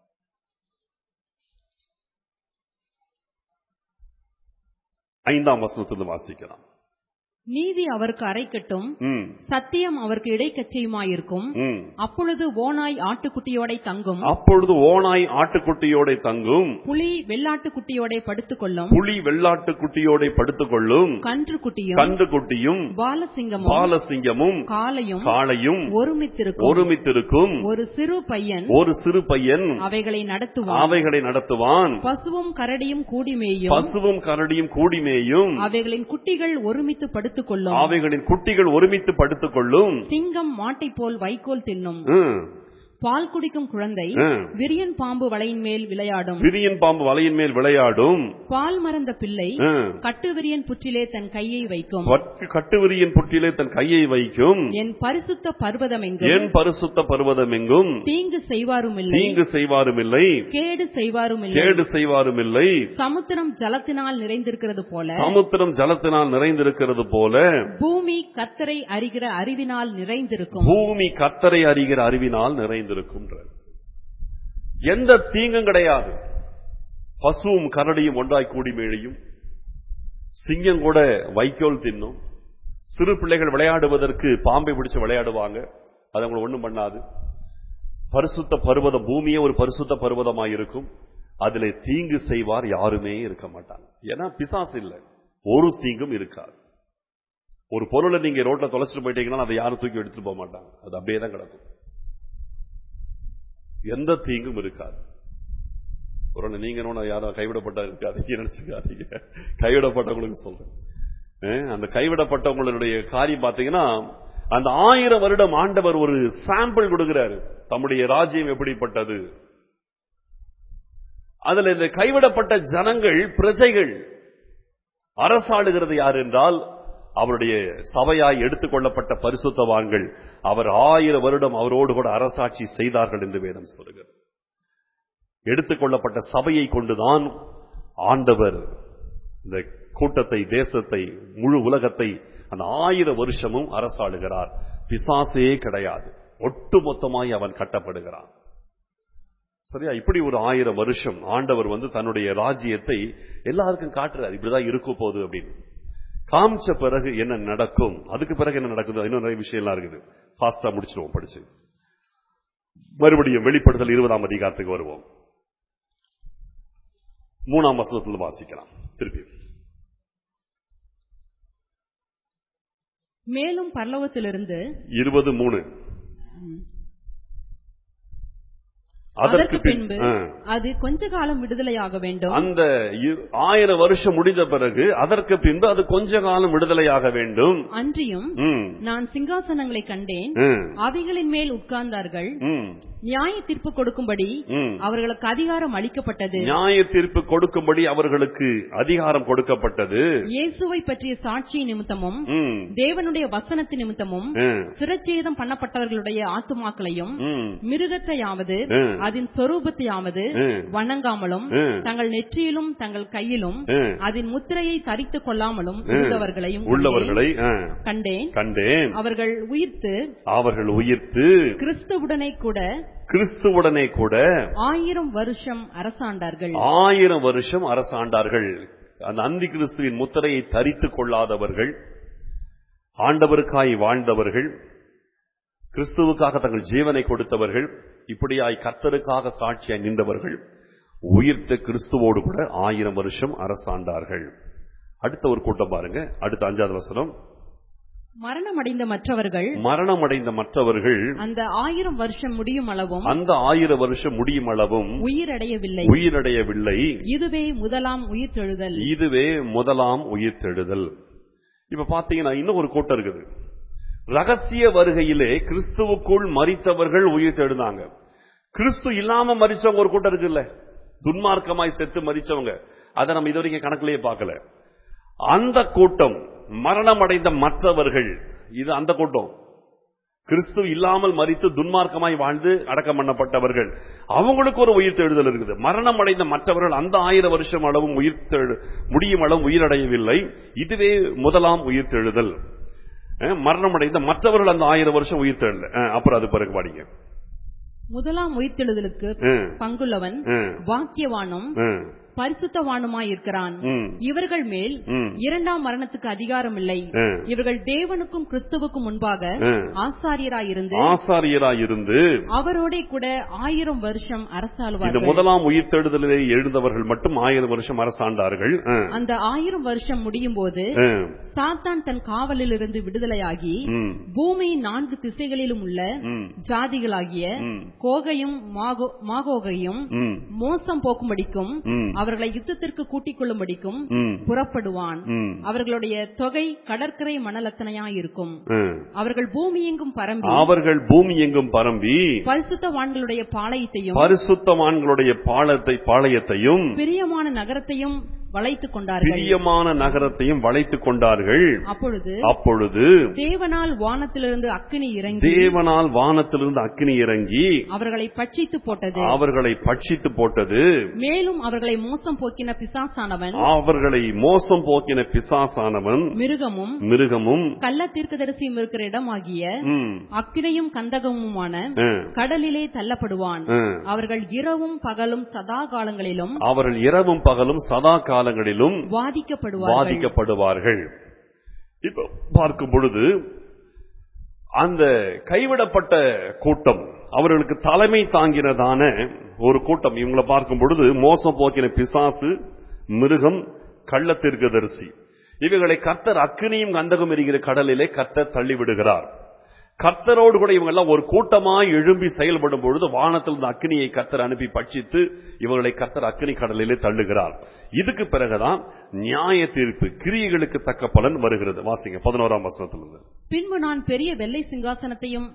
ஐந்தாம் வசனத்திலிருந்து வாசிக்கலாம். நீதி அவருக்கு அரைக்கட்டும், சத்தியம் அவருக்கு இடைக்கச்சையுமாயிருக்கும். அப்பொழுது ஓனாய் ஆட்டுக்குட்டியோட தங்கும் அப்பொழுது ஓனாய் ஆட்டுக்குட்டியோட தங்கும் புலி வெள்ளாட்டுக்குட்டியோட படுத்துக் கொள்ளும் புலி வெள்ளாட்டுக்குட்டியோட படுத்துக் கொள்ளும் கன்று குட்டியும் கன்று குட்டியும் பாலசிங்கமும் பாலசிங்கமும் காளையும் காளையும் ஒருமித்திருக்கும் ஒருமித்திருக்கும் ஒரு சிறு பையன் ஒரு சிறு பையன் அவைகளை நடத்துவான் அவைகளை நடத்துவான் பசுவும் கரடியும் கூடிமேயும் பசுவும் கரடியும் கூடிமேயும் அவைகளின் குட்டிகள் ஒருமித்து படுத்து அவைகளின் குட்டிகள் ஒருமித்து படுத்துக் கொள்ளும். சிங்கம் மாட்டை போல் வைக்கோல் தின்னும். பால் குடிக்கும் குழந்தை விரியன் பாம்பு வலையின் மேல் விளையாடும் விரியன் பாம்பு வலையின் மேல் விளையாடும். பால் மறந்த பிள்ளை கட்டுவிரியன் புற்றிலே தன் கையை வைக்கும் கட்டுவிரியன் புற்றிலே தன் கையை வைக்கும். என் பரிசுத்த பர்வதம் எங்கும் என் பரிசுத்த பர்வதம் எங்கும் தீங்கு செய்வாரும் இல்லை தீங்கு செய்வாரும் இல்லை கேடு செய்வாரும் இல்லை கேடு செய்வாரும் இல்லை. சமுத்திரம் ஜலத்தினால் நிறைந்திருக்கிறது போல சமுத்திரம் ஜலத்தினால் நிறைந்திருக்கிறது போல பூமி கர்த்தரை அறிகிற அறிவினால் நிறைந்திருக்கும். பூமி கர்த்தரை அறிகிற அறிவினால் நிறைந்து எந்த தீங்கும் கிடையாது. பசுவும் கரடியும் ஒன்றாய் கூடி மேழையும், சிங்கம் கூட வைக்கோல் தின்னும். சிறு பிள்ளைகள் விளையாடுவதற்கு பாம்பை பிடிச்சு விளையாடுவாங்க, அது அவங்களை ஒண்ணும் பண்ணாது. பரிசுத்த பர்வதம், பூமியே ஒரு பரிசுத்த பர்வதமாய் இருக்கும். அதிலே தீங்கு செய்வார் யாருமே இருக்க மாட்டாங்க. ஏன்னா பிசாசு இல்லை, ஒரு தீங்கும் இருக்காது. ஒரு பொருளை நீங்க ரோட்ல தொலைச்சிட்டு போயிட்டீங்கன்னா அதை யாரும் தூக்கி எடுத்துட்டு போக மாட்டாங்க, அது அப்படியே தான் கிடக்கும். எந்த தீங்கும் இருக்காது. ஒரு நீங்க யாரும் கைவிடப்பட்ட இருக்காதீங்க நினைச்சுக்காதீங்க, கைவிடப்பட்டவங்களுக்கு சொல்றேன். அந்த கைவிடப்பட்டவங்களுடைய காரியம் பாத்தீங்கன்னா, அந்த ஆயிரம் வருடம் ஆண்டவர் ஒரு சாம்பிள் கொடுக்கிறாரு, தம்முடைய ராஜ்யம் எப்படிப்பட்டது. அதுல இந்த கைவிடப்பட்ட ஜனங்கள் பிரஜைகள். அரசாளுகிறது யார் என்றால் அவருடைய சபையாய் எடுத்துக் கொள்ளப்பட்ட பரிசுத்தவான்கள். அவர் ஆயிரம் வருடம் அவரோடு கூட அரசாட்சி செய்தார்கள் என்று வேதம் சொல்கிறது. எடுத்துக் கொள்ளப்பட்ட சபையை கொண்டுதான் ஆண்டவர் இந்த கூட்டத்தை, தேசத்தை, முழு உலகத்தை அந்த ஆயிரம் வருஷமும் அரசாளுகிறார். பிசாசே கிடையாது, ஒட்டுமொத்தமாய் அவன் கட்டப்படுகிறான். சரியா? இப்படி ஒரு ஆயிரம் வருஷம் ஆண்டவர் வந்து தன்னுடைய ராஜ்யத்தை எல்லாருக்கும் காட்டுறார். இப்படிதான் இருக்க போகுது அப்படின்னு காமிச்ச பிறகு என்ன நடக்கும், அதுக்கு பிறகு என்ன நடக்குது, இன்னும் நிறைய விஷயம் எல்லாம் இருக்குது. ஃபாஸ்டா முடிச்சிருவோம் படிச்சு. மறுபடியும் வெளிப்படுத்தல் இருபதாம் அதிகாரத்துக்கு வருவோம். மூணாம் வசனத்தில் வாசிக்கலாம் திருப்பி. மேலும் பரலோகத்திலிருந்து இருபது மூணு அதற்கு பின்பு அது கொஞ்ச காலம் விடுதலையாக வேண்டும். அந்த ஆயிரம் வருஷம் முடிந்த பிறகு அதற்கு பின்பு அது கொஞ்ச காலம் விடுதலையாக வேண்டும். அன்றியும் நான் சிங்காசனங்களை கண்டேன், அவைகளின் மேல் உட்கார்ந்தார்கள், நியாய தீர்ப்பு கொடுக்கும்படி அவர்களுக்கு அதிகாரம் அளிக்கப்பட்டது. நியாய தீர்ப்பு கொடுக்கும்படி அவர்களுக்கு அதிகாரம் கொடுக்கப்பட்டது. இயேசுவை பற்றிய சாட்சி நிமித்தமும் தேவனுடைய வசனத்து நிமித்தமும் சிரச்சேதம் பண்ணப்பட்டவர்களுடைய ஆத்துமாக்களையும் மிருகத்தையாவது அதன் சொரூபத்தையாவது வணங்காமலும் தங்கள் நெற்றியிலும் தங்கள் கையிலும் அதன் முத்திரையை தரித்துக் கொள்ளாமலும் உள்ளவர்களையும் உள்ளவர்களை கண்டேன் கண்டேன் அவர்கள் உயிர்த்து அவர்கள் உயிர்த்து கிறிஸ்துவுடனே கூட கிறிஸ்துவுடனே கூட ஆயிரம் வருஷம் அரசாண்டார்கள். ஆயிரம் வருஷம் அரசாண்டார்கள். அந்த அந்தி கிறிஸ்துவின் முத்திரையை தரித்துக் கொள்ளாதவர்கள், ஆண்டவருக்காய் வாழ்ந்தவர்கள், கிறிஸ்துவுக்காக தங்கள் ஜீவனை கொடுத்தவர்கள், இப்படியாய் கர்த்தருக்காக சாட்சியாய் நின்றவர்கள் உயிர்த்த கிறிஸ்துவோடு கூட ஆயிரம் வருஷம் அரசாண்டார்கள். அடுத்த ஒரு கூட்டம் பாருங்க. அடுத்த அஞ்சாவது வசனம். மரணமடைந்த மற்றவர்கள் மரணமடைந்த மற்றவர்கள் அந்த ஆயிரம் வருஷம் முடியும் அளவும் அந்த ஆயிரம் வருஷம் முடியும் அளவும் உயிரடையவில்லை உயிரடையவில்லை இதுவே முதலாம் உயிர்த்தெழுதல். இதுவே முதலாம் உயிர்த்தெழுதல். இப்ப பாத்தீங்கன்னா இன்னும் ஒரு கூட்டம் இருக்குது. ரகசிய வருகையிலே கிறிஸ்துவுக்குள் மரித்தவர்கள் உயிர்த்தெழுந்தாங்க. கிறிஸ்து இல்லாம மரிச்சவங்க ஒரு கூட்டம் இருக்குல்ல, துன்மார்க்கமாய் செத்து மரிச்சவங்க, அதை நம்ம இதுவரைக்கும் கணக்கிலேயே பார்க்கல. அந்த கூட்டம் மரணம் அடைந்த மற்றவர்கள், இது அந்த கூட்டம். கிறிஸ்து இல்லாமல் மரித்து துன்மார்க்கமாய் வாழ்ந்து அடக்கம் பண்ணப்பட்டவர்கள், அவங்களுக்கு ஒரு உயிர்த்தெழுதல் இருக்குது. மரணம் அடைந்த மற்றவர்கள் அந்த ஆயிரம் வருஷம் அளவும் உயிர்த்தெழு முடியும் அளவும் உயிரடையவில்லை, இதுவே முதலாம் உயிர்த்தெழுதல். மரணம் அடைந்த மற்றவர்கள் அந்த ஆயிரம் வருஷம் உயிர்த்தெழல. அப்புறம் அது பிறகு பாடிங்க. முதலாம் உயிர்த்தெழுதலுக்கு பங்குள்ளவன் வாக்கியவானும் பரிசுத்தவானுமாயிருக்கிறான். இவர்கள் மேல் இரண்டாம் மரணத்துக்கு அதிகாரம் இல்லை. இவர்கள் தேவனுக்கும் கிறிஸ்துவுக்கும் முன்பாக ஆசாரியராயிருந்து ஆசாரியராயிருந்து அவரோட கூட ஆயிரம் வருஷம் அரசாளுவார்கள். இந்த முதலாம் உயிர்த்தெழுதலிலே எழுந்தவர்கள் மட்டும் ஆயிரம் வருஷம் அரசாண்டார்கள். அந்த ஆயிரம் வருஷம் முடியும் போது சாத்தான் தன் காவலில் இருந்து விடுதலையாகி பூமியின் நான்கு திசைகளிலும் உள்ள ஜாதிகளாகிய கோகையும் மாகோகையும் மோசம் போக்கும்படிக்கும் அவர்களை யுத்தத்திற்கு கூட்டிக் கொள்ளும்படிக்கும் புறப்படுவான். அவர்களுடைய தொகை கடற்கரை மணலத்தனையாயிருக்கும். அவர்கள் பூமி எங்கும் பரம்பி அவர்கள் பூமி எங்கும் பரம்பி பரிசுத்தவான்களுடைய பாளையத்தையும் பரிசுத்தவான்களுடைய பாளையத்தை பாளையத்தையும் பிரியமான நகரத்தையும் வளைத்துக் கொண்டார்கள். பிரியமான நகரத்தையும் வளைத்துக் கொண்டார்கள். அப்பொழுது அப்பொழுது தேவனால் வானத்திலிருந்து அக்கினி இறங்கி தேவனால் வானத்திலிருந்து அக்கினி இறங்கி அவர்களை பட்சித்து போட்டது அவர்களை பட்சித்து போட்டது. மேலும் அவர்களை மோசம் போக்கின பிசாசானவன் அவர்களை மோசம் போக்கின பிசாசானவன் மிருகமும் மிருகமும் கள்ள தீர்க்கதரிசியும் இருக்கிற இடமாகிய அக்கினியும் கந்தகமுமான கடலிலே தள்ளப்படுவான். அவர்கள் இரவும் பகலும் சதா காலங்களிலும் அவர்கள் இரவும் பகலும் சதா காலங்களிலும் வாதிக்கப்படுவார்கள். இப்ப பார்க்கும் பொழுது அந்த கைவிடப்பட்ட கூட்டம், அவர்களுக்கு தலைமை தாங்கினதான ஒரு கூட்டம், இவங்களை பார்க்கும் பொழுது மோசம் போக்கின பிசாசு, மிருகம், கள்ள தீர்க்கதரிசி, இவர்களை கர்த்தர் அக்கினியும் கந்தகம் எரிகிற கடலிலே கர்த்தர் தள்ளிவிடுகிறார். கர்த்தரோடு கூட இவங்க எல்லாம் ஒரு கூட்டமாய் எழும்பி செயல்படும் பொழுது வானத்தில் அக்கினியை கர்த்தர் அனுப்பி பட்சித்து இவர்களை கர்த்தர் அக்கினி கடலிலே தள்ளுகிறார். இதுக்கு பிறகுதான் நியாய தீர்ப்பு, கிரியைகளுக்கு தக்க பலன் வருகிறது. வாசிங்க பதினோராம் வசனத்திலிருந்து. பின்பு நான் பெரிய வெள்ளை சிங்காசனத்தையும்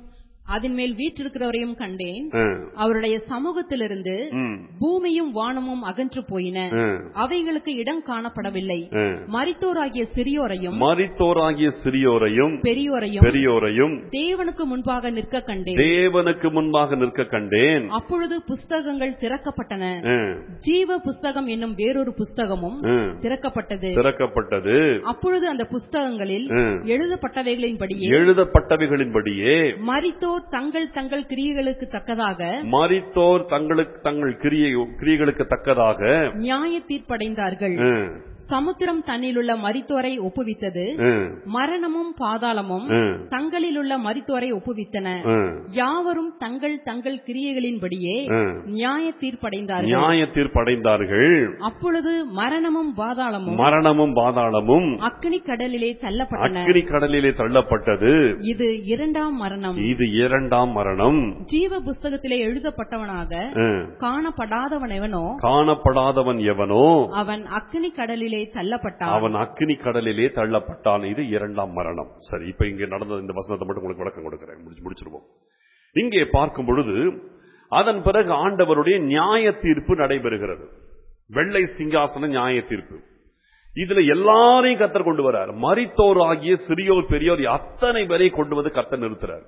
அதன் மேல் வீற்றிருக்கிறவரையும் கண்டேன். அவருடைய சமூகத்திலிருந்து பூமியும் வானமும் அகன்று போயின, அவைகளுக்கு இடம் காணப்படவில்லை. மரித்தோராகிய சிறியோரையும் மரித்தோராகிய சிறியோரையும் பெரியோரையும் பெரியோரையும் தேவனுக்கு முன்பாக நிற்க கண்டேன். தேவனுக்கு முன்பாக நிற்க கண்டேன். அப்பொழுது புஸ்தகங்கள் திறக்கப்பட்டன. ஜீவ புஸ்தகம் என்னும் வேறொரு புஸ்தகமும் திறக்கப்பட்டது திறக்கப்பட்டது அப்பொழுது அந்த புஸ்தகங்களில் எழுதப்பட்டவைகளின்படியே எழுதப்பட்டவைகளின்படியே மரித்தோர் தங்கள் தங்கள் கிரியைகளுக்கு தக்கதாக மரித்தோர் தங்களுக்கு தங்கள் கிரியைகளுக்கு தக்கதாக நியாய தீர்ப்படைந்தார்கள். சமுத்திரம் தன்னிலுள்ள மரித்தோரை ஒப்புவித்தது, மரணமும் பாதாளமும் தங்களிலுள்ள மரித்தோரை ஒப்புவித்தன. யாவரும் தங்கள் தங்கள் கிரியைகளின்படியே நியாய தீர்ப்படைந்தார்கள் நியாய தீர்ப்படைந்தார்கள் அப்பொழுது மரணமும் பாதாளமும் மரணமும் பாதாளமும் அக்கினி கடலிலே தள்ளப்பட்டன அக்கினி கடலிலே தள்ளப்பட்டது. இது இரண்டாம் மரணம். இது இரண்டாம் மரணம். ஜீவ புஸ்தகத்திலே எழுதப்பட்டவனாக காணப்படாதவன் எவனோ காணப்படாதவன் எவனோ அவன் அக்கினி கடலிலே தள்ளப்பட்டான் அவன் அக்கினி கடலிலே தள்ளப்பட்டான். இது இரண்டாம் மரணம். சரி, இப்ப இங்கே நடந்த இந்த வசனத்தை மட்டும் உங்களுக்கு விளக்கம் கொடுக்கிறேன், முடிச்சிருவோம். இங்கே பார்க்கும் பொழுது அதன் பிறகு ஆண்டவருடைய நியாய தீர்ப்பு நடைபெறுகிறது. வெள்ளை சிங்காசன நியாய தீர்ப்பு. இதுல எல்லாரையும் கர்த்தர் கொண்டு வரார். மரித்தோர் ஆகிய சிறியோர் பெரியோர் அத்தனை பேரை கொண்டு வந்து கர்த்தர் நிறுத்துறார்.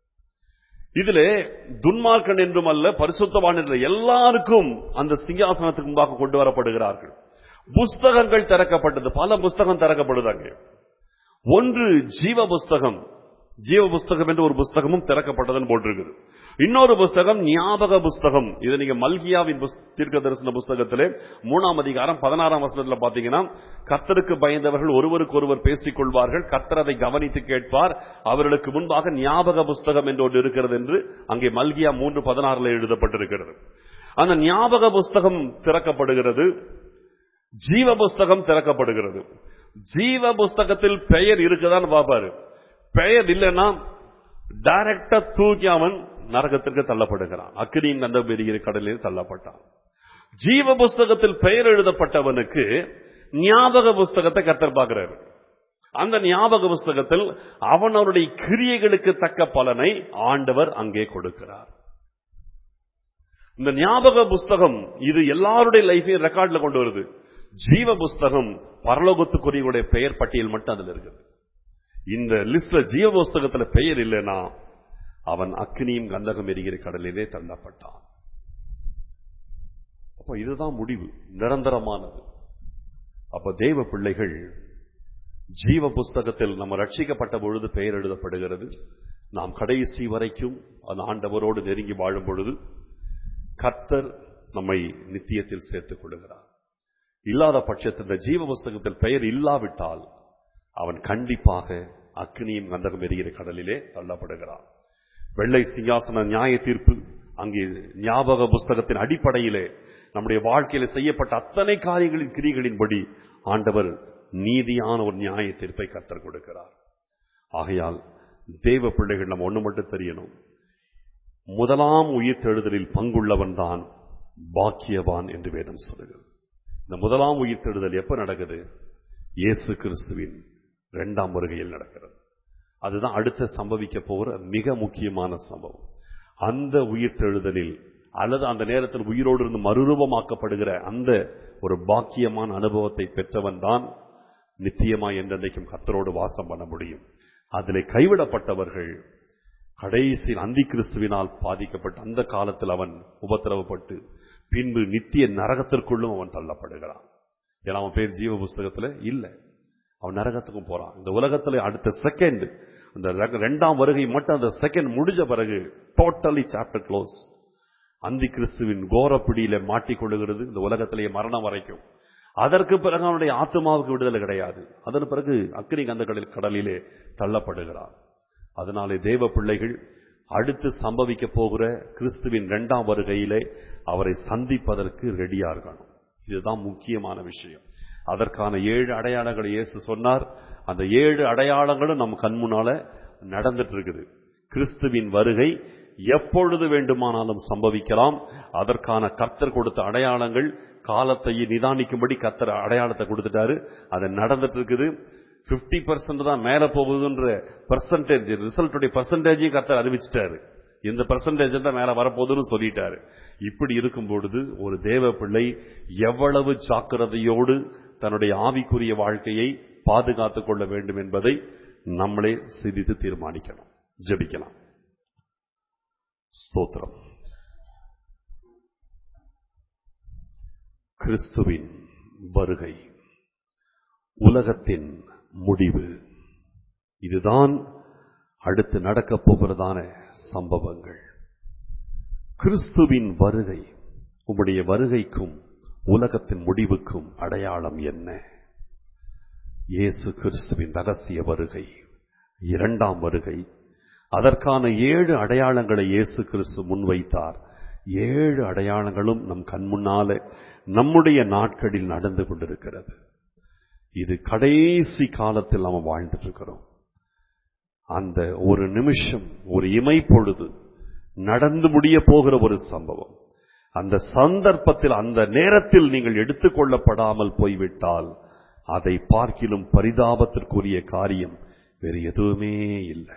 இதுல துன்மார்க்கன் என்றும் அல்ல, பரிசுத்தவான் என்ற எல்லாருக்கும் அந்த சிங்காசனத்துக்கு முன்பாக கொண்டு வரப்படுகிறார்கள். புஸ்தகங்கள் திறக்கப்பட்டது. பல புஸ்தகம் திறக்கப்படுதாங்க. ஒன்று ஜீவ புஸ்தகம். ஜீவ புஸ்தகம் என்று ஒரு புஸ்தகமும் திறக்கப்பட்டதுன்னு போட்டிருக்குது. இன்னொரு புஸ்தகம் ஞாபக புஸ்தகம். இது நீங்க மல்கியாவின் தீர்க்க தரிசன புஸ்தகத்திலே மூணாம் அதிகாரம் பதினாறாம் வசனத்துல பாத்தீங்கன்னா, கர்த்தருக்கு பயந்தவர்கள் ஒருவருக்கு ஒருவர் பேசிக் கொள்வார்கள், கர்த்தர் அதை கவனித்து கேட்பார், அவர்களுக்கு முன்பாக ஞாபக புஸ்தகம் என்று ஒன்று இருக்கிறது என்று அங்கே மல்கியா மூன்று பதினாறுல எழுதப்பட்டிருக்கிறது. அந்த ஞாபக புஸ்தகம் திறக்கப்படுகிறது. ஜீவ புஸ்தகம் திறக்கப்படுகிறது. ஜீவ புஸ்தகத்தில் பெயர் இருக்குதான்னு பாப்பாரு. பெயர் இல்லைன்னா டைரக்டா தூக்கி அவன் நரகத்திற்கு தள்ளப்படுகிறான். அக்கினியின் அந்த பெரிய கடலில் தள்ளப்பட்டான். ஜீவ புஸ்தகத்தில் பெயர் எழுதப்பட்டவனுக்கு ஞாபக புஸ்தகத்தை கர்த்தர் பார்க்கிறார். அந்த ஞாபக புஸ்தகத்தில் அவனுடைய கிரியைகளுக்கு தக்க பலனை ஆண்டவர் அங்கே கொடுக்கிறார். இந்த ஞாபக புஸ்தகம் இது எல்லாருடைய லைஃபையும் ரெக்கார்ட்ல கொண்டு வருது. ஜீவ புஸ்தகம் பரலோகத்துக்குரிய பெயர் பட்டியல் மட்டும் அதுல இருக்குது. இந்த லிஸ்ட்ல ஜீவ புஸ்தகத்துல பெயர் இல்லைன்னா அவன் அக்னியும் கந்தகம் எரிகிற கடலிலே தள்ளப்பட்டான். அப்ப இதுதான் முடிவு, நிரந்தரமானது. அப்ப தேவ பிள்ளைகள் ஜீவ புஸ்தகத்தில் நம்ம ரட்சிக்கப்பட்ட பொழுது பெயர் எழுதப்படுகிறது. நாம் கடைசி வரைக்கும் அந்த ஆண்டவரோடு நெருங்கி வாழும் பொழுது கர்த்தர் நம்மை நித்தியத்தில் சேர்த்துக் கொள்கிறார். இல்லாத பட்சத்தில் இந்த ஜீவ புஸ்தகத்தில் பெயர் இல்லாவிட்டால் அவன் கண்டிப்பாக அக்னியும் கந்தகம் எரிகிற கடலிலே தள்ளப்படுகிறான். வெள்ளை சிங்காசன நியாய தீர்ப்பு அங்கே ஞாபக புஸ்தகத்தின் அடிப்படையிலே நம்முடைய வாழ்க்கையில செய்யப்பட்ட அத்தனை காரியங்களின் கிரிகளின்படி ஆண்டவர் நீதியான ஒரு நியாய தீர்ப்பை கர்த்தர் கொடுக்கிறார். ஆகையால் தேவ பிள்ளைகள் நம்ம ஒண்ணு மட்டும் தெரியணும், முதலாம் உயிர் தெழுதலில் பங்குள்ளவன் தான் பாக்கியவான் என்று வேதம் சொல்லுகிறது. இந்த முதலாம் உயிர் தெழுதல் எப்ப நடக்குது? இயேசு கிறிஸ்துவின் இரண்டாம் வருகையில் நடக்கிறது. அதுதான் அடுத்த சம்பவிக்க போகிற மிக முக்கியமான சம்பவம். அந்த உயிர் தெழுதலில் அல்லது அந்த நேரத்தில் உயிரோடு இருந்து மறுரூபமாக்கப்படுகிற அந்த ஒரு பாக்கியமான அனுபவத்தை பெற்றவன் தான் நித்தியமாய் என்றென்றைக்கும் கர்த்தரோடு வாசம் பண்ண முடியும். அதிலே கைவிடப்பட்டவர்கள் கடைசி அந்தி கிறிஸ்துவினால் பாதிக்கப்பட்ட அந்த காலத்தில் அவன் உபத்திரவப்பட்டு பின்பு நித்திய நரகத்திற்குள்ளும் அவன் தள்ளப்படுகிறான். ஏன்னா அவன் பேர் ஜீவ புஸ்தகத்துல இல்ல, அவன் நரகத்துக்கும் போறான். இந்த உலகத்துல அடுத்த செகண்ட் அந்த இரண்டாம் வருகை மட்டும் அந்த செகண்ட் முடிஞ்ச பிறகு டோட்டலி சாப்டர் க்ளோஸ். அந்தி கிறிஸ்துவின் கோரப்பிடியில மாட்டிக்கொள்ளுகிறது இந்த உலகத்திலேயே மரணம் வரைக்கும். அதற்கு பிறகு அவனுடைய ஆத்மாவுக்கு விடுதலை கிடையாது. அதன் பிறகு அக்கினி கந்தக கடலிலே தள்ளப்படுகிறான். அதனாலே தேவ பிள்ளைகள் அடுத்து சம்பவிக்க போகிற கிறிஸ்துவின் இரண்டாம் வருகையிலே அவரை சந்திப்பதற்கு ரெடியா இருக்கணும். இதுதான் முக்கியமான விஷயம். அதற்கான ஏழு அடையாளங்களை இயேசு சொன்னார். அந்த ஏழு அடையாளங்களும் நம் கண்முன்னால நடந்துட்டு இருக்குது. கிறிஸ்துவின் வருகை எப்பொழுது வேண்டுமானாலும் சம்பவிக்கலாம். அதற்கான கர்த்தர் கொடுத்த அடையாளங்கள் காலத்தை நிதானிக்கும்படி கர்த்தர் அடையாளத்தை கொடுத்துட்டாரு. அது நடந்துட்டு இருக்குது. பிப்டி பர்சன்ட் தான் மேல போகுதுன்ற பெர்சன்டேஜ், ரிசல்ட்டுடைய பெர்சன்டேஜையும் கர்த்தர் அறிவிச்சிட்டாரு. இந்த பெர்சன்டேஜ் தான் மேல வரப்போகுதுன்னு சொல்லிட்டாரு. இப்படி இருக்கும் பொழுது ஒரு தேவ பிள்ளை எவ்வளவு ஜாக்கிரதையோடு தன்னுடைய ஆவிக்குரிய வாழ்க்கையை பாதுகாத்துக் கொள்ள வேண்டும் என்பதை நம்மளே சிந்தித்து தீர்மானிக்கணும். ஜெபிக்கலாம். ஸ்தோத்திரம். கிறிஸ்துவின் வருகை, உலகத்தின் முடிவு, இதுதான் அடுத்து நடக்கப் போகிறதான சம்பவங்கள். கிறிஸ்துவின் வருகை, உம்முடைய வருகைக்கும் உலகத்தின் முடிவுக்கும் அடையாளம் என்ன? இயேசு கிறிஸ்துவின் ரகசிய வருகை, இரண்டாம் வருகை, அதற்கான ஏழு அடையாளங்களை இயேசு கிறிஸ்து முன்வைத்தார். ஏழு அடையாளங்களும் நம் கண்முன்னாலே நம்முடைய நாட்களில் நடந்து கொண்டிருக்கிறது. இது கடைசி காலத்தில் நாம் வாழ்ந்துட்டு இருக்கிறோம். அந்த ஒரு நிமிஷம், ஒரு இமை பொழுது நடந்து முடிய போகிற ஒரு சம்பவம். அந்த சந்தர்ப்பத்தில், அந்த நேரத்தில் நீங்கள் எடுத்துக்கொள்ளப்படாமல் போய்விட்டால் அதை பார்க்கிலும் பரிதாபத்திற்குரிய காரியம் வேறு எதுவுமே இல்லை.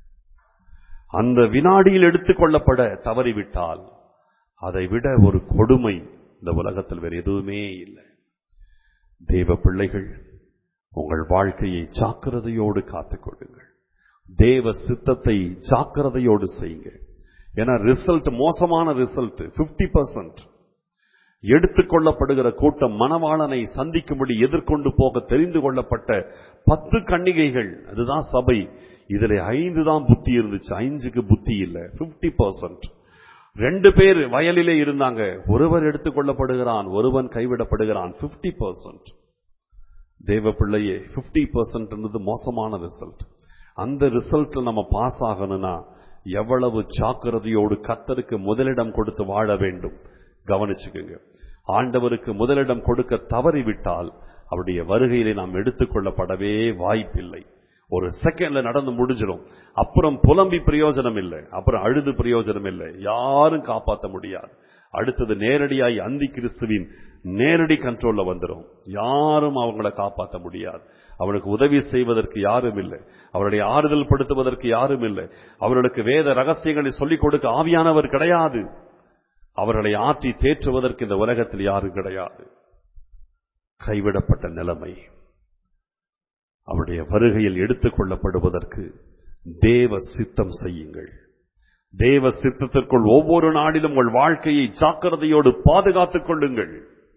அந்த வினாடியில் எடுத்துக்கொள்ளப்பட தவறிவிட்டால் அதை விட ஒரு கொடுமை இந்த உலகத்தில் வேறு எதுவுமே இல்லை. தேவ பிள்ளைகள், உங்கள் வாழ்க்கையை ஜாக்கிரதையோடு காத்துக்கொள்ளுங்கள். தேவ சித்தத்தை ஜாக்கிரதையோடு செய்யுங்க. ஏன்னா ரிசல்ட், மோசமான ரிசல்ட் பிப்டி பர்சன்ட். எடுத்துக்கொள்ளப்படுகிற கூட்டம் மணவாளனை சந்திக்கும்படி எதிர்கொண்டு போக தெரிந்து கொள்ளப்பட்ட பத்து கன்னிகைகள், அதுதான் சபை. இதுல ஐந்து தான் புத்தி இருந்துச்சு, ஐந்துக்கு புத்தி இல்லை. Fifty percent. ரெண்டு பேர் வயலிலே இருந்தாங்க, ஒருவர் எடுத்துக்கொள்ளப்படுகிறான், ஒருவன் கைவிடப்படுகிறான். Fifty percent. தேவ பிள்ளையே, பிப்டி பர்சன்ட் மோசமான ரிசல்ட். அந்த ரிசல்ட் நம்ம பாஸ் ஆகணும்னா எவ்வளவு ஜாக்கிரதையோடு கர்த்தருக்கு முதலிடம் கொடுத்து வாழ வேண்டும் கவனிச்சுக்குங்க. ஆண்டவருக்கு முதலிடம் கொடுக்க தவறிவிட்டால் அவருடைய வருகையிலே நாம் எடுத்துக்கொள்ளப்படவே வாய்ப்பில்லை. ஒரு செகண்ட்ல நடந்து முடிஞ்சிடும். அப்புறம் புலம்பி பிரயோஜனம் இல்லை, அப்புறம் அழுது பிரயோஜனம் இல்லை, யாரும் காப்பாற்ற முடியாது. அடுத்தது நேரடியாய் அந்தி கிறிஸ்துவின் நேரடி கண்ட்ரோல்ல வந்துடும். யாரும் அவங்களை காப்பாற்ற முடியாது. அவனுக்கு உதவி செய்வதற்கு யாரும் இல்லை, அவருடைய ஆறுதல் படுத்துவதற்கு யாரும் இல்லை, அவர்களுக்கு வேத ரகசியங்களை சொல்லிக் கொடுக்க ஆவியானவர் கிடையாது, அவர்களை ஆற்றி தேற்றுவதற்கு இந்த உலகத்தில் யாரும் கிடையாது. கைவிடப்பட்ட நிலைமை. அவருடைய வருகையில் எடுத்துக் கொள்ளப்படுவதற்கு தேவ சித்தம் செய்யுங்கள். தேவ சித்தத்திற்குள் ஒவ்வொரு நாளிலும் உங்கள் வாழ்க்கையை ஜாக்கிரதையோடு பாதுகாத்துக் கொள்ளுங்கள்.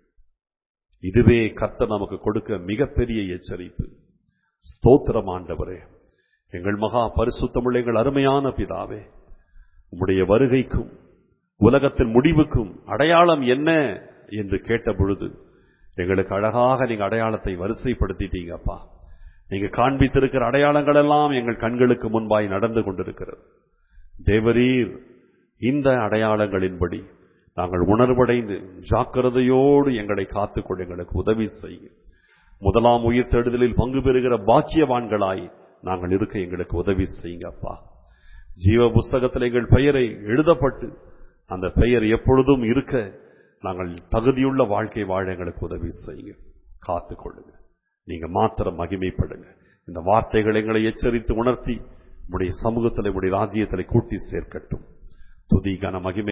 இதுவே கர்த்தர் நமக்கு கொடுக்க மிகப்பெரிய எச்சரிப்பு. ஸ்தோத்திரம் ஆண்டவரே. எங்கள் மகா பரிசுத்தமுள்ள எங்கள் அருமையான பிதாவே, உம்முடைய வருகைக்கும் உலகத்தின் முடிவுக்கும் அடையாளம் என்ன என்று கேட்ட பொழுது எங்களுக்கு அழகாக நீங்க அடையாளத்தை வரிசைப்படுத்திட்டீங்கப்பா. நீங்க காண்பித்திருக்கிற அடையாளங்கள் எல்லாம் எங்கள் கண்களுக்கு முன்பாய் நடந்து கொண்டிருக்கிறது. தேவரீர், இந்த அடையாளங்களின்படி நாங்கள் உணர்வடைந்து ஜாக்கிரதையோடு எங்களை காத்துக்கொண்டு எங்களுக்கு உதவி செய்ய, முதலாம் உயிர் தேடுதலில் பங்கு பெறுகிற பாக்கியவான்களாய் நாங்கள் இருக்க எங்களுக்கு உதவி செய்யுங்கப்பா. ஜீவ புஸ்தகத்தில் எங்கள் பெயரை எழுதப்பட்டு அந்த பெயர் எப்பொழுதும் இருக்க நாங்கள் தகுதியுள்ள வாழ்க்கை வாழ எங்களுக்கு உதவி செய்யுங்க. காத்துக்கொள்ளுங்க. நீங்க மாத்திரம் மகிமைப்படுங்க. இந்த வார்த்தைகள் எங்களை எச்சரித்து உணர்த்தி உடைய சமூகத்தில் உடைய ராஜ்யத்தில் கூட்டி சேர்க்கட்டும். துதி கன மகிமை